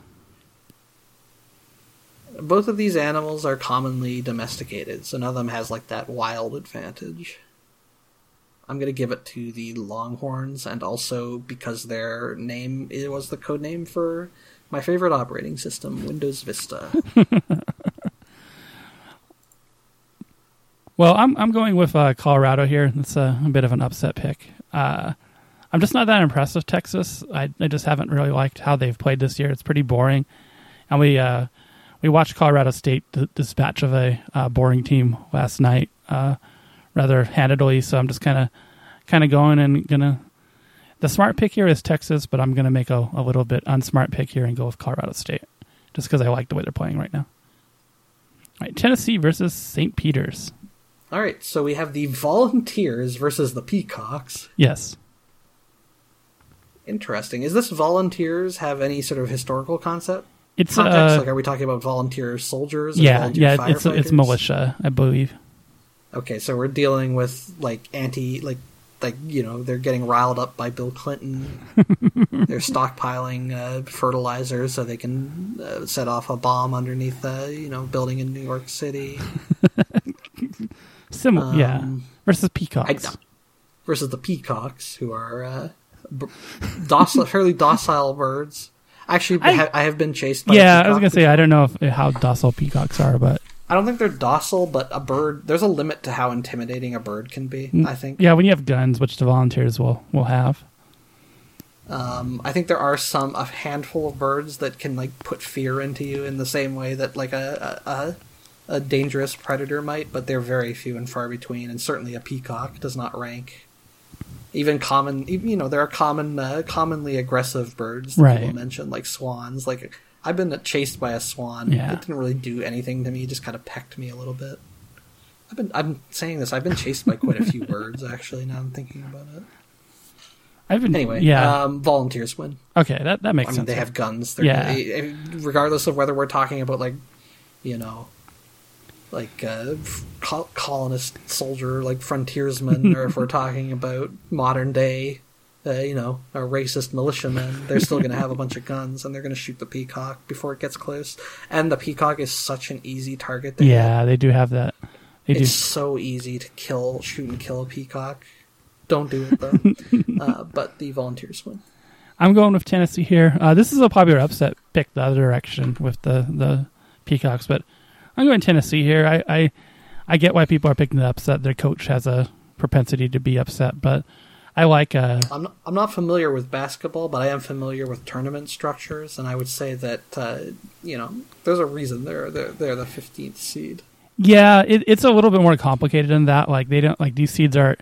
Both of these animals are commonly domesticated, so none of them has like that wild advantage. I'm going to give it to the Longhorns, and also because their name it was the code name for my favorite operating system, Windows Vista. Well, I'm I'm going with uh, Colorado here. It's a, a bit of an upset pick. Uh, I'm just not that impressed with Texas. I I just haven't really liked how they've played this year. It's pretty boring, and we uh, we watched Colorado State d- dispatch of a uh, boring team last night. Uh, rather handedly, so I'm just kind of kind of going and gonna. The smart pick here is Texas, but I'm gonna make a, a little bit unsmart pick here and go with Colorado State, just because I like the way they're playing right now. All right, Tennessee versus Saint Peter's. All right, so we have the Volunteers versus the Peacocks. Yes. Interesting. Is this Volunteers have any sort of historical concept? It's context? Uh, like, are we talking about volunteer soldiers? Or yeah, volunteer yeah. It's it's militia, I believe. Okay, so we're dealing with like anti, like, like you know, they're getting riled up by Bill Clinton. They're stockpiling uh, fertilizer so they can uh, set off a bomb underneath a you know building in New York City. Similar, um, yeah. Versus Peacocks. I, versus the Peacocks, who are uh, b- docile, fairly docile birds. Actually, I, ha- I have been chased by. Yeah, a peacock I was gonna say I don't know if, how docile peacocks are, but. I don't think they're docile, but a bird, there's a limit to how intimidating a bird can be, I think. Yeah, when you have guns, which the Volunteers will, will have. Um, I think there are some, a handful of birds that can, like, put fear into you in the same way that, like, a, a, a dangerous predator might, but they're very few and far between, and certainly a peacock does not rank. Even common, you know, there are common, uh, commonly aggressive birds that right. people mention, like swans, like... I've been chased by a swan. Yeah. It didn't really do anything to me. It just kind of pecked me a little bit. I've been I'm saying this. I've been chased by quite a few birds, actually, now I'm thinking about it. I've been Anyway, yeah. um, Volunteers win. Okay, that, that makes I mean, sense. they have guns. They're, yeah. They, regardless of whether we're talking about, like, you know, like uh, col- colonist soldier, like frontiersman, or if we're talking about modern day... Uh, you know, our racist militiamen, they're still going to have a bunch of guns, and they're going to shoot the peacock before it gets close. And the peacock is such an easy target to Yeah, hit. they do have that. They it's do. so easy to kill, shoot and kill a peacock. Don't do it, though. uh, but the Volunteers win. I'm going with Tennessee here. Uh, this is a popular upset pick the other direction with the, the Peacocks, but I'm going Tennessee here. I, I, I get why people are picking the upset. Their coach has a propensity to be upset, but... I like. Uh, I'm not, I'm not familiar with basketball, but I am familiar with tournament structures, and I would say that uh, you know there's a reason they're they're, they're the fifteenth seed. Yeah, it, it's a little bit more complicated than that. Like they don't like these seeds are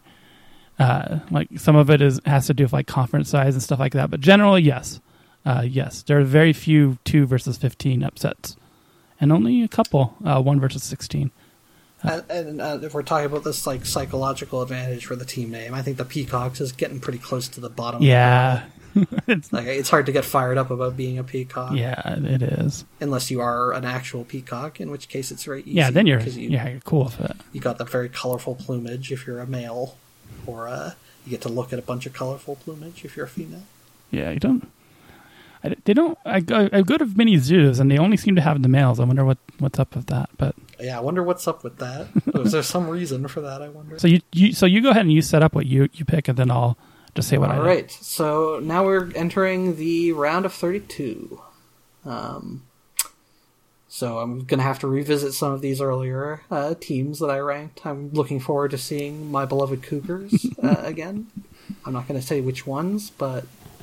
uh, like some of it is has to do with like conference size and stuff like that. But generally, yes, uh, yes, there are very few two versus fifteen upsets, and only a couple uh, one versus sixteen. Uh, and, and uh, if we're talking about this like psychological advantage for the team name, I think the Peacocks is getting pretty close to the bottom. Yeah, of the it's like it's hard to get fired up about being a peacock. Yeah, it is. Unless you are an actual peacock, in which case it's very easy. Yeah, then you're you, yeah you're cool with it. You got that very colorful plumage if you're a male, or uh, you get to look at a bunch of colorful plumage if you're a female. Yeah, you don't. I, they don't. I go, I go to many zoos, and they only seem to have the males. I wonder what, what's up with that. But yeah, I wonder what's up with that. Is there some reason for that? I wonder. So you, you so you go ahead and you set up what you, you pick, and then I'll just say what All I. All right. So now we're entering the round of thirty-two. Um. So I'm gonna have to revisit some of these earlier uh, teams that I ranked. I'm looking forward to seeing my beloved Cougars uh, again. I'm not gonna say which ones, but.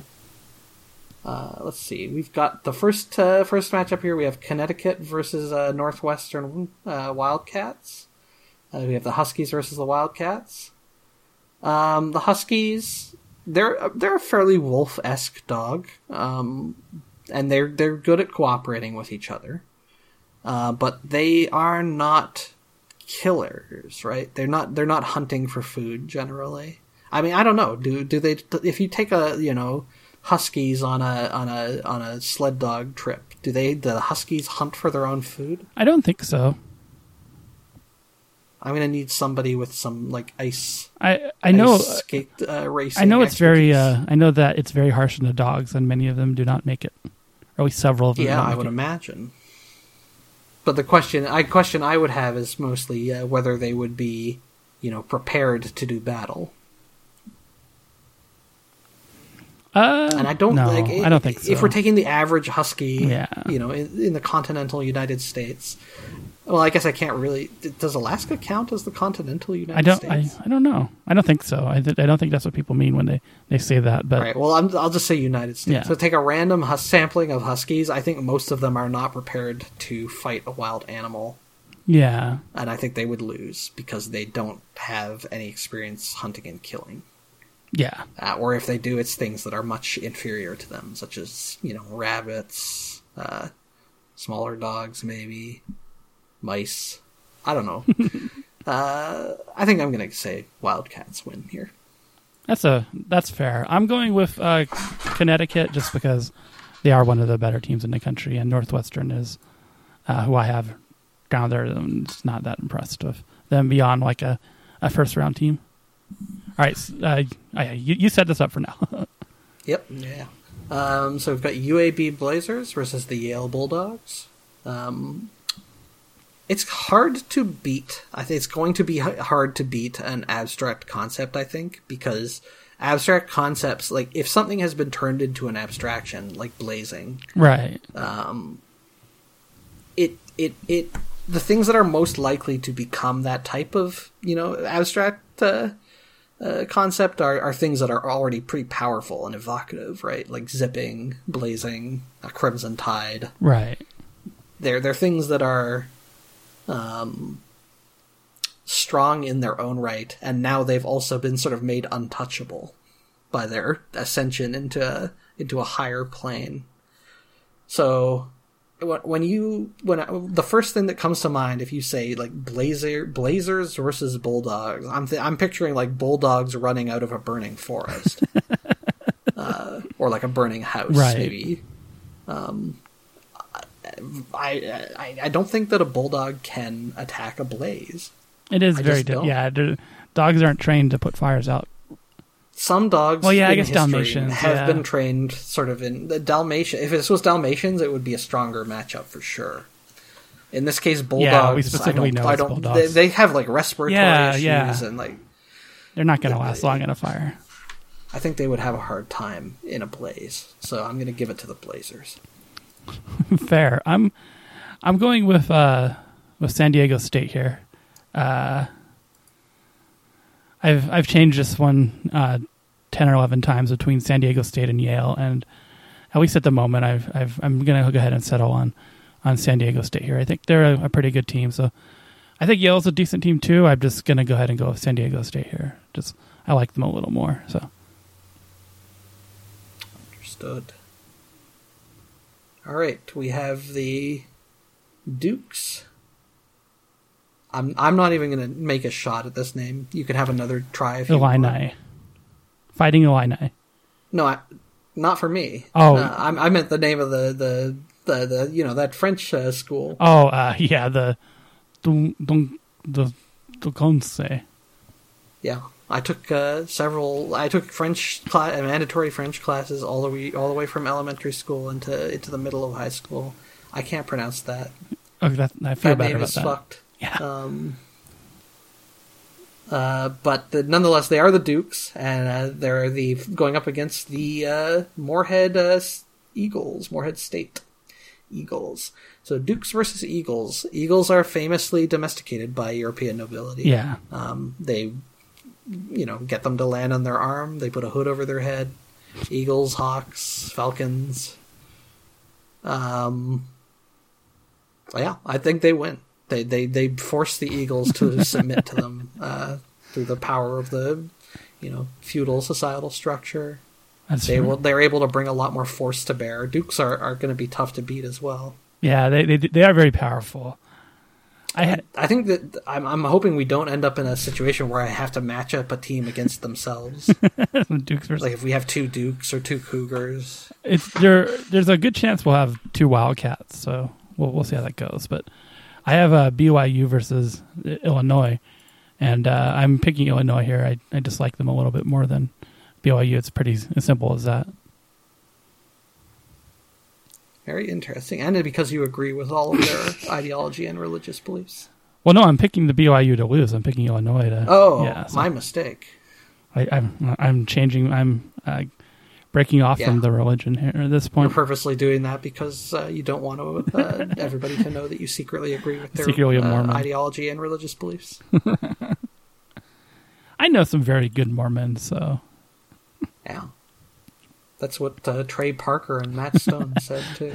Uh, let's see. We've got the first uh, first matchup here. We have Connecticut versus uh, Northwestern uh, Wildcats. Uh, we have the Huskies versus the Wildcats. Um, the Huskies, they're they're a fairly wolf-esque dog, um, and they're they're good at cooperating with each other. Uh, but they are not killers, right? They're not they're not hunting for food generally. I mean, I don't know. Do do they? If you take a you know. Huskies on a on a on a sled dog trip. Do they do the Huskies hunt for their own food? I don't think so. I'm gonna need somebody with some like ice. I I know skate uh, racing. I know it's expertise. very. Uh, I know that it's very harsh on the dogs, and many of them do not make it. Or at least several of them. Yeah, I would it. imagine. But the question, I question I would have is mostly uh, whether they would be, you know, prepared to do battle. Uh, and I don't no, like. I don't think so. If we're taking the average husky, yeah. you know, in, in the continental United States, well, I guess I can't really. Does Alaska count as the continental United I don't. States? I, I don't know. I don't think so. I, th- I don't think that's what people mean when they, they say that. But All right. Well, I'm, I'll just say United States. Yeah. So take a random hus- sampling of huskies. I think most of them are not prepared to fight a wild animal. Yeah. And I think they would lose because they don't have any experience hunting and killing. Yeah. Uh, or if they do, it's things that are much inferior to them, such as, you know, rabbits, uh, smaller dogs, maybe, mice. I don't know. uh, I think I'm going to say Wildcats win here. That's a that's fair. I'm going with uh, Connecticut just because they are one of the better teams in the country, and Northwestern is uh, who I have down there. I'm just not that impressed with them beyond like a, a first round team. All right, uh, you, you set this up for now. Yep. Yeah. Um, so we've got U A B Blazers versus the Yale Bulldogs. Um, it's hard to beat. I think it's going to be hard to beat an abstract concept, I think, because abstract concepts, like if something has been turned into an abstraction, like blazing, right? Um, it it it the things that are most likely to become that type of, you know, abstract uh, uh, concept are, are things that are already pretty powerful and evocative, right? Like zipping, blazing, a crimson tide, right? They're they're things that are um, strong in their own right, and now they've also been sort of made untouchable by their ascension into a, into a higher plane. So when you when I, the first thing that comes to mind if you say like blazer blazers versus bulldogs, I'm th- I'm picturing like bulldogs running out of a burning forest, uh, or like a burning house, right. maybe. Um, I, I I don't think that a bulldog can attack a blaze. It is I very just di- don't. yeah. Dogs aren't trained to put fires out. Some dogs, well, yeah, I in guess history Dalmatians have yeah. been trained sort of in the Dalmatian. If this was Dalmatians, it would be a stronger matchup for sure. In this case, bulldogs. Yeah, we specifically I don't, know I it's don't, bulldogs. They, they have like respiratory Yeah, issues yeah. and like They're not going to last long in a fire. I think they would have a hard time in a blaze. So I'm going to give it to the Blazers. Fair. I'm I'm going with uh, with San Diego State here. Uh, I've I've changed this one uh, ten or eleven times between San Diego State and Yale, and at least at the moment, I've I've I'm going to go ahead and settle on on San Diego State here. I think they're a, a pretty good team, so I think Yale's a decent team too. I'm just going to go ahead and go with San Diego State here. Just I like them a little more. So understood. All right, we have the Dukes. I'm I'm not even going to make a shot at this name. You can have another try if you Illini, want. Fighting Illini. No, I, not for me. Oh, uh, I, I meant the name of the the the, the you know that French uh, school. Oh, uh, yeah, the the the the Conseil. Yeah, I took uh, several. I took French cla- mandatory French classes all the way all the way from elementary school into into the middle of high school. I can't pronounce that. Oh, that I feel That better name about is that. fucked. Yeah. Um, uh, but the, nonetheless, they are the Dukes, and uh, they're the going up against the uh, Moorhead uh, Eagles, Moorhead State Eagles. So Dukes versus Eagles. Eagles are famously domesticated by European nobility. Yeah. Um, they, you know, get them to land on their arm. They put a hood over their head. Eagles, hawks, falcons. Um. Yeah, I think they win. They they they force the Eagles to submit to them uh, through the power of the, you know, feudal societal structure. That's they true. will. They're able to bring a lot more force to bear. Dukes are, are going to be tough to beat as well. Yeah, they they they are very powerful. I had, I think that I'm I'm hoping we don't end up in a situation where I have to match up a team against themselves. Dukes versus Like if we have two Dukes or two Cougars. it's there. There's a good chance we'll have two Wildcats, so we'll we'll see how that goes. But I have uh, B Y U versus Illinois, and uh, I'm picking Illinois here. I I just like them a little bit more than B Y U. It's pretty as simple as that. Very interesting, and because you agree with all of their ideology and religious beliefs. Well, no, I'm picking the B Y U to lose. I'm picking Illinois to. Oh, yeah, so my mistake. I, I'm I'm changing. I'm uh, breaking off Yeah. from the religion here at this You're point. purposely doing that because uh, you don't want to uh, everybody to know that you secretly agree with their Secretly a uh, Mormon. ideology and religious beliefs. I know some very good Mormons, so Yeah. That's what uh, Trey Parker and Matt Stone said, too.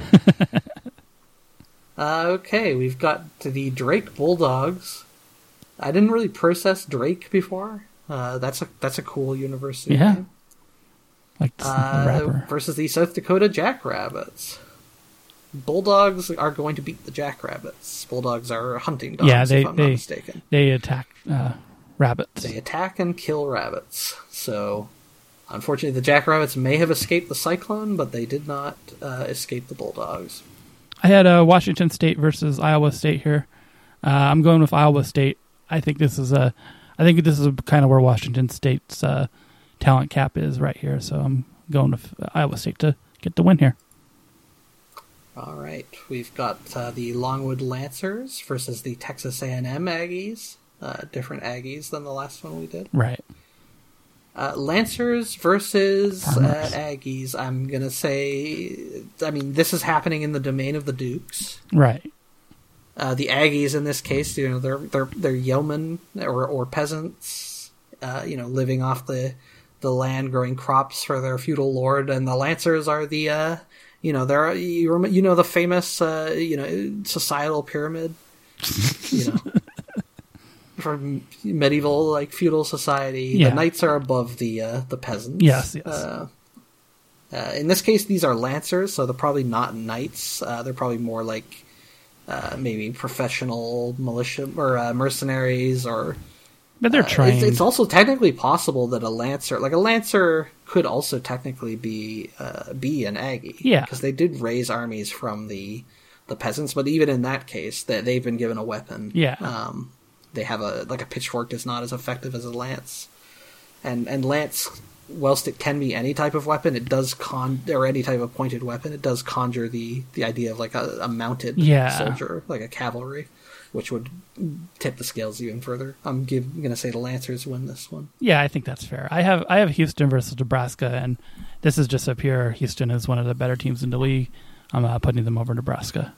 uh, okay, we've got the Drake Bulldogs. I didn't really process Drake before. Uh, that's a that's a cool university Yeah. name. like the Uh, rapper. versus the South Dakota Jackrabbits. Bulldogs are going to beat the Jackrabbits. Bulldogs are hunting dogs, Yeah, they if I'm they not mistaken. they attack uh, rabbits. They attack and kill rabbits. So, unfortunately, the Jackrabbits may have escaped the cyclone, but they did not uh, escape the Bulldogs. I had uh, Washington State versus Iowa State here. Uh, I'm going with Iowa State. I think this is a, I think this is kind of where Washington State's uh, talent cap is right here. So I'm going with Iowa State to get the win here. All right, we've got uh, the Longwood Lancers versus the Texas A and M Aggies. Uh, different Aggies than the last one we did. Right. Uh, Lancers versus uh, Farmers. Aggies. I'm gonna say, I mean, this is happening in the domain of the Dukes. Right. Uh, the Aggies, in this case, you know, they're they're they're yeomen or or peasants, uh, you know, living off the the land, growing crops for their feudal lord, and the Lancers are the, uh, you know, they're you rem- you know the famous uh, you know societal pyramid, you know. From medieval, like feudal society, Yeah. the knights are above the uh, the peasants. Yes, yes. Uh, uh, in this case, these are lancers, so they're probably not knights. Uh, they're probably more like uh, maybe professional militia or uh, mercenaries, or But they're uh, trained. It's, it's also technically possible that a lancer, like a lancer, could also technically be uh, be an Aggie. Yeah. because they did raise armies from the the peasants, but even in that case, that they've been given a weapon. Yeah. Um, they have a like a pitchfork is not as effective as a lance, and and lance, whilst it can be any type of weapon, it does con or any type of pointed weapon, it does conjure the the idea of like a, a mounted Yeah. soldier, like a cavalry, which would tip the scales even further. I'm give, going to say the Lancers win this one. Yeah, I think that's fair. I have I have Houston versus Nebraska, and this is just a pure Houston is one of the better teams in the league. I'm uh, putting them over Nebraska.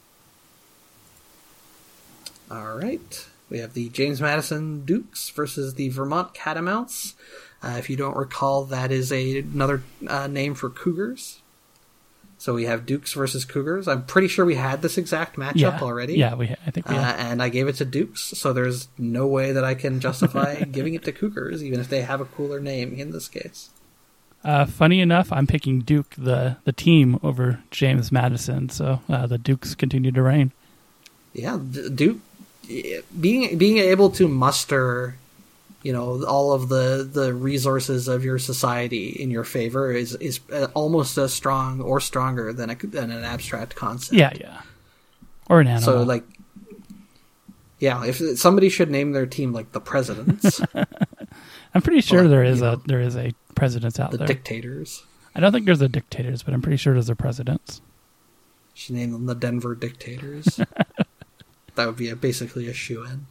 All right. We have the James Madison Dukes versus the Vermont Catamounts. Uh, if you don't recall, that is a, another uh, name for Cougars. So we have Dukes versus Cougars. I'm pretty sure we had this exact matchup Yeah, already. yeah, we I think we Uh, have. and I gave it to Dukes, so there's no way that I can justify giving it to Cougars, even if they have a cooler name in this case. Uh, funny enough, I'm picking Duke, the, the team, over James Madison, so uh, the Dukes continue to reign. Yeah, D- Duke being being able to muster, you know, all of the, the resources of your society in your favor is is almost as strong or stronger than a, than an abstract concept. Yeah, yeah. Or an animal. So like, yeah, if somebody should name their team like the Presidents, I'm pretty sure well, there is you a know, there is a presidents out the there. Dictators. I don't think there's a dictators, but I'm pretty sure there's a presidents. Should name them the Denver Dictators. That would be a, basically a shoe-in.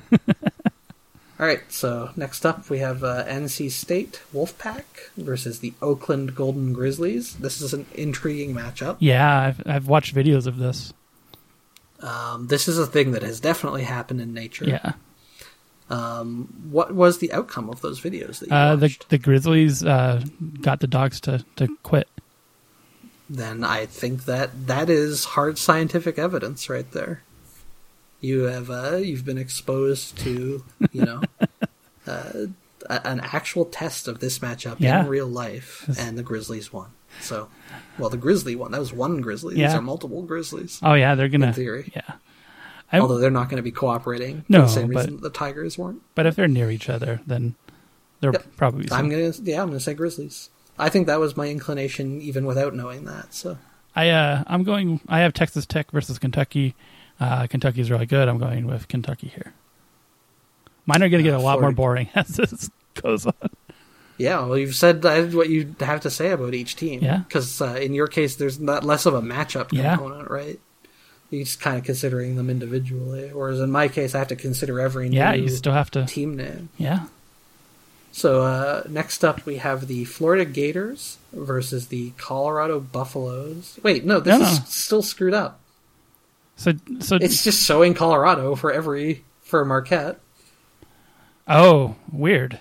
All right, so next up we have uh, N C State Wolfpack versus the Oakland Golden Grizzlies. This is an intriguing matchup. Yeah, I've I've watched videos of this. Um, this is a thing that has definitely happened in nature. Yeah. Um, what was the outcome of those videos that you Uh, the watched? the Grizzlies uh, got the dogs to, to quit. Then I think that that is hard scientific evidence right there. You have uh, you've been exposed to, you know, uh, a- an actual test of this matchup Yeah. in real life, and the Grizzlies won. So, well, the Grizzly won. That was one Grizzly. Yeah. These are multiple Grizzlies, Oh yeah, they're gonna. in theory. Yeah. I, Although they're not going to be cooperating No, for the same but- reason that the Tigers weren't. but if they're near each other, then they're Yep. probably. I'm gonna, yeah, I'm gonna say Grizzlies. I think that was my inclination, even without knowing that. So, I uh, I'm going. I have Texas Tech versus Kentucky. Uh, Kentucky's really good. I'm going with Kentucky here. Mine are going to get Uh, a lot more Florida- boring as this goes on. yeah, well, you've said uh, what you have to say about each team. Yeah. Because uh, in your case, there's not less of a matchup Yeah. component, right? You're just kind of considering them individually. Whereas in my case, I have to consider every Yeah, new you still have to. team name. Yeah, So uh, next up, we have the Florida Gators versus the Colorado Buffaloes. Wait, no, this No. is still screwed up. So, so It's just showing Colorado for every for Marquette. oh, weird.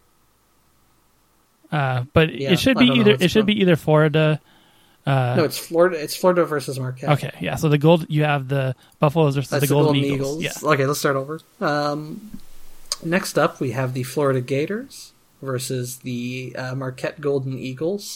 Uh, but Yeah, it should I be don't know either. what's It should wrong. be either Florida. Uh, No, it's Florida. It's Florida versus Marquette. okay, yeah. So the gold. You have the Buffaloes versus That's the the Golden, Golden Eagles. Eagles. Yeah. Okay, let's start over. Um, next up, we have the Florida Gators versus the uh, Marquette Golden Eagles.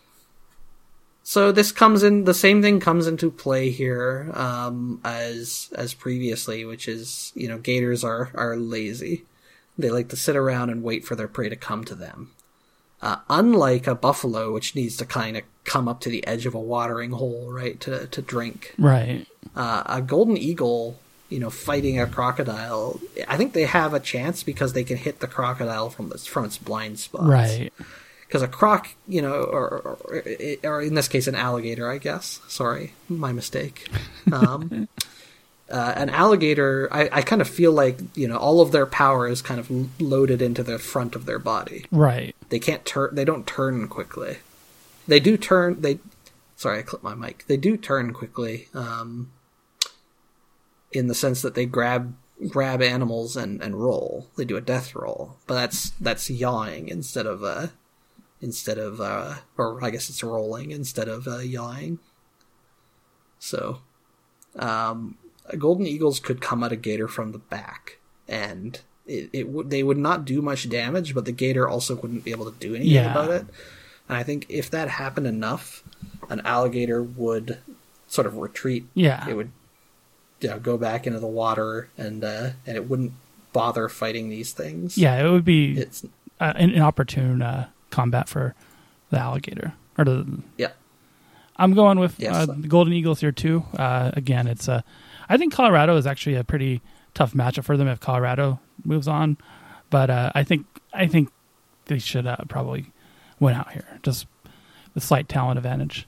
So this comes in, the same thing comes into play here um, as as previously, which is, you know, Gators are, are lazy. They like to sit around and wait for their prey to come to them. Uh, unlike a buffalo, which needs to kind of come up to the edge of a watering hole, right, to, to drink. Right. Uh, a golden eagle, you know, fighting a crocodile, I think they have a chance because they can hit the crocodile from the, from its blind spots. Right. Because a croc, you know, or, or, or in this case, an alligator, I guess. Sorry, my mistake. Um, uh, an alligator, I, I kind of feel like, you know, all of their power is kind of loaded into the front of their body. Right. They can't turn. They don't turn quickly. They do turn. They, sorry, I clipped my mic. They do turn quickly, um, in the sense that they grab grab animals and, and roll. They do a death roll, but that's that's yawing instead of uh instead of uh or I guess it's rolling instead of uh, yawing. So, um, golden eagles could come at a gator from the back, and it, it would they would not do much damage, but the gator also wouldn't be able to do anything Yeah. about it. And I think if that happened enough, an alligator would sort of retreat. Yeah. It would, you know, go back into the water, and uh, and it wouldn't bother fighting these things. Yeah, it would be It's uh, an inopportune uh, combat for the alligator. Or the, yeah. I'm going with Yes. uh, the Golden Eagles here too. Uh, again, it's a. I think Colorado is actually a pretty tough matchup for them if Colorado moves on, but uh, I think I think they should uh, probably win out here, just the slight talent advantage.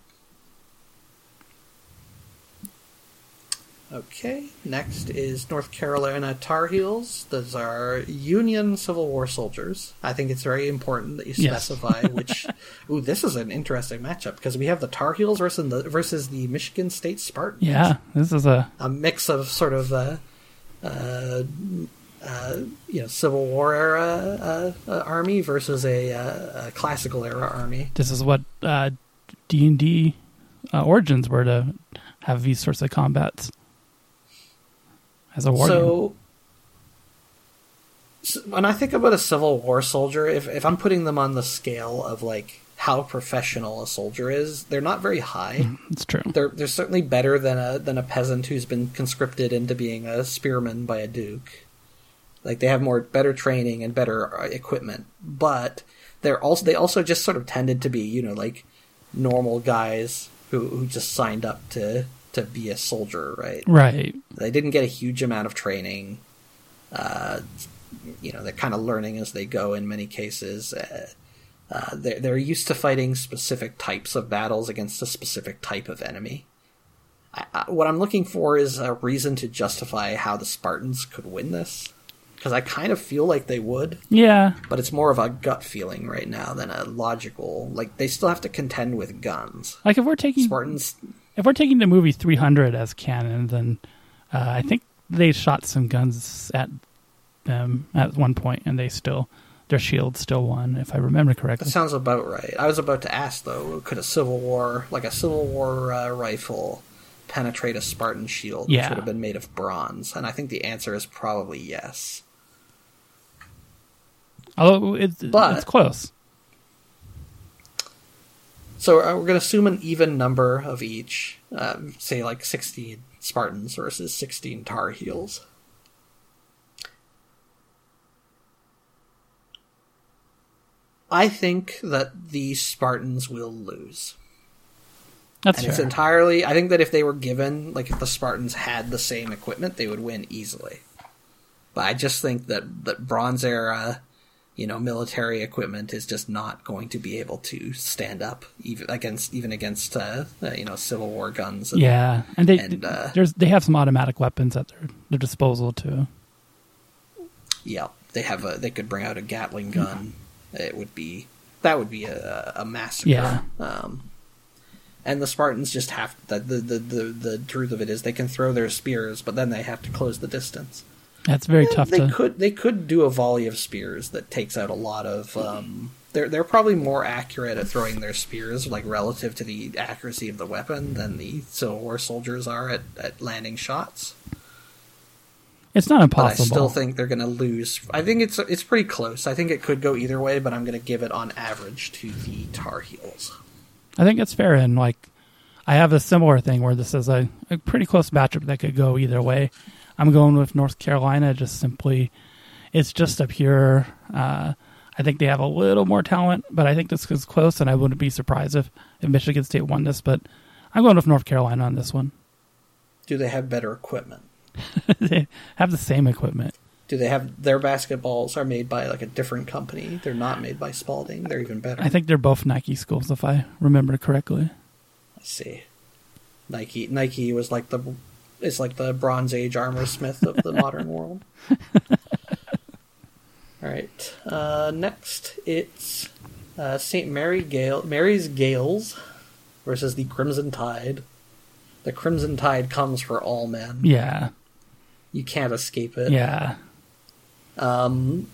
Okay, next is North Carolina Tar Heels. Those are Union Civil War soldiers. I think it's very important that you Yes. specify which... Ooh, this is an interesting matchup, because we have the Tar Heels versus the, versus the Michigan State Spartans. Yeah, this is a A mix of sort of, uh, uh, uh, you know, Civil War era uh, uh, army versus a, uh, a classical era army. this is what uh, D and D uh, origins were, to have these sorts of combats as a war game. So, so when I think about a Civil War soldier, if if I'm putting them on the scale of like how professional a soldier is, they're not very high. It's true. They're they're certainly better than a than a peasant who's been conscripted into being a spearman by a duke. Like, they have more better training and better equipment, but they're also they also just sort of tended to be, you know, like normal guys who who just signed up to to be a soldier, right? Right. They didn't get a huge amount of training. Uh, you know, they're kind of learning as they go in many cases. Uh, uh, they're, they're used to fighting specific types of battles against a specific type of enemy. I, I, what I'm looking for is a reason to justify how the Spartans could win this. Because I kind of feel like they would, Yeah. but it's more of a gut feeling right now than a logical... Like, they still have to contend with guns. Like if we're taking Spartans... if we're taking the movie three hundred as canon, then uh, I think they shot some guns at them at one point, and they still their shields still won, if I remember That correctly. sounds about right. I was about to ask, though, could a Civil War, like a Civil War uh, rifle, penetrate a Spartan shield, Yeah. which would have been made of bronze? And I think the answer is probably yes. Although it's, But- it's close. So uh, we're going to assume an even number of each, um, say like sixteen Spartans versus sixteen Tar Heels. I think that the Spartans will lose. That's And it's fair. entirely... I think that if they were given... Like, if the Spartans had the same equipment, they would win easily. But I just think that, that Bronze Era, you know, military equipment is just not going to be able to stand up even against, even against uh, uh, you know, Civil War guns. And, Yeah, and they and, uh, there's they have some automatic weapons at their, their disposal too. Yeah, they have a... They could bring out a Gatling gun. it would be that would be a, a massacre. Yeah. Um, and the Spartans just have the, the the the the truth of it is they can throw their spears, but then they have to close the distance. That's very and tough. They to... could they could do a volley of spears that takes out a lot of. Um, they're they're probably more accurate at throwing their spears, like relative to the accuracy of the weapon, than the Civil War soldiers are at, at landing shots. It's not impossible. But I still think they're going to lose. I think it's it's pretty close. I think it could go either way, but I'm going to give it on average to the Tar Heels. I think it's fair, and like I have a similar thing where this is a, a pretty close matchup that could go either way. I'm going with North Carolina. Just simply, it's just a pure. Uh, I think they have a little more talent, but I think this is close, and I wouldn't be surprised if, if Michigan State won this. But I'm going with North Carolina on this one. Do they have better equipment? They have the same equipment. Do they have their basketballs are made by like a different company? They're not made by Spalding. They're even better. I think they're both Nike schools, if I remember correctly. I see. Nike Nike was like the is like the Bronze Age armor smith of the modern world. All right. Uh, next, it's uh, Saint Mary Gale Mary's Gales versus the Crimson Tide. The Crimson Tide comes for all men. Yeah. You can't escape it. Yeah. Um,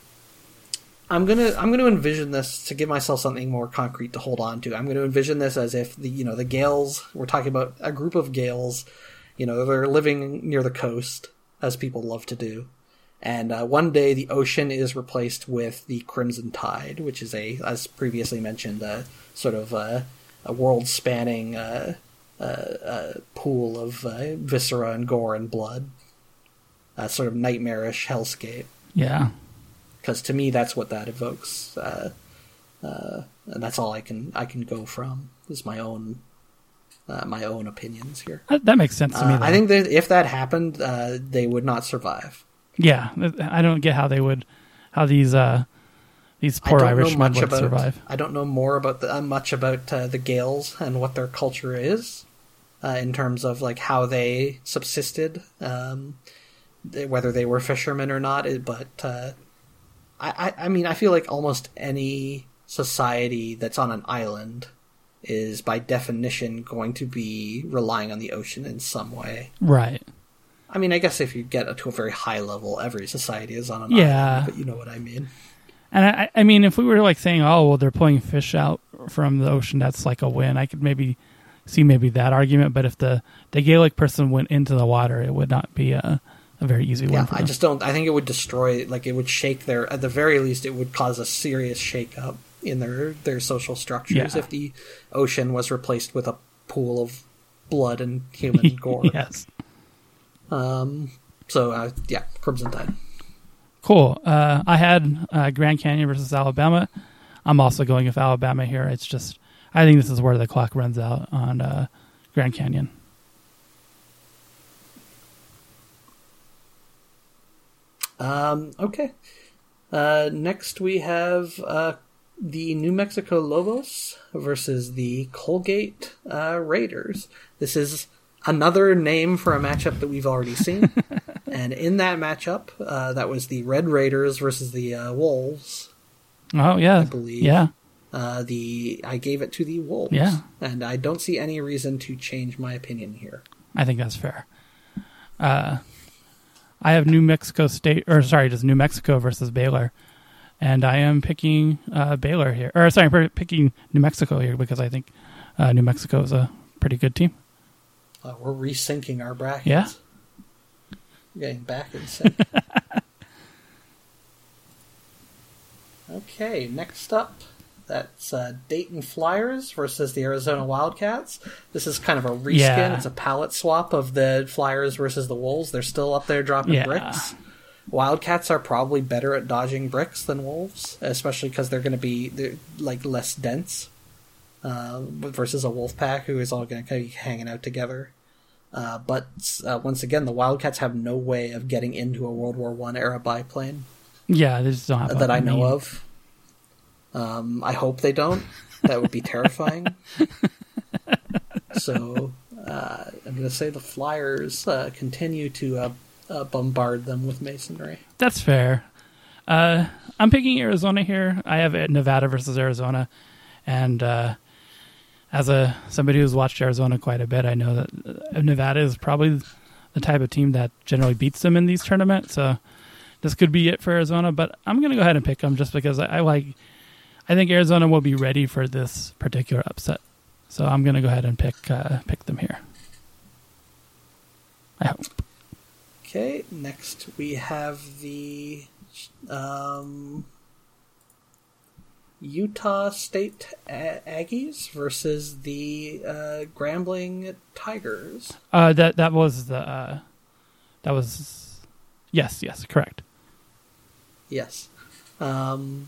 I'm gonna I'm gonna envision this to give myself something more concrete to hold on to. I'm gonna envision this as if the you know the Gales. We're talking about a group of Gales. You know, they're living near the coast, as people love to do. And uh, one day the ocean is replaced with the Crimson Tide, which is a, as previously mentioned, a sort of uh, a world-spanning uh, uh, uh, pool of uh, viscera and gore and blood. A sort of nightmarish hellscape. Yeah. Because to me, that's what that evokes. Uh, uh, and that's all I can I can go from, is my own uh, my own opinions here. That, that makes sense to me, Uh, though. I think that if that happened, uh, they would not survive. Yeah, I don't get how they would, how these uh, these poor Irishmen would about, survive. I don't know more about the, uh, much about uh, the Gaels and what their culture is, uh, in terms of like how they subsisted, um, whether they were fishermen or not. But uh, I, I mean, I feel like almost any society that's on an island is by definition going to be relying on the ocean in some way. Right. I mean, I guess if you get to a very high level, every society is on an yeah. island, but you know what I mean. And I, I mean, if we were like saying, oh, well, they're pulling fish out from the ocean, that's like a win. I could maybe see maybe that argument. But if the, the Gaelic person went into the water, it would not be a, a very easy win. Yeah, for I them. just don't. I think it would destroy. Like it would shake their. At the very least, it would cause a serious shake-up in their their social structures Yeah. if the ocean was replaced with a pool of blood and human gore. Yes. Um. So uh, yeah, Crimson Tide. Cool. Uh, I had uh, Grand Canyon versus Alabama. I'm also going with Alabama here. It's just, I think this is where the clock runs out on uh, Grand Canyon. Um. Okay. Uh. Next, we have uh the New Mexico Lobos versus the Colgate uh, Raiders. This is another name for a matchup that we've already seen. And in that matchup, uh, that was the Red Raiders versus the uh, Wolves. Oh, yeah. I believe. Yeah. Uh, the I gave it to the Wolves. Yeah. And I don't see any reason to change my opinion here. I think that's fair. Uh, I have New Mexico State, or sorry, just New Mexico versus Baylor. And I am picking uh, Baylor here. Or sorry, I'm picking New Mexico here because I think uh, New Mexico is a pretty good team. Uh, we're resyncing our brackets. Yeah. Getting back in sync. Okay, next up, that's uh, Dayton Flyers versus the Arizona Wildcats. This is kind of a reskin. Yeah. It's a palette swap of the Flyers versus the Wolves. They're still up there dropping Yeah. bricks. Wildcats are probably better at dodging bricks than Wolves, especially because they're going to be they're, like less dense uh, versus a wolf pack who is all going to be hanging out together. Uh, but uh, once again, the Wildcats have no way of getting into a World War One era biplane. Yeah, they just don't have That a I know main- of. Um, I hope they don't. That would be terrifying. So uh, I'm going to say the Flyers uh, continue to uh, uh, bombard them with masonry. That's fair. Uh, I'm picking Arizona here. I have Nevada versus Arizona, and uh, as a somebody who's watched Arizona quite a bit, I know that Nevada is probably the type of team that generally beats them in these tournaments. So this could be it for Arizona, but I'm going to go ahead and pick them just because I, I like. I think Arizona will be ready for this particular upset, so I'm going to go ahead and pick uh, pick them here. I hope. Okay, next we have the um, Utah State A- Aggies versus the uh, Grambling Tigers. Uh, that that was the uh, that was yes, yes, correct. Yes, um,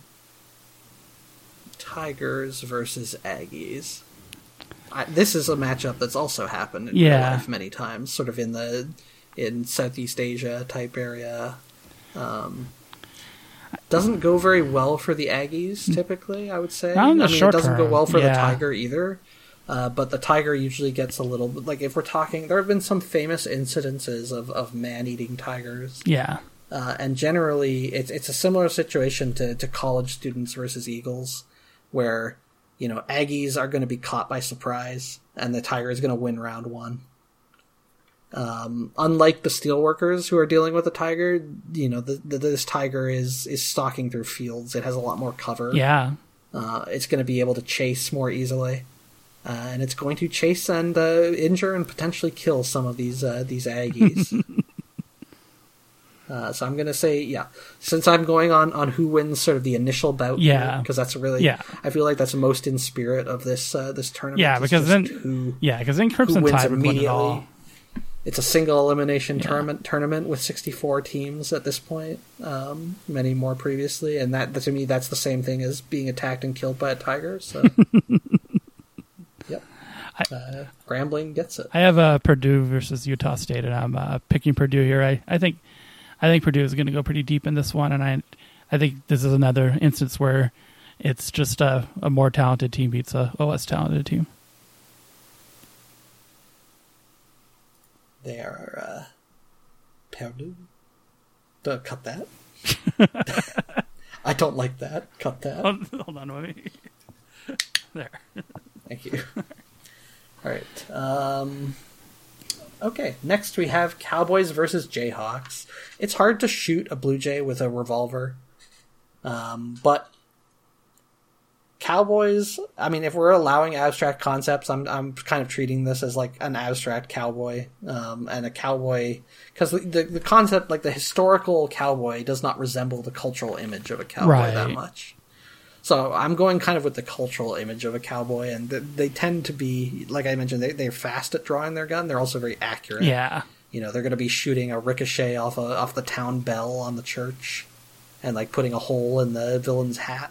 Tigers versus Aggies. I, this is a matchup that's also happened in yeah. real life many times, sort of in the in Southeast Asia type area. Um, doesn't go very well for the Aggies typically, I would say. Not in the I mean, short it doesn't term. go well for yeah. the Tiger either. Uh, but the Tiger usually gets a little bit, like if we're talking, there have been some famous incidences of, of man-eating tigers. Yeah. Uh, and generally, it's it's a similar situation to, to college students versus Eagles, where, you know, Aggies are going to be caught by surprise, and the Tiger is going to win round one. Um, unlike the Steelworkers who are dealing with the Tiger, you know, the, the, this Tiger is, is stalking through fields. It has a lot more cover. Yeah. Uh, it's going to be able to chase more easily. Uh, and it's going to chase and uh, injure and potentially kill some of these uh, these Aggies. uh, so I'm going to say, yeah, since I'm going on, on who wins sort of the initial bout, yeah, because that's really, yeah. I feel like that's most in spirit of this uh, this tournament. Yeah, because then, who, yeah, because then Crimson Tide would win it all. It's a single elimination yeah. tournament tournament with sixty-four teams at this point, um, many more previously, and that to me that's the same thing as being attacked and killed by a tiger. So. Uh, Grambling gets it. I have uh, Purdue versus Utah State, and I'm uh, picking Purdue here. I, I think I think Purdue is going to go pretty deep in this one, and I I think this is another instance where it's just a, a more talented team beats a, a less talented team. They are uh, Purdue. Don't cut that. I don't like that. Cut that. Hold, hold on, let me. There. Thank you. All right. Um, okay. Next, we have Cowboys versus Jayhawks. It's hard to shoot a Blue Jay with a revolver, um, but Cowboys. I mean, if we're allowing abstract concepts, I'm I'm kind of treating this as like an abstract cowboy um, and a cowboy because the, the the concept, like the historical cowboy, does not resemble the cultural image of a cowboy right. that much. So I'm going kind of with the cultural image of a cowboy, and they tend to be, like I mentioned, they, they're fast at drawing their gun. They're also very accurate. Yeah. You know, they're going to be shooting a ricochet off a, off the town bell on the church and, like, putting a hole in the villain's hat.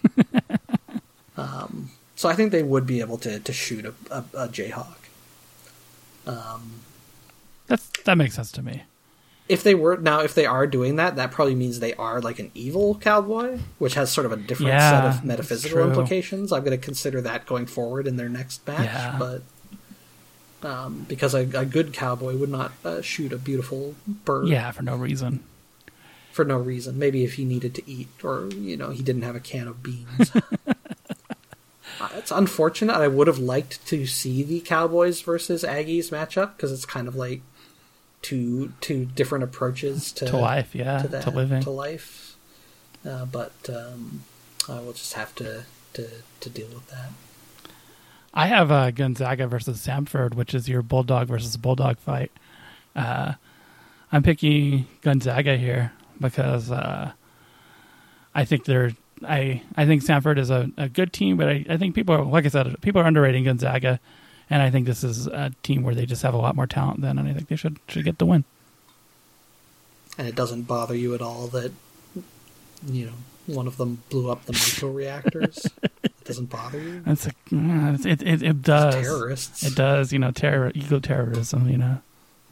um, so I think they would be able to, to shoot a, a, a Jayhawk. Um, That's, that makes sense to me. If they were now, if they are doing that, that probably means they are like an evil cowboy, which has sort of a different yeah, set of metaphysical implications. I'm going to consider that going forward in their next match, yeah. but um, because a, a good cowboy would not uh, shoot a beautiful bird, yeah, for no reason, for no reason. Maybe if he needed to eat, or you know, he didn't have a can of beans. uh, it's unfortunate. I would have liked to see the Cowboys versus Aggies matchup because it's kind of like. Two two different approaches to, to life, yeah, to, that, to living, to life. Uh, but um, I will just have to, to to deal with that. I have uh, Gonzaga versus Samford, which is your bulldog versus bulldog fight. Uh, I'm picking Gonzaga here because uh, I think they're. I I think Samford is a, a good team, but I, I think people are, like I said, people are underrating Gonzaga. And I think this is a team where they just have a lot more talent than, and I think they should should get the win. And it doesn't bother you at all that, you know, one of them blew up the microreactors? It doesn't bother you? It's like, it, it, it does. It's terrorists. It does, you know, terror, eco-terrorism, you know.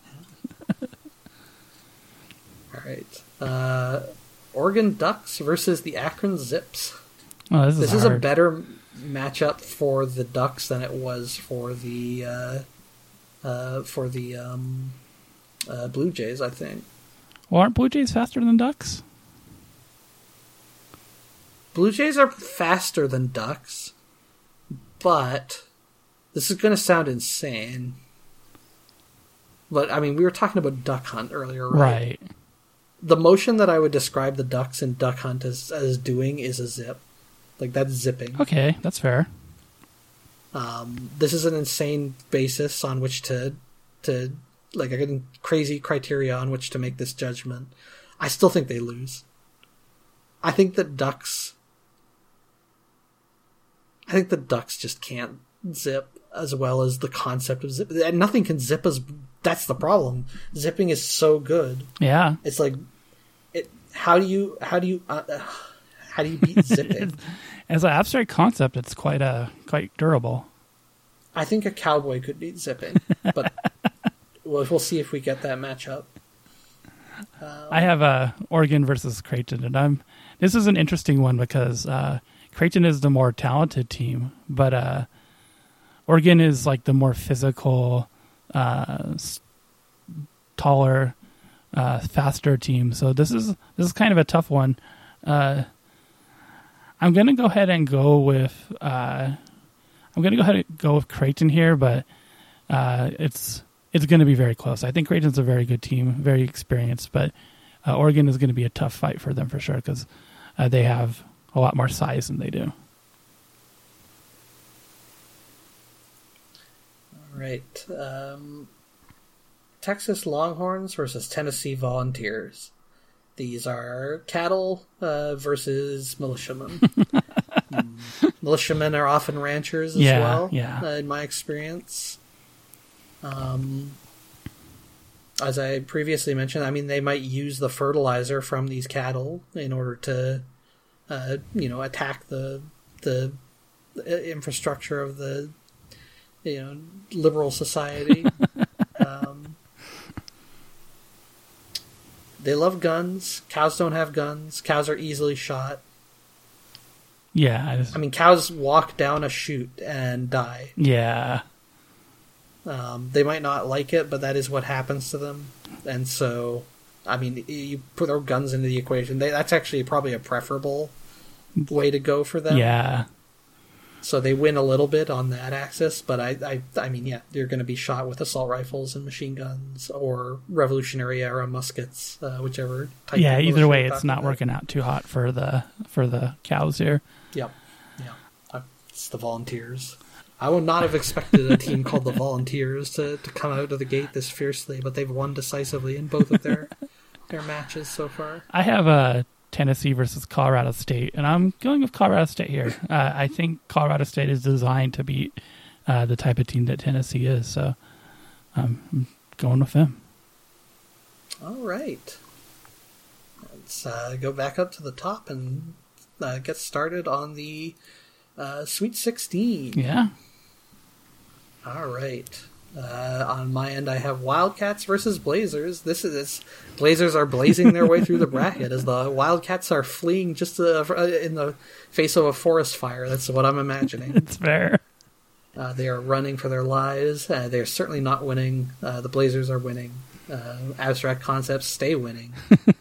All right. Uh, Oregon Ducks versus the Akron Zips. Oh, this is This hard. is a better matchup for the Ducks than it was for the uh, uh, for the um, uh, Blue Jays, I think. Well, aren't Blue Jays faster than Ducks? Blue Jays are faster than ducks, but this is going to sound insane. But, I mean, we were talking about duck hunt earlier, right? Right. The motion that I would describe the ducks in duck hunt as, as doing is a zip. Like, that's zipping. Okay, that's fair. Um, this is an insane basis on which to, to like, a crazy criteria on which to make this judgment. I still think they lose. I think that ducks... I think the ducks just can't zip as well as the concept of zip. And nothing can zip as... That's the problem. Zipping is so good. Yeah. It's like... it. How do you... How do you... Uh, how do you beat zipping? As an abstract concept, it's quite uh, quite durable. I think a cowboy could beat zipping. But we'll, we'll see if we get that matchup. Um, I have uh, Oregon versus Creighton, and I'm. This is an interesting one because uh, Creighton is the more talented team, but uh, Oregon is like the more physical, uh, taller, uh, faster team. So this is this is kind of a tough one. Uh, I'm gonna go ahead and go with. Uh, I'm gonna go ahead and go with Creighton here, but uh, it's. It's going to be very close. I think Creighton's a very good team, very experienced, but uh, Oregon is going to be a tough fight for them for sure because uh, they have a lot more size than they do. All right. Um, Texas Longhorns versus Tennessee Volunteers. These are cattle uh, versus militiamen. mm. Militiamen are often ranchers as yeah, well, yeah. uh, in my experience. Um, as I previously mentioned, I mean, they might use the fertilizer from these cattle in order to, uh, you know, attack the the infrastructure of the, you know, liberal society. um, they love guns. Cows don't have guns. Cows are easily shot. Yeah. I, just, I mean, cows walk down a chute and die. Yeah. Um, they might not like it, but that is what happens to them. And so, I mean, you put their guns into the equation. They, that's actually probably a preferable way to go for them. Yeah. So they win a little bit on that axis, but I, I, I mean, yeah, you're going to be shot with assault rifles and machine guns or Revolutionary era muskets, uh, whichever type. Yeah, of either way, you're it's not about. working out too hot for the for the cows here. Yep, yeah, it's the Volunteers. I would not have expected a team called the Volunteers to, to come out of the gate this fiercely, but they've won decisively in both of their their matches so far. I have uh, Tennessee versus Colorado State, and I'm going with Colorado State here. Uh, I think Colorado State is designed to beat uh, the type of team that Tennessee is, so um, I'm going with them. All right. Let's uh, go back up to the top and uh, get started on the uh, Sweet sixteen. Yeah. All right. Uh, on my end, I have Wildcats versus Blazers. This is Blazers are blazing their way through the bracket as the Wildcats are fleeing just uh, in the face of a forest fire. That's what I'm imagining. It's fair. Uh, they are running for their lives. Uh, they are certainly not winning. Uh, the Blazers are winning. Uh, abstract concepts stay winning.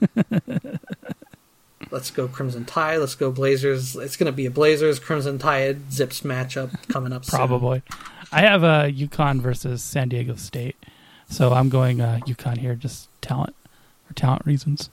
Let's go Crimson Tide. Let's go Blazers. It's going to be a Blazers Crimson Tide Zips matchup coming up soon. Probably. I have uh, UConn versus San Diego State, so I'm going uh, UConn here, just talent for talent reasons.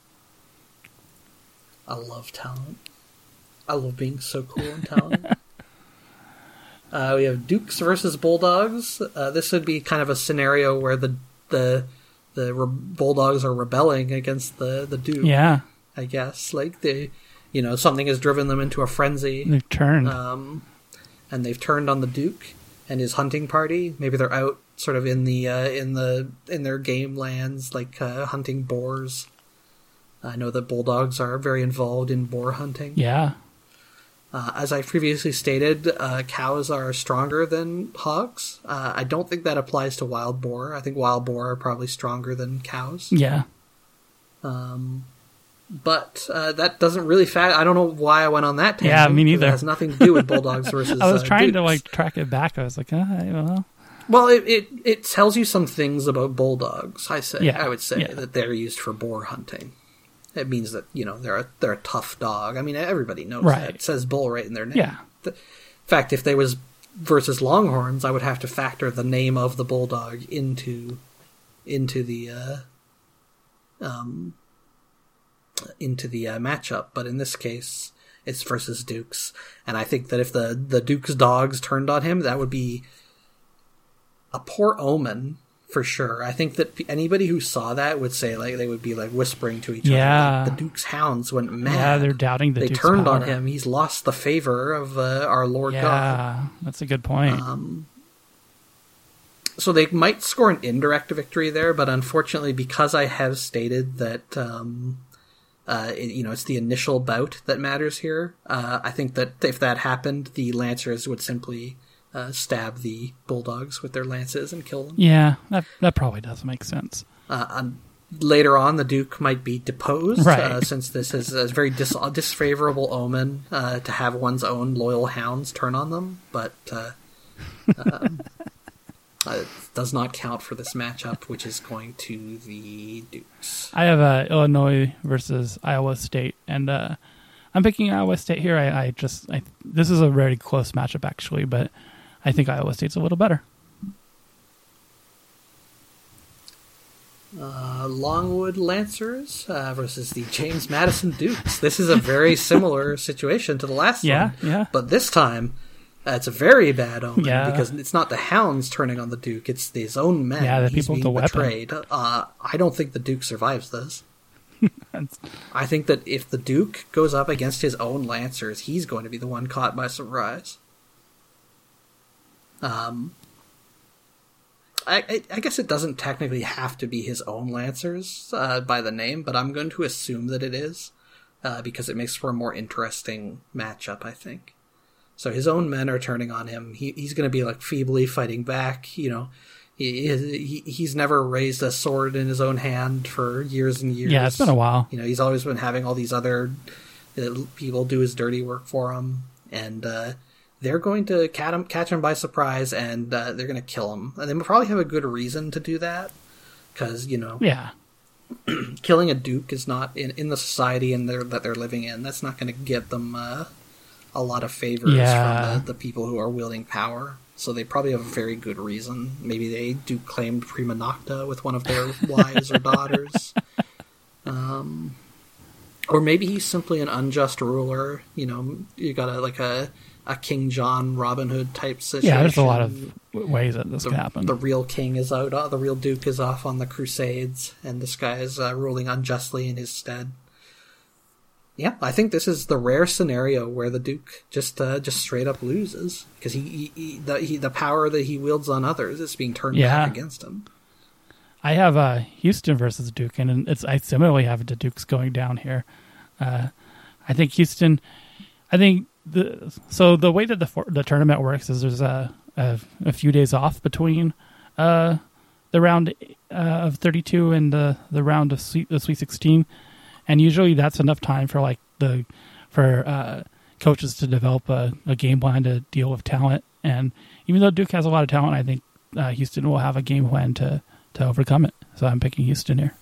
I love talent. I love being so cool and talented. uh, we have Dukes versus Bulldogs. Uh, this would be kind of a scenario where the the the re- Bulldogs are rebelling against the the Duke. Yeah, I guess like they, you know, something has driven them into a frenzy. they've turned, um, and they've turned on the Duke and his hunting party. Maybe they're out sort of in the uh, in the in their game lands, like uh, hunting boars. I know that Bulldogs are very involved in boar hunting. Yeah. Uh, as I previously stated, uh, cows are stronger than hogs. Uh, I don't think that applies to wild boar. I think wild boar are probably stronger than cows. Yeah. Um, but uh, that doesn't really fact. I don't know why I went on that tangent. Yeah, me neither. It has nothing to do with Bulldogs versus. I was uh, trying Dukes. to like track it back. I was like, ah, well. Well, it, it it tells you some things about bulldogs. I say, Yeah, I would say yeah. that they're used for boar hunting, it means that, you know, they're a, they're a tough dog. I mean, everybody knows Right. that. It says bull right in their name. Yeah. The, in fact, if they was versus Longhorns, I would have to factor the name of the bulldog into into the uh, um into the uh, matchup. But in this case, it's versus Dukes, and I think that if the the Dukes dogs turned on him, that would be a poor omen. For sure. I think that anybody who saw that would say, like, they would be, like, whispering to each Yeah. other. Like, the Duke's hounds went mad. Yeah, they're doubting the They Duke's turned power. on him. He's lost the favor of uh, our Lord yeah, God. that's a good point. Um, so they might score an indirect victory there, but unfortunately, because I have stated that, um, uh, it, you know, it's the initial bout that matters here, uh, I think that if that happened, the Lancers would simply... Uh, stab the Bulldogs with their lances and kill them. Yeah, that that probably does make sense. Uh, um, later on, the Duke might be deposed, Right. uh, since this is a very dis- disfavorable omen uh, to have one's own loyal hounds turn on them, but uh, um, uh, it does not count for this matchup, which is going to the Dukes. I have uh, Illinois versus Iowa State, and uh, I'm picking Iowa State here. I, I just I, this is a very close matchup, actually, but I think Iowa State's a little better. Uh, Longwood Lancers uh, versus the James Madison Dukes. This is a very similar situation to the last Yeah, one. yeah. But this time, uh, it's a very bad omen Yeah. because it's not the hounds turning on the Duke, it's his own men. Yeah, the He's people with being the weapon. betrayed. Uh, I don't think the Duke survives this. That's- I think that if the Duke goes up against his own Lancers, he's going to be the one caught by surprise. Um, I, I, I guess it doesn't technically have to be his own Lancers uh, by the name, but I'm going to assume that it is uh, because it makes for a more interesting matchup, I think. So his own men are turning on him. He, he's going to be like feebly fighting back. You know, he, he he's never raised a sword in his own hand for years and years. yeah, it's been a while. You know, he's always been having all these other uh, people do his dirty work for him, and uh, they're going to catch him, catch him by surprise, and uh, they're going to kill him. And they probably have a good reason to do that, because, you know, Yeah, killing a duke is not, in, in the society in their, that they're living in, that's not going to get them uh, a lot of favors Yeah. from the, the people who are wielding power. So they probably have a very good reason. Maybe they do claimed prima nocta with one of their wives or daughters. Um, or maybe he's simply an unjust ruler. You know, you got a, like a, a King John, Robin Hood type situation. yeah. There's a lot of w- ways that this the, could happen. the real king is out, uh, the real duke is off on the crusades, and this guy is uh, ruling unjustly in his stead. Yeah, I think this is the rare scenario where the duke just uh, just straight up loses because he, he, he the he, the power that he wields on others is being turned Yeah. back against him. I have uh, Houston versus Duke, and it's I similarly have the Dukes going down here. Uh, I think Houston. I think the so the way that the for, the tournament works is there's a a, a few days off between uh, the round uh, of thirty-two and the the round of sweet, the Sweet sixteen, and usually that's enough time for like the for uh, coaches to develop a, a game plan to deal with talent. And even though Duke has a lot of talent, I think uh, Houston will have a game plan to. to overcome it. So I'm picking Houston here.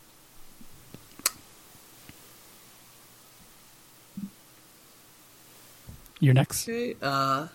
You're next. Okay, uh,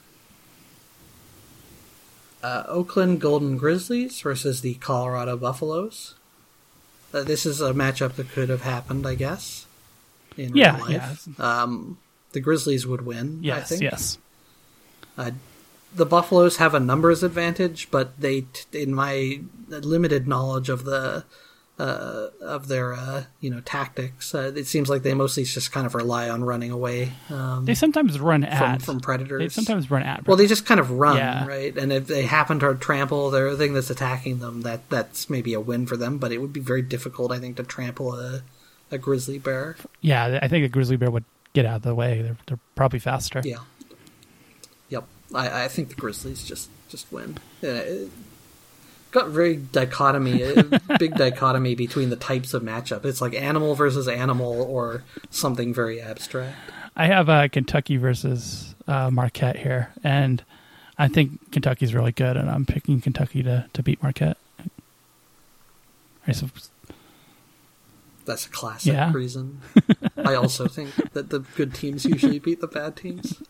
uh, Oakland Golden Grizzlies versus the Colorado Buffaloes. Uh, this is a matchup that could have happened, I guess, in Yeah, real life. Um, the Grizzlies would win, I Yes, think. yes. Uh, the Buffaloes have a numbers advantage, but they, t- in my limited knowledge of the uh, of their uh, you know tactics, uh, it seems like they mostly just kind of rely on running away. Um, They sometimes run from, at. from predators. They sometimes run at. Well, they just kind of run, Yeah. right? And if they happen to trample their thing that's attacking them, that that's maybe a win for them. But it would be very difficult, I think, to trample a a grizzly bear. Yeah, I think a grizzly bear would get out of the way. They're, they're probably faster. Yeah. Yep. I, I think the Grizzlies just just win. Yeah, it got very dichotomy, a big dichotomy between the types of matchup. It's like animal versus animal, or something very abstract. I have uh, Kentucky versus uh, Marquette here, and I think Kentucky's really good, and I'm picking Kentucky to, to beat Marquette. Right, so, that's a classic Yeah. reason. I also think that the good teams usually beat the bad teams.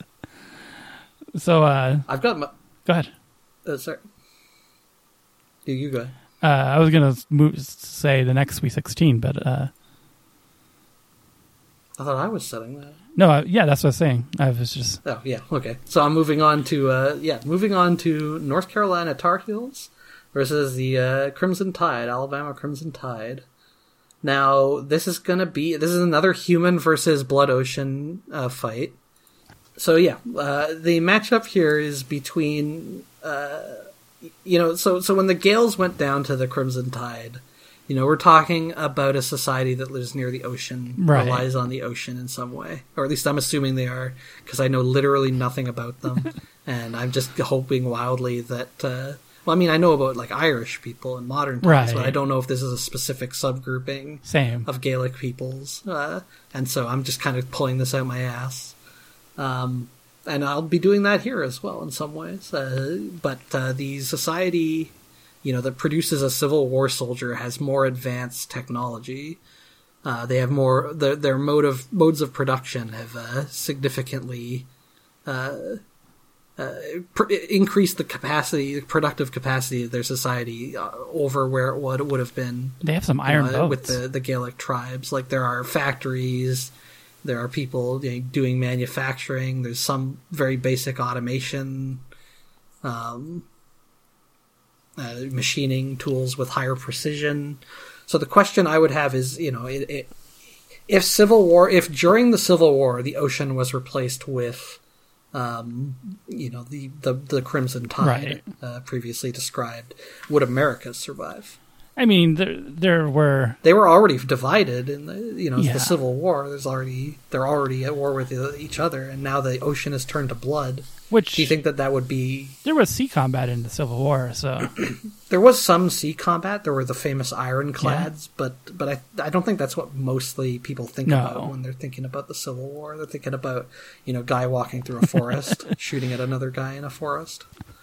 So, uh, I've got my... go ahead. Uh, sorry. You, you go ahead. Uh, I was going to move say the next Sweet sixteen, but uh, I thought I was setting that. no, uh, yeah, that's what I was saying. I was just Oh, yeah, okay. So I'm moving on to, uh, yeah, moving on to North Carolina Tar Heels versus the uh, Crimson Tide, Alabama Crimson Tide. Now, this is going to be, this is another human versus Blood Ocean uh, fight. So, yeah, uh, the matchup here is between, uh, you know, so, so when the Gales went down to the Crimson Tide, you know, we're talking about a society that lives near the ocean, Right. relies on the ocean in some way. Or at least I'm assuming they are, because I know literally nothing about them. And I'm just hoping wildly that, uh, well, I mean, I know about, like, Irish people in modern times, Right. but I don't know if this is a specific subgrouping same. of Gaelic peoples. Uh, and so I'm just kind of pulling this out my ass. Um, and I'll be doing that here as well in some ways. Uh, but uh, the society, you know, that produces a Civil War soldier has more advanced technology. Uh, they have more, their, their mode of, modes of production have uh, significantly uh, uh, pr- increased the capacity, the productive capacity of their society uh, over where it would, would have been. They have some iron You know, with boats. the, the Gaelic tribes. Like, there are factories, there are people, you know, doing manufacturing, there's some very basic automation, um, uh, machining tools with higher precision. So the question I would have is, you know, it, it, if Civil War, if during the Civil War the ocean was replaced with, um, you know, the, the, the Crimson Tide, Right. uh, previously described, would America survive? I mean, there there were They were already divided in the, you know, Yeah. the Civil War. There's already, they're already at war with each other, and now the ocean has turned to blood. which Do you think that that would be... there was sea combat in the Civil War, so There was some sea combat. There were the famous ironclads, but but I I don't think that's what mostly people think No. about when they're thinking about the Civil War. They're thinking about, you know, guy walking through a forest, shooting at another guy in a forest.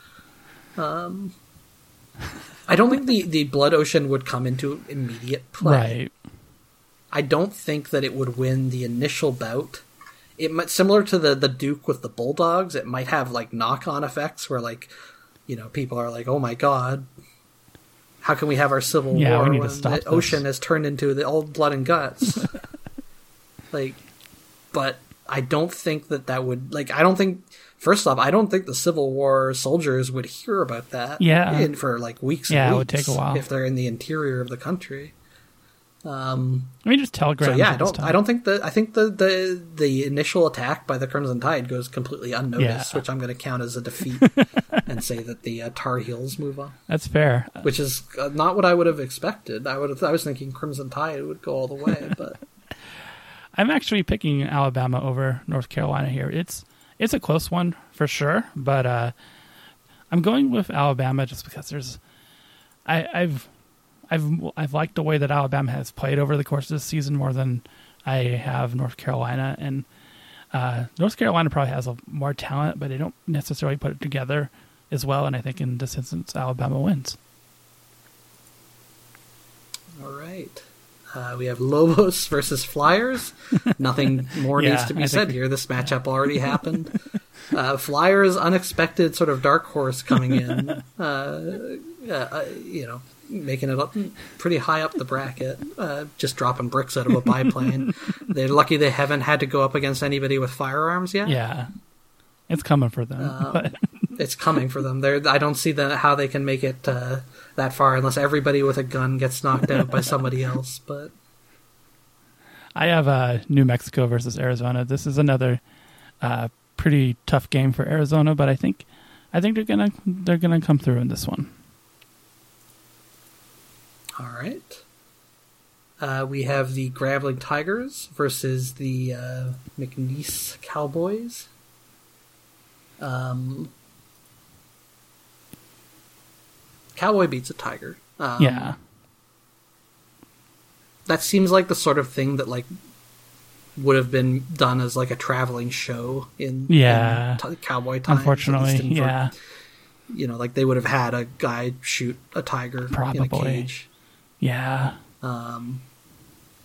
Um, I don't think the, the Blood Ocean would come into immediate play. right. I don't think that it would win the initial bout. It might, similar to the, the Duke with the Bulldogs, it might have like knock-on effects where, like, you know, people are like, oh my god, how can we have our Civil Yeah, War we need to when stop the this. ocean has turned into the old blood and guts? Like, but I don't think that that would, like, I don't think, first off, I don't think the Civil War soldiers would hear about that Yeah. in, for like weeks Yeah, and it weeks would take a while. if they're in the interior of the country. Um, I mean, just telegrams. so yeah, I at this don't. time. I don't think that. I think the, the the initial attack by the Crimson Tide goes completely unnoticed, Yeah. which I'm going to count as a defeat and say that the uh, Tar Heels move on, That's fair. which is uh, not what I would have expected. I would have. I was thinking Crimson Tide would go all the way, but I'm actually picking Alabama over North Carolina here. It's it's a close one for sure, but uh, I'm going with Alabama just because there's I, I've I've I've liked the way that Alabama has played over the course of this season more than I have North Carolina, and uh, North Carolina probably has a, more talent, but they don't necessarily put it together as well. And I think in this instance, Alabama wins. all right. Uh, we have Lobos versus Flyers. Nothing more Yeah, needs to be I said think- here. This matchup already happened. Uh, Flyers, unexpected sort of dark horse coming in. Uh, uh, you know, making it up pretty high up the bracket. Uh, just dropping bricks out of a biplane. They're lucky they haven't had to go up against anybody with firearms yet. Yeah, it's coming for them. Um, but It's coming for them. They're, I don't see the, how they can make it uh, that far unless everybody with a gun gets knocked out by somebody else. But I have uh, New Mexico versus Arizona. This is another uh, pretty tough game for Arizona, but I think I think they're gonna they're gonna come through in this one. all right. Uh, we have the Grambling Tigers versus the uh, McNeese Cowboys. Um, Cowboy beats a Tiger. Um, Yeah, that seems like the sort of thing that like would have been done as like a traveling show in Yeah. in t- cowboy times. at unfortunately, least in- for- yeah, you know, like they would have had a guy shoot a tiger in a Probably. cage. yeah. Um,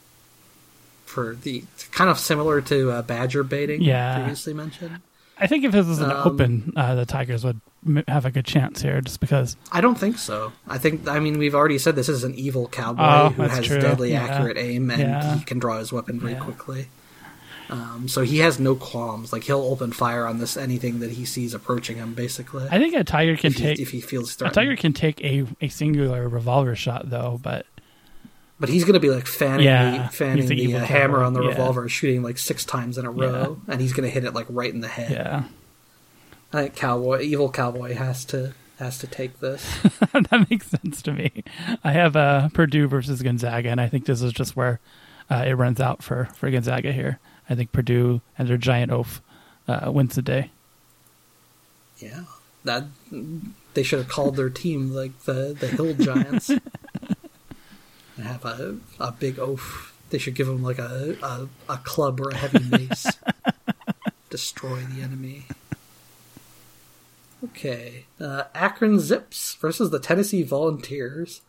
for the kind of similar to uh, badger baiting Yeah. previously mentioned. I think if this was an Um, open, uh, the Tigers would m- have a good chance here, just because. I don't think so. I think, I mean, we've already said this is an evil cowboy Oh, who that's has true. deadly Yeah. accurate aim, and Yeah. he can draw his weapon very Yeah. quickly. Um, so he has no qualms. Like, he'll open fire on this anything that he sees approaching him, basically. I think a Tiger can if, he, take if he feels a threatened. Tiger can take a, a singular revolver shot though, but But he's going to be like fanning Yeah, the, fanning he's the the evil uh, hammer cowboy. on the Yeah. revolver, shooting like six times in a row, and he's going to hit it like right in the head. yeah, I think cowboy, evil cowboy, has to has to take this. that makes sense to me. I have uh, Purdue versus Gonzaga, and I think this is just where uh, it runs out for, for Gonzaga here. I think Purdue and their giant oaf uh, wins the day. Yeah, that they should have called their team like the the Hill Giants and have a a big oaf. They should give them like a a, a club or a heavy mace. Destroy the enemy. Okay, uh, Akron Zips versus the Tennessee Volunteers.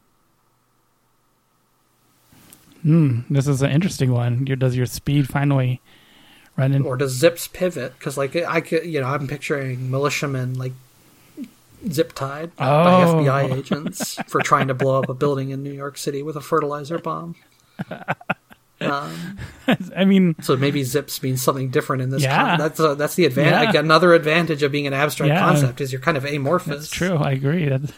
Hmm, this is an interesting one. Your, does your speed finally run in? Or does Zips pivot? Because like I could, you know, I'm picturing militiamen like zip tied by Oh. F B I agents for trying to blow up a building in New York City with a fertilizer bomb. Um, I mean, so maybe Zips means something different in this. Yeah. Con- that's uh, that's the advantage. Yeah. Like, another advantage of being an abstract Yeah. concept is you're kind of amorphous. that's true. I agree. That's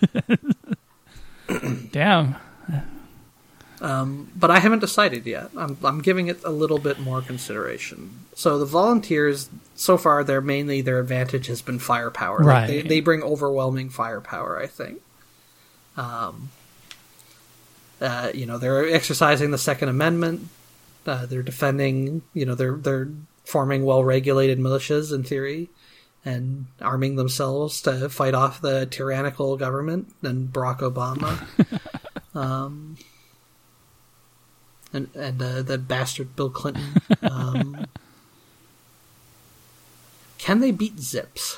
Damn. Um, but I haven't decided yet. I'm I'm giving it a little bit more consideration. So the Volunteers, so far, they're mainly their advantage has been firepower. Like, Right. they they bring overwhelming firepower, I think. Um, uh, you know, they're exercising the Second Amendment. Uh, they're defending. You know, they're they're forming well-regulated militias in theory, and arming themselves to fight off the tyrannical government and Barack Obama. um. And and uh, the bastard Bill Clinton. Um, can they beat Zips?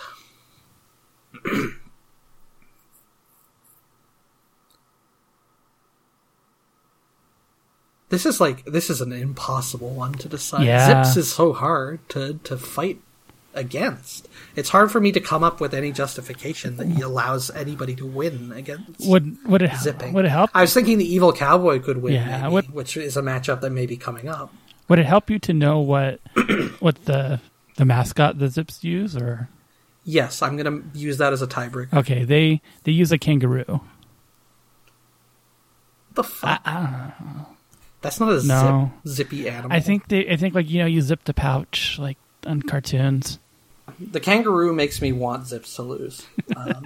This is like this is an impossible one to decide. Yeah. Zips is so hard to, to fight against. It's hard for me to come up with any justification that allows anybody to win against. Would would it Zipping. would it help? I was thinking the evil cowboy could win, Yeah, maybe, what- which is a matchup that may be coming up. Would it help you to know what what the the mascot the Zips use, or Yes, I'm going to use that as a tiebreaker. okay, they they use a kangaroo. What the fuck? I, I don't know. That's not a No. zip, zippy animal. I think they I think like you know you zip the pouch like on cartoons. the kangaroo makes me want Zips to lose. Um,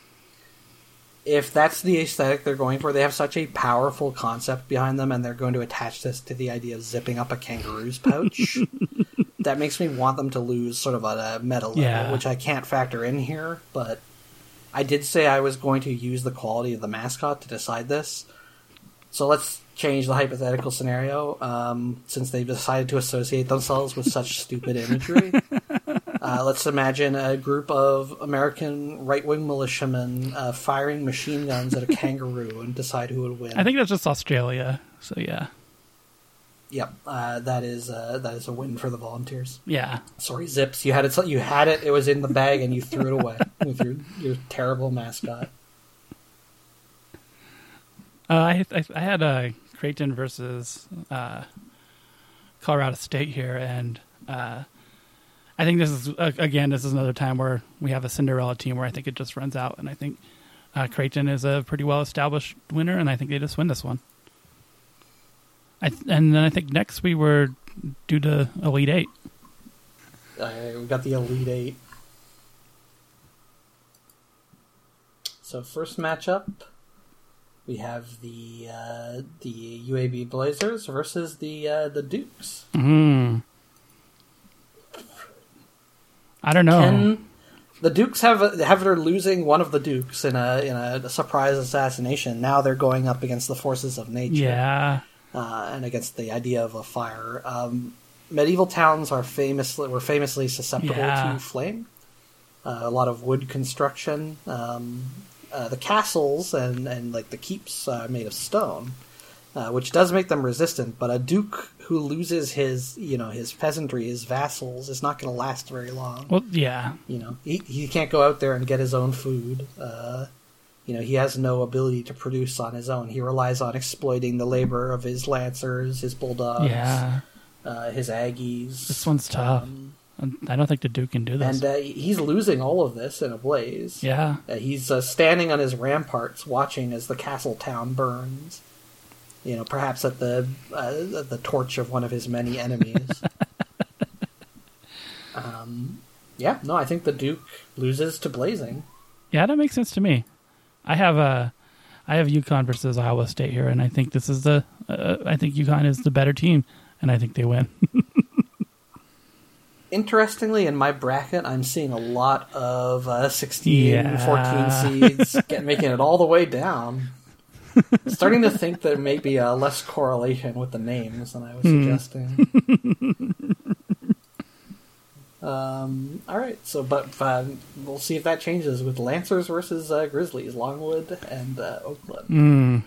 if that's the aesthetic they're going for, they have such a powerful concept behind them, and they're going to attach this to the idea of zipping up a kangaroo's pouch. That makes me want them to lose sort of at a meta level, Yeah. which I can't factor in here, but I did say I was going to use the quality of the mascot to decide this. So let's change the hypothetical scenario, um, since they've decided to associate themselves with such stupid imagery. Uh, let's imagine a group of American right-wing militiamen uh, firing machine guns at a kangaroo and decide who would win. I think that's just Australia. So yeah, Yep, uh, that is uh, that is a win for the Volunteers. yeah. Sorry, Zips, you had it. You had it. It was in the bag, and you threw it away with your your terrible mascot. Uh, I, I I had uh, Creighton versus uh, Colorado State here, and uh, I think this is uh, again this is another time where we have a Cinderella team where I think it just runs out, and I think uh, Creighton is a pretty well established winner, and I think they just win this one. I th- and then I think next we were due to Elite Eight. Uh, we got the Elite Eight. So first matchup, we have the uh, the U A B Blazers versus the uh, the Dukes. Mm. I don't know. Can the Dukes have have they're losing one of the Dukes in a in a surprise assassination? Now they're going up against the forces of nature. Yeah. Uh, and against the idea of a fire. Um, medieval towns are famously were famously susceptible Yeah. to flame. Uh, a lot of wood construction. Um, uh, the castles and, and like the keeps are made of stone, uh, which does make them resistant. But a duke who loses his, you know, his peasantry, his vassals, is not going to last very long. Well, yeah. You know, he he can't go out there and get his own food. Uh, you know, he has no ability to produce on his own. He relies on exploiting the labor of his lancers, his bulldogs, Yeah. uh, his aggies. This one's tough. Um, I don't think the Duke can do this. and uh, he's losing all of this in a blaze. yeah. Uh, he's uh, standing on his ramparts, watching as the castle town burns. You know, perhaps at the uh, at the torch of one of his many enemies. um, yeah, no, I think the Duke loses to Blazing. Yeah, that makes sense to me. I have a, I have UConn versus Iowa State here, and I think this is the, uh, I think UConn is the better team, and I think they win. Interestingly, in my bracket, I'm seeing a lot of uh, sixteen, Yeah. fourteen seeds get, making it all the way down. Starting to think there may be a less correlation with the names than I was Hmm. suggesting. um, all right, so but uh, we'll see if that changes with Lancers versus uh, Grizzlies, Longwood and uh, Oakland. Mm.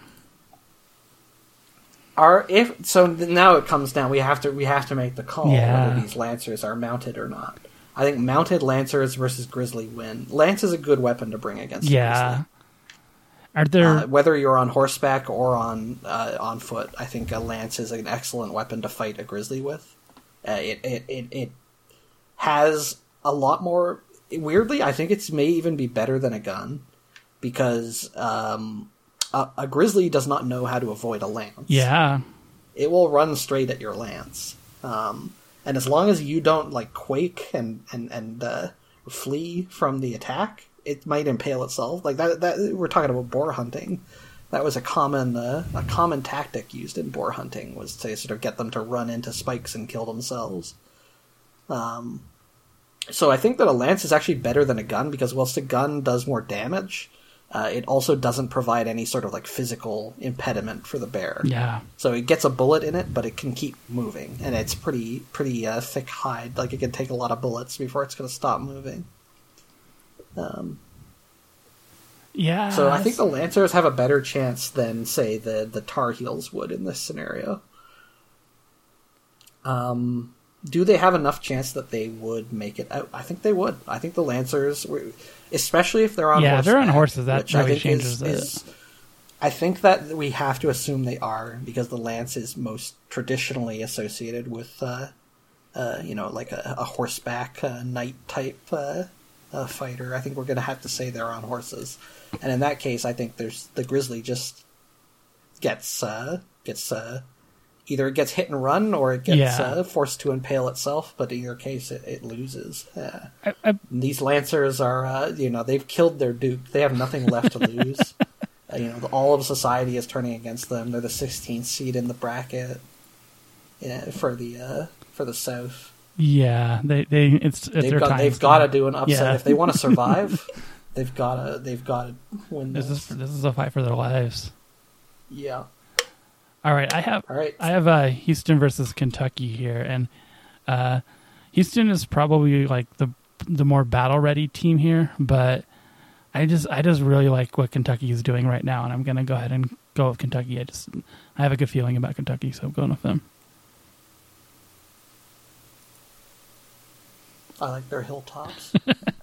Are if so now it comes down. We have to we have to make the call Yeah. whether these Lancers are mounted or not. I think mounted Lancers versus Grizzly win. Lance is a good weapon to bring against. Yeah. Grizzly. Are there? Uh, whether you're on horseback or on uh, on foot, I think a lance is an excellent weapon to fight a grizzly with. Uh, it, it it it has a lot more. Weirdly, I think it's may even be better than a gun because um, a, a grizzly does not know how to avoid a lance. yeah. It will run straight at your lance, um, and as long as you don't like quake and and and uh, flee from the attack, it might impale itself. Like that. That we're talking about boar hunting. That was a common uh, a common tactic used in boar hunting was to sort of get them to run into spikes and kill themselves. Um, so I think that a lance is actually better than a gun because whilst a gun does more damage, uh, it also doesn't provide any sort of like physical impediment for the bear. Yeah. So it gets a bullet in it, but it can keep moving, and it's pretty pretty uh, thick hide. Like it can take a lot of bullets before it's going to stop moving. Um, Yeah. so I think the Lancers have a better chance than, say, the the Tar Heels would in this scenario. Um, do they have enough chance that they would make it out? I think they would. I think the Lancers, especially if they're on Yeah, horseback, they're on horses. That which I really think changes is, it. is, I think that we have to assume they are because the lance is most traditionally associated with, uh, uh, you know, like a, a horseback uh, knight type uh, uh, fighter. I think we're going to have to say they're on horses, and in that case, I think there's the grizzly just gets uh, gets uh, either it gets hit and run or it gets Yeah. uh, forced to impale itself. But in your case, it, it loses. Uh, I, I, these Lancers are, uh, you know, they've killed their duke. They have nothing left to lose. uh, you know, all of society is turning against them. They're the sixteenth seed in the bracket yeah, for the uh, for the South. yeah. They they it's, it's They've their got time. they've got to do an upset Yeah. if they want to survive. they've got to they've got to win This this. is this is a fight for their lives. Yeah. All right, I have All right. I have uh, Houston versus Kentucky here, and uh, Houston is probably like the the more battle ready team here, but I just I just really like what Kentucky is doing right now, and I'm gonna go ahead and go with Kentucky. I just I have a good feeling about Kentucky, so I'm going with them. I like their hilltops.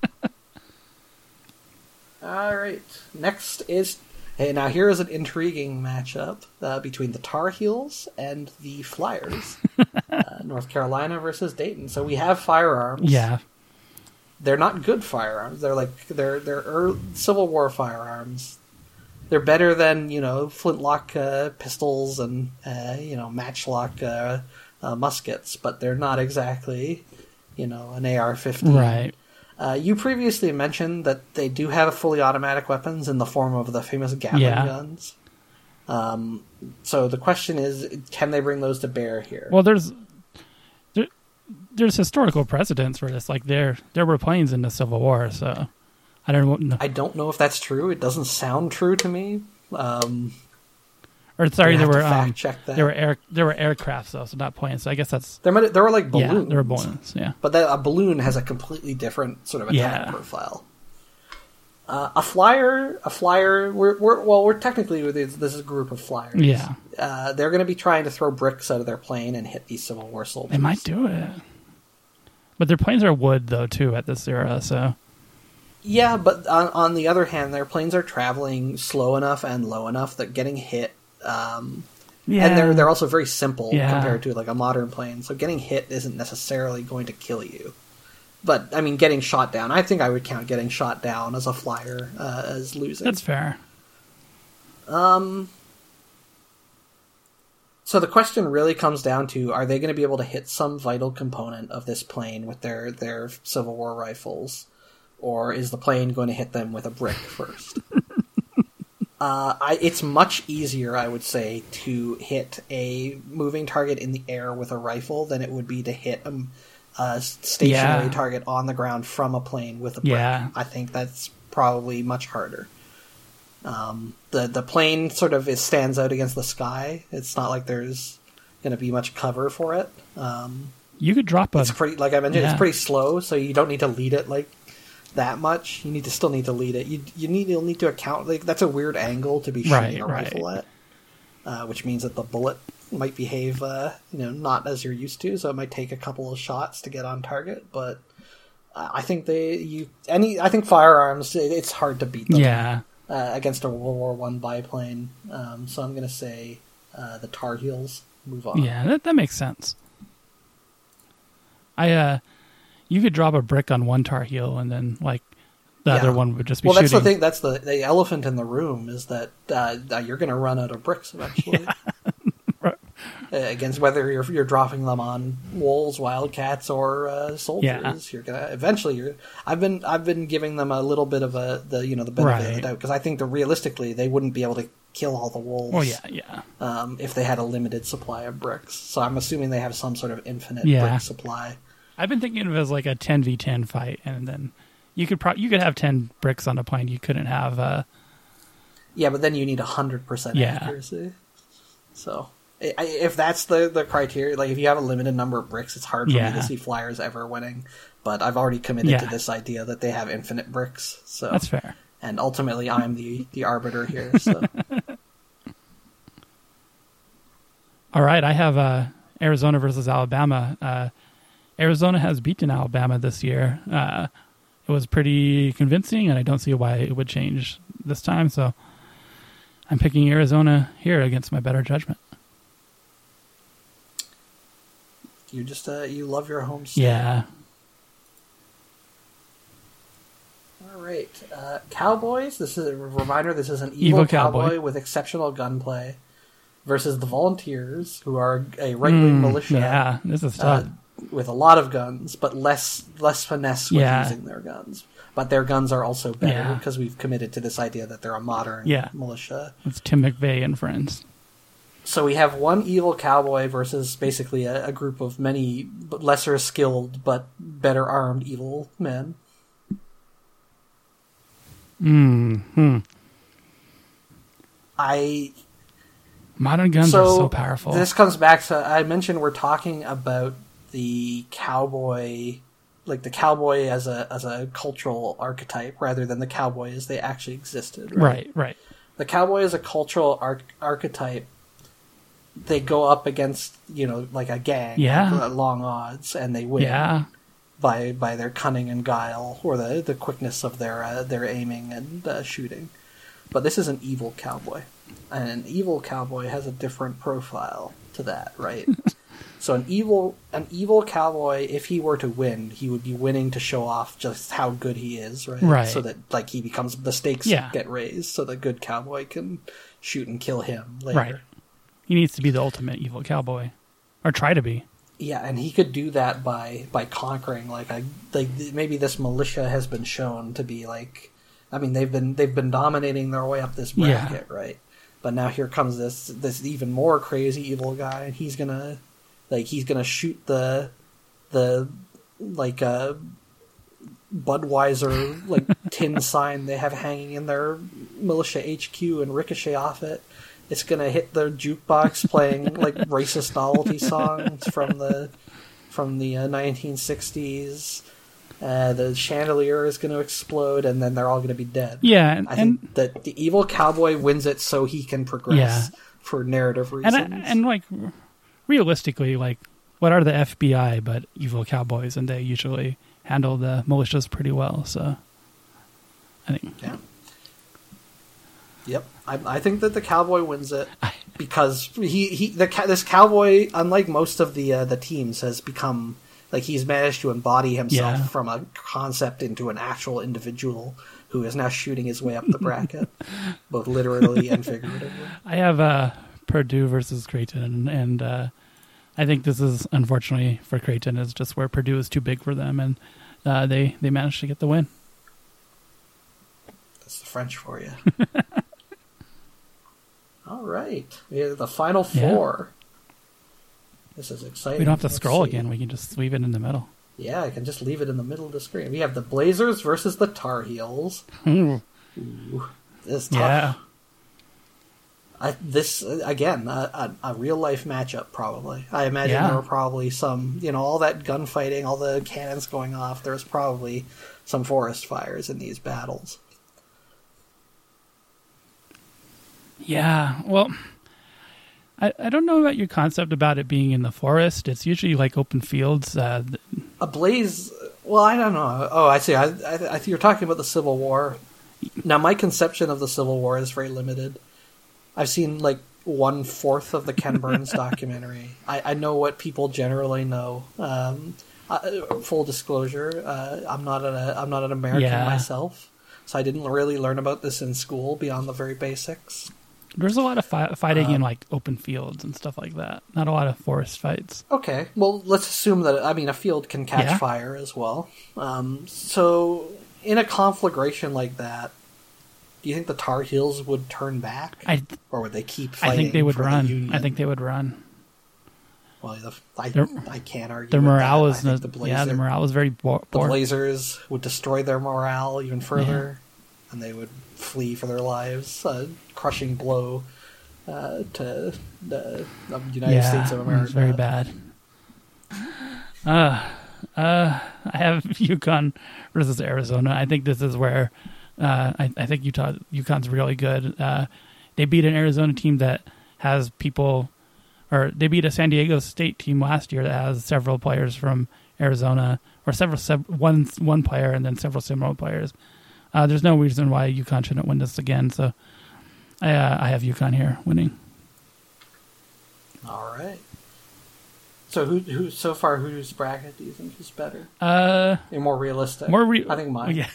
All right. Next is hey. Now here is an intriguing matchup uh, between the Tar Heels and the Flyers. uh, North Carolina versus Dayton. So we have firearms. Yeah, They're not good firearms. They're like they're they're early, Civil War firearms. They're better than you know flintlock uh, pistols and uh, you know matchlock uh, uh, muskets, but they're not exactly you know an A R fifteen. right. Uh, you previously mentioned that they do have fully automatic weapons in the form of the famous Gatling Yeah. guns. Um, so the question is, can they bring those to bear here? Well, there's there, there's historical precedents for this. Like there there were planes in the Civil War, so I don't know. I don't know if that's true. It doesn't sound true to me. Um, Or sorry, We'd there have were to fact um, check that. there were air there were aircrafts though, so not planes. So I guess that's there might there were like balloons. yeah, there were balloons. Yeah, But that, a balloon has a completely different sort of attack Yeah. profile. Uh, a flyer, a flyer. We're, we're well. We're technically this is a group of flyers. Yeah, uh, they're going to be trying to throw bricks out of their plane and hit these Civil War soldiers. they might do it, but their planes are wood though too at this era. So yeah, but on, on the other hand, their planes are traveling slow enough and low enough that getting hit. Um, yeah, and they're they're also very simple yeah. compared to like a modern plane. So getting hit isn't necessarily going to kill you. But, I mean, getting shot down, I think I would count getting shot down as a flyer uh, as losing. That's fair. Um, so the question really comes down to, are they going to be able to hit some vital component of this plane with their, their Civil War rifles? Or is the plane going to hit them with a brick first? uh, I, it's much easier, I would say, to hit a moving target in the air with a rifle than it would be to hit a... a stationary yeah. target on the ground from a plane with a brick. Yeah. I think that's probably much harder. Um, the the plane sort of is, stands out against the sky. It's not like there's going to be much cover for it. Um, you could drop a... It's pretty, like I mentioned, yeah. it's pretty slow, so you don't need to lead it like that much. You need to still need to lead it. You you need you'll need to account like that's a weird angle to be shooting right, a right. rifle at, uh, which means that the bullet might behave, uh, you know, not as you're used to, so it might take a couple of shots to get on target. But uh, I think they, you, any, I think firearms, it, it's hard to beat them. Yeah. Uh, against a World War One biplane. Um, so I'm going to say uh, the Tar Heels move on. Yeah, that that makes sense. I, uh, you could drop a brick on one Tar Heel, and then like the yeah. other one would just be well, shooting. Well, that's the thing. That's the the elephant in the room is that uh, you're going to run out of bricks eventually. Yeah. Against whether you're you're dropping them on wolves, wildcats, or uh, soldiers, Yeah. you're gonna eventually. You're. I've been I've been giving them a little bit of a the you know the benefit right. of the doubt because I think that realistically they wouldn't be able to kill all the wolves. Oh yeah, yeah. Um, if they had a limited supply of bricks, so I'm assuming they have some sort of infinite Yeah. brick supply. I've been thinking of it as like a ten v ten fight, and then you could pro- you could have ten bricks on a plane. You couldn't have. Uh... Yeah, but then you need a hundred percent Yeah. accuracy. So. I, if that's the, the criteria, like if you have a limited number of bricks, it's hard for Yeah. me to see flyers ever winning. But I've already committed Yeah. to this idea that they have infinite bricks. So That's fair. And ultimately, I'm the, the arbiter here. So All right, I have uh, Arizona versus Alabama. Uh, Arizona has beaten Alabama this year. Uh, it was pretty convincing, and I don't see why it would change this time. So I'm picking Arizona here against my better judgment. you just uh, you love your home state. Yeah. All right, uh, Cowboys. This is a reminder. This is an evil, Evil cowboy. cowboy. with exceptional gunplay versus the Volunteers, who are a right-wing Mm, militia. Yeah, this is Uh, tough. with a lot of guns, but less less finesse with Yeah. using their guns. But their guns are also better Yeah. because we've committed to this idea that they're a modern Yeah. militia. It's Tim McVeigh and friends. So we have one evil cowboy versus basically a, a group of many lesser skilled but better armed evil men. Hmm. I Modern guns so are so powerful. This comes back to I mentioned we're talking about the cowboy, like the cowboy as a as a cultural archetype rather than the cowboy as they actually existed. Right. right, right. The cowboy as a cultural arch- archetype. They go up against you know like a gang, Yeah. at long odds, and they win. Yeah. by by their cunning and guile or the the quickness of their uh, their aiming and uh, shooting. But this is an evil cowboy, and an evil cowboy has a different profile to that, right? So an evil an evil cowboy, if he were to win, he would be winning to show off just how good he is, right? Right. So that like he becomes the stakes Yeah. get raised, so the good cowboy can shoot and kill him later. Right. He needs to be the ultimate evil cowboy, or try to be. Yeah, and he could do that by by conquering like I like maybe this militia has been shown to be like I mean they've been they've been dominating their way up this bracket, Yeah. right? But now here comes this this even more crazy evil guy, and he's gonna like he's gonna shoot the the like uh Budweiser like tin sign they have hanging in their militia H Q and ricochet off it. It's gonna hit their jukebox playing like racist novelty songs from the from the uh, nineteen sixties. Uh, the chandelier is going to explode, and then they're all going to be dead. Yeah, and, I think that the evil cowboy wins it so he can progress Yeah. for narrative reasons. and and like realistically, like what are the F B I but evil cowboys, and they usually handle the militias pretty well. So I think yeah. Yep, I, I think that the cowboy wins it because he, he the this cowboy, unlike most of the uh, the teams, has become like he's managed to embody himself Yeah. from a concept into an actual individual who is now shooting his way up the bracket, both literally and figuratively. I have uh, Purdue versus Creighton, and, and uh, I think this is unfortunately for Creighton is just where Purdue is too big for them, and uh, they they managed to get the win. That's the French for you. All right, we have the final Yeah. four. This is exciting. We don't have to Let's scroll see. again. We can just leave it in the middle. Yeah, I can just leave it in the middle of the screen. We have the Blazers versus the Tar Heels. Ooh. Ooh, this is tough. Yeah. I, this uh, again, a, a, a real life matchup. Probably, I imagine Yeah. there were probably some, you know, all that gunfighting, all the cannons going off. There was probably some forest fires in these battles. Yeah, well, I, I don't know about your concept about it being in the forest. It's usually like open fields. Uh, th- A blaze. Well, I don't know. Oh, I see. I, I, I think you're talking about the Civil War. Now, my conception of the Civil War is very limited. I've seen like one fourth of the Ken Burns documentary. I, I know what people generally know. Um, uh, full disclosure, uh, I'm not an I'm not an American Yeah. myself, so I didn't really learn about this in school beyond the very basics. there's a lot of fi- fighting Um, in like open fields and stuff like that. Not a lot of forest fights. Okay, well, let's assume that, I mean, a field can catch Yeah. fire as well. Um, so, in a conflagration like that, do you think the Tar Heels would turn back? I Or would they keep fighting I think they would for the run. Union? I think they would run. Well, the, I, Their- I can't argue Their with morale that. is I think the, the, yeah. The Blazer- morale is very bo- the poor. Blazers would destroy their morale even further, and they would flee for their lives. A crushing blow uh, to the, the United yeah, States of America. It's very bad. Uh, uh, I have UConn versus Arizona. I think this is where uh, I, I think Utah UConn's really good. Uh, they beat an Arizona team that has people, or they beat a San Diego State team last year that has several players from Arizona, or several sev- one one player and then several similar players. Uh, there's no reason why UConn shouldn't win this again. So I uh, I have UConn here winning. All right. So who who so far whose bracket do you think is better? Uh, You're more realistic. more re- I think mine. Yeah.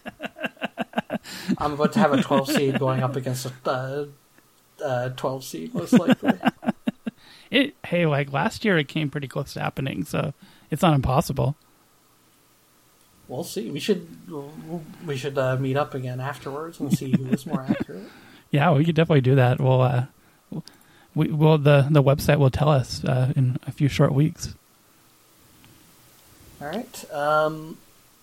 I'm about to have a twelve seed going up against a uh, uh, twelve seed most likely. It hey, like last year, it came pretty close to happening, so it's not impossible. We'll see. We should we should uh, meet up again afterwards and see who was more accurate. Yeah, we could definitely do that. We'll, uh, we will the the website will tell us uh, in a few short weeks. All right. Um,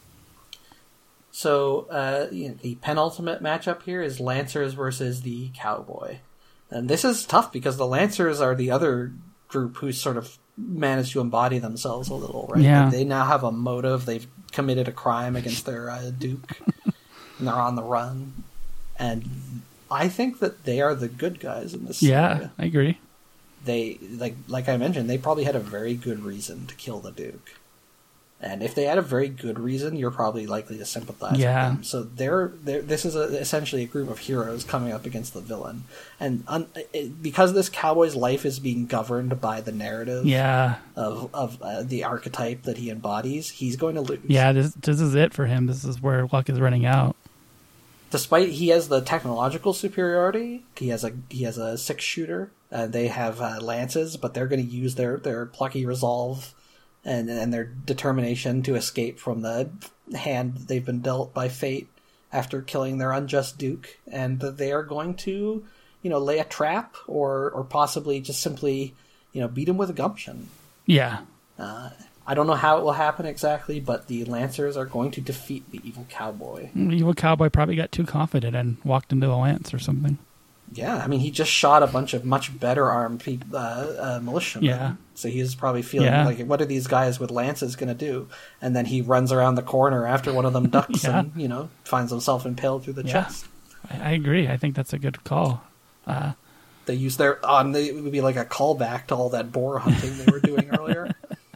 so uh, you know, the penultimate matchup here is Lancers versus the Cowboy, and this is tough because the Lancers are the other group who sort of managed to embody themselves a little, right? Yeah. Like, they now have a motive. They've committed a crime against their uh, Duke, and they're on the run. And I think that they are the good guys in this Yeah, scenario. I agree. They like like I mentioned, they probably had a very good reason to kill the Duke. And if they had a very good reason, you're probably likely to sympathize Yeah. with them. So they're, they're this is a, essentially a group of heroes coming up against the villain. And un, it, because this cowboy's life is being governed by the narrative Yeah, of, of uh, the archetype that he embodies, he's going to lose. yeah. This this is it for him. This is where luck is running out. Despite he has the technological superiority, he has a he has a six shooter. Uh, they have uh, lances, but they're going to use their, their plucky resolve and and their determination to escape from the hand they've been dealt by fate after killing their unjust duke, and they are going to, you know, lay a trap or or possibly just simply, you know, beat him with a gumption. Yeah, Uh, I don't know how it will happen exactly, but the Lancers are going to defeat the evil cowboy. the evil cowboy probably got too confident and walked into the lance or something. Yeah, I mean, he just shot a bunch of much better armed pe- uh, uh, militiamen. Yeah. So he was probably feeling Yeah. like, what are these guys with lances going to do? And then he runs around the corner after one of them ducks Yeah. and, you know, finds himself impaled through the Yeah. chest. I, I agree. I think that's a good call. Uh, They use their on. They, it would be like a callback to all that boar hunting they were doing earlier.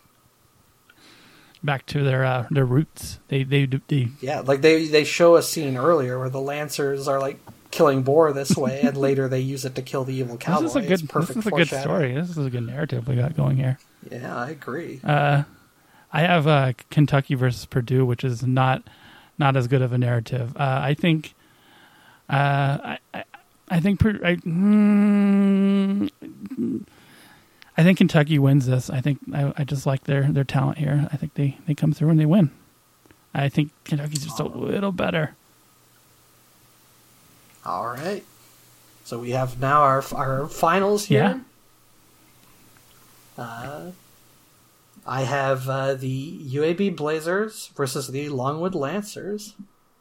back to their uh, their roots. They they they Yeah, like they they show a scene earlier where the lancers are like killing boar this way, and later they use it to kill the evil cowboy. This is a good. It's perfect This is a good foreshadowing. story. This is a good narrative we got going here. Yeah, I agree. Uh, I have uh, Kentucky versus Purdue, which is not not as good of a narrative. Uh, I think. Uh, I, I I think Pur- I, mm, I think Kentucky wins this. I think I, I just like their, their talent here. I think they, they come through and they win. I think Kentucky's just a little better. All right. So we have now our our finals here. Yeah. Uh, I have uh, the U A B Blazers versus the Longwood Lancers.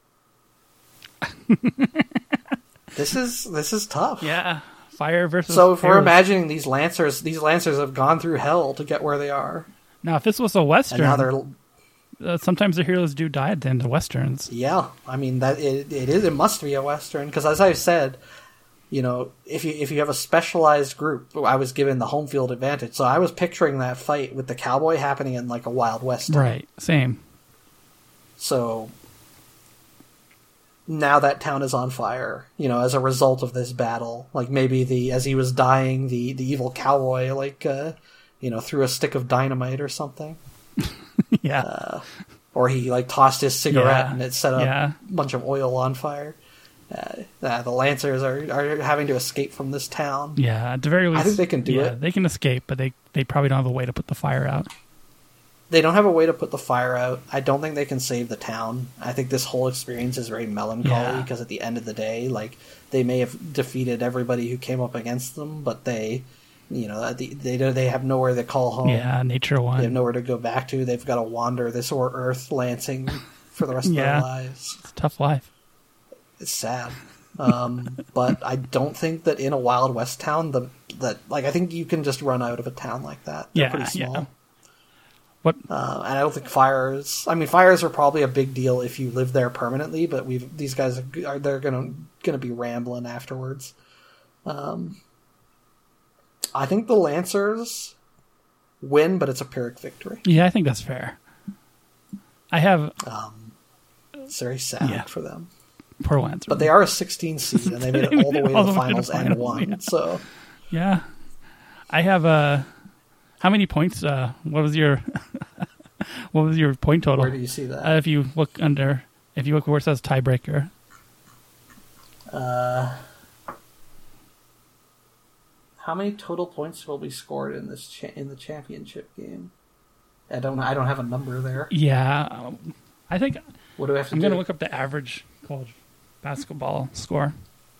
This is this is tough. Yeah, fire versus. So if we're arrows. imagining these lancers, these lancers have gone through hell to get where they are, Now, if this was a western, and now they're uh, sometimes the heroes do die at the end of westerns. yeah. I mean that it, it is it must be a western because as I've said, you know, if you if you have a specialized group, I was given the home field advantage, so I was picturing that fight with the cowboy happening in like a Wild West. Right, same. So now that town is on fire, you know, as a result of this battle. Like maybe the as he was dying, the the evil cowboy like uh, you know threw a stick of dynamite or something, Yeah, uh, or he like tossed his cigarette Yeah. and it set a Yeah. bunch of oil on fire. Uh, uh, the Lancers are are having to escape from this town. yeah. At the very least, I think they can do yeah, it. They can escape, but they, they probably don't have a way to put the fire out. They don't have a way to put the fire out. I don't think they can save the town. I think this whole experience is very melancholy Yeah. because at the end of the day, like they may have defeated everybody who came up against them, but they, you know, at the, they they have nowhere to call home. Yeah, nature They have won. nowhere to go back to. They've got to wander this or earth lancing for the rest of Yeah. their lives. It's a tough life. It's sad. Um, but I don't think that in a Wild West town, the that like I think you can just run out of a town like that. They're Yeah, pretty small. yeah. What? Uh, and I don't think fires. I mean, fires are probably a big deal if you live there permanently. But we've these guys are, are they're gonna gonna be rambling afterwards. Um, I think the Lancers win, but it's a Pyrrhic victory. Yeah, I think that's fair. I have Um, it's very sad Yeah. for them, poor Lancer. but they are a sixteen seed and they made it all the way All to the the way to finals the and finals, won. yeah. So Yeah, I have uh how many points? Uh, what was your what was your point total? where do you see that? Uh, if you look under, if you look where it says tiebreaker, Uh, how many total points will be scored in this cha- in the championship game? I don't. I don't have a number there. yeah, um, I think What do I have to I'm do? going to look up the average college basketball score.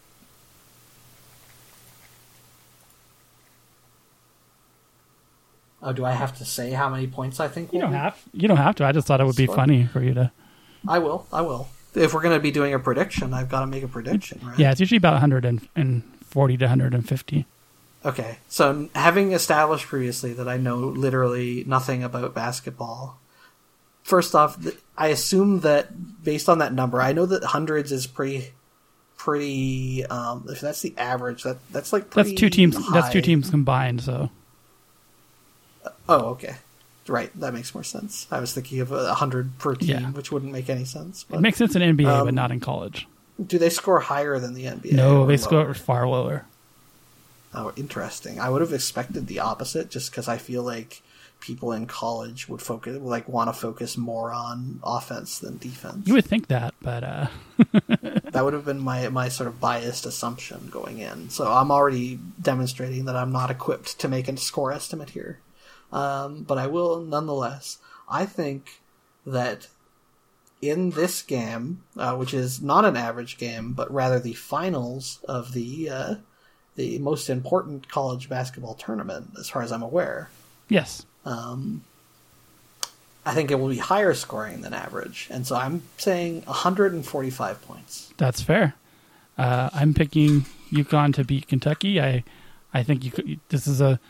Oh, do I have to say how many points I think? You will don't be? have you don't have to. I just thought it would be Score. funny for you to. I will. I will. If we're going to be doing a prediction, I've got to make a prediction, right? Yeah, it's usually about one hundred forty to one hundred fifty. Okay. So, having established previously that I know literally nothing about basketball, first off, th- I assume that based on that number, I know that hundreds is pretty, pretty. Um, if that's the average, that that's like pretty That's two teams. That's two high. teams combined. So Oh, okay. Right, that makes more sense. I was thinking of a hundred per team, Yeah. which wouldn't make any sense. it But makes sense in N B A, but um, not in college. do they score higher than the N B A? No, or they lower? score far lower. Oh, interesting. I would have expected the opposite, just because I feel like people in college would focus, like, want to focus more on offense than defense. You would think that, but uh, That would have been my my sort of biased assumption going in. So I'm already demonstrating that I'm not equipped to make a score estimate here. Um, but I will nonetheless. I think that in this game, uh, which is not an average game, but rather the finals of the uh, the most important college basketball tournament, as far as I'm aware, yes, um, I think it will be higher scoring than average. And so I'm saying one hundred forty-five points. that's fair. Uh, I'm picking UConn to beat Kentucky. I, I think you could. This is a.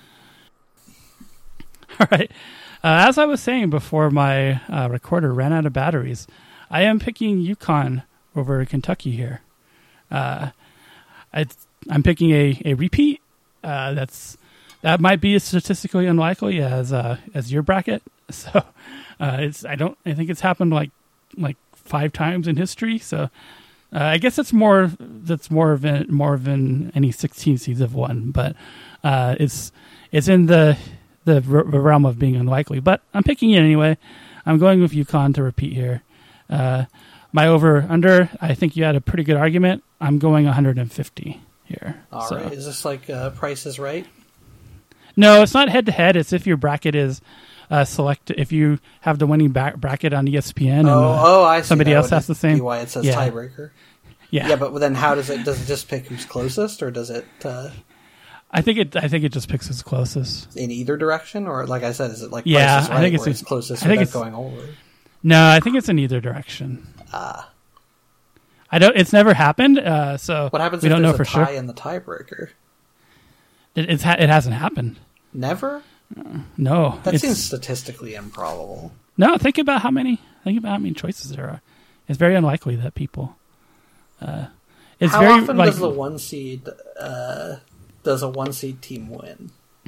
All right. Uh, as I was saying before, my uh, recorder ran out of batteries. I am picking UConn over Kentucky here. Uh, I, I'm picking a, a repeat. Uh, that's that might be as statistically unlikely as uh, as your bracket. So uh, it's I don't I think it's happened like like five times in history. So uh, I guess it's more that's more than more than any sixteen seeds have won. But uh, it's it's in the the realm of being unlikely. But I'm picking it anyway. I'm going with UConn to repeat here. Uh, my over under. I think you had a pretty good argument. I'm going one hundred fifty. Here. All so. right. Is this like uh, Price is Right? No, it's not head to head. It's if your bracket is uh, select. If you have the winning back bracket on E S P N, and oh, uh, oh, I see. somebody that else has the same. Be why it says yeah. tiebreaker. Yeah, yeah, but then how does it? Does it just pick who's closest, or does it? Uh, I think it. I think it just picks its closest in either direction, or like I said, is it like yeah? Price is Right, I think it's, where it's closest I think without it's going over. No, I think it's in either direction. Ah. I don't. It's never happened. Uh, so what happens we if don't there's know for a tie sure. in the tiebreaker? It, it's ha- it hasn't happened. Never. Uh, no, that it's, seems statistically improbable. No, think about how many. Think about how many choices there are. It's very unlikely that people. Uh, it's how very, often like, does the one seed uh, does a one seed team win?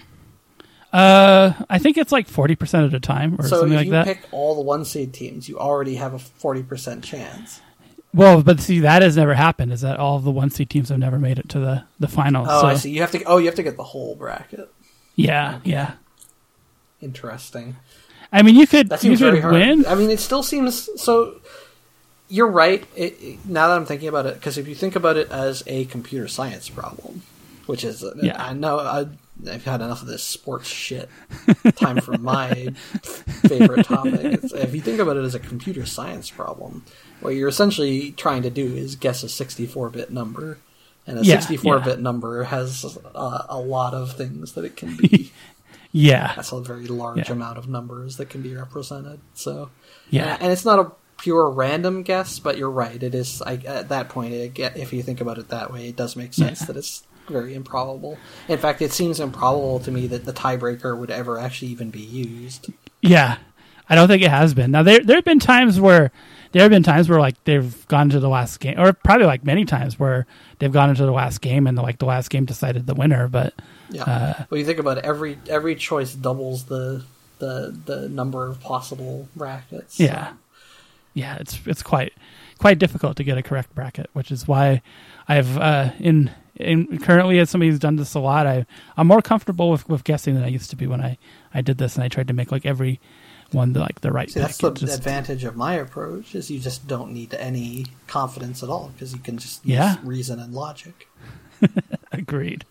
Uh, I think it's like forty percent of the time, or so something if like you that. pick all the one seed teams, you already have a forty percent chance. Well, but see, that has never happened. Is that all of the one seed teams have never made it to the the final? Oh, so, I see. You have to. Oh, you have to get the whole bracket. Yeah, okay. yeah. Interesting. I mean, you could that you seems could very hard. win. I mean, it still seems so. You're right. It, it, now that I'm thinking about it, because if you think about it as a computer science problem, which is, Yeah. I know I, I've had enough of this sports shit. Time for my favorite topic. It's, if you think about it as a computer science problem, what you're essentially trying to do is guess a sixty-four bit number, and a Yeah, sixty-four bit yeah. number has uh, a lot of things that it can be. Yeah, That's a very large Yeah. amount of numbers that can be represented. So Yeah. and, and it's not a pure random guess, but you're right. It is I, at that point. It, if you think about it that way, it does make sense Yeah. that it's very improbable. In fact, it seems improbable to me that the tiebreaker would ever actually even be used. yeah. I don't think it has been. Now there there have been times where there have been times where like they've gone to the last game, or probably like many times where they've gone into the last game and the, like the last game decided the winner. But Yeah. uh, When you think about it, every every choice doubles the the the number of possible brackets. yeah, yeah, it's it's quite quite difficult to get a correct bracket, which is why I've uh, in in currently as somebody who's done this a lot, I I'm more comfortable with, with guessing than I used to be when I, I did this and I tried to make like every one the, like the right See, pick. that's the It just- advantage of my approach is you just don't need any confidence at all because you can just use Yeah. reason and logic. Agreed.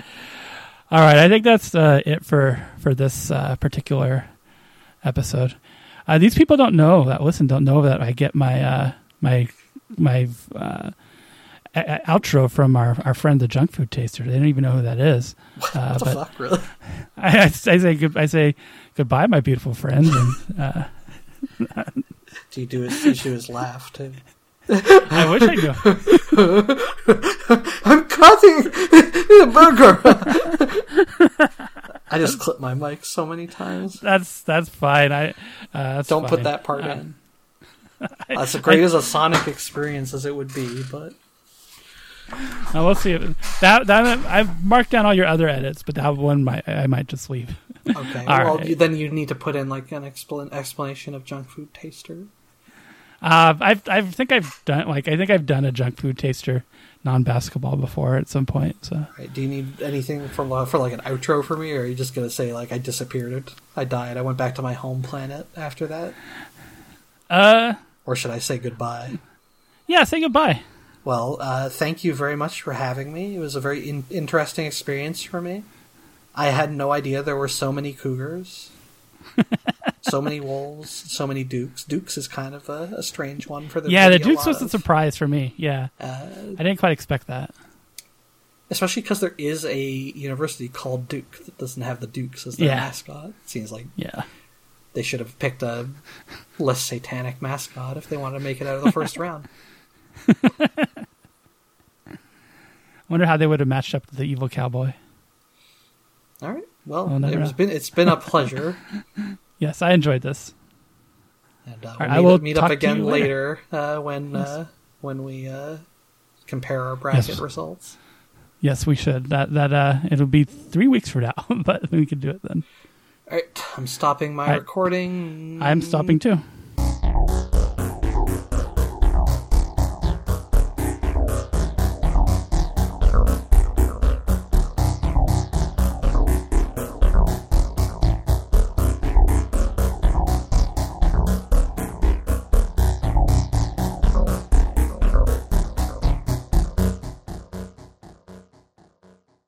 All right, I think that's uh, it for for this uh, particular episode. Uh, these people don't know that listen don't know that I get my uh, my my uh, a- a- outro from our, our friend the Junk Food Taster. They don't even know who that is. Uh, What the but fuck, really? I, I say good, I say goodbye, my beautiful friend. And, uh, Do you do his, you do his laugh too? I wish I knew. I'm cutting the burger. I just clip my mic so many times. That's that's fine. I uh, that's Don't put fine. that part Uh, in. That's as great as a Sonic experience as it would be, but Now we'll see. If, that that I've marked down all your other edits, but that one might I might just leave. okay. All well, right. you, then you need to put in like an expl- explanation of Junk Food Taster. Uh, I I think I've done like I think I've done a Junk Food Taster non-basketball before at some point. So Right. Do you need anything for for like an outro for me, or are you just gonna say like I disappeared, I died, I went back to my home planet after that, uh or should I say goodbye? yeah, say goodbye. Well, uh, thank you very much for having me. It was a very in- interesting experience for me. I had no idea there were so many cougars, so many wolves, so many dukes. Dukes is kind of a, a strange one for the Yeah, the a Dukes lot was a of- surprise for me. Yeah, uh, I didn't quite expect that. especially because there is a university called Duke that doesn't have the Dukes as their Yeah. mascot. It seems like Yeah. they should have picked a less satanic mascot if they wanted to make it out of the first round. Wonder how they would have matched up to the evil cowboy. All right. Well, We'll never it's know. been it's been a pleasure. Yes, I enjoyed this. And uh, All we'll right, meet, I will meet talk up to again you later, later. uh, when Yes. uh, when we uh, compare our bracket Yes. results. Yes, we should. That that uh, it'll be three weeks from now, but we could do it then. All right, I'm stopping my All right. recording. I'm stopping too.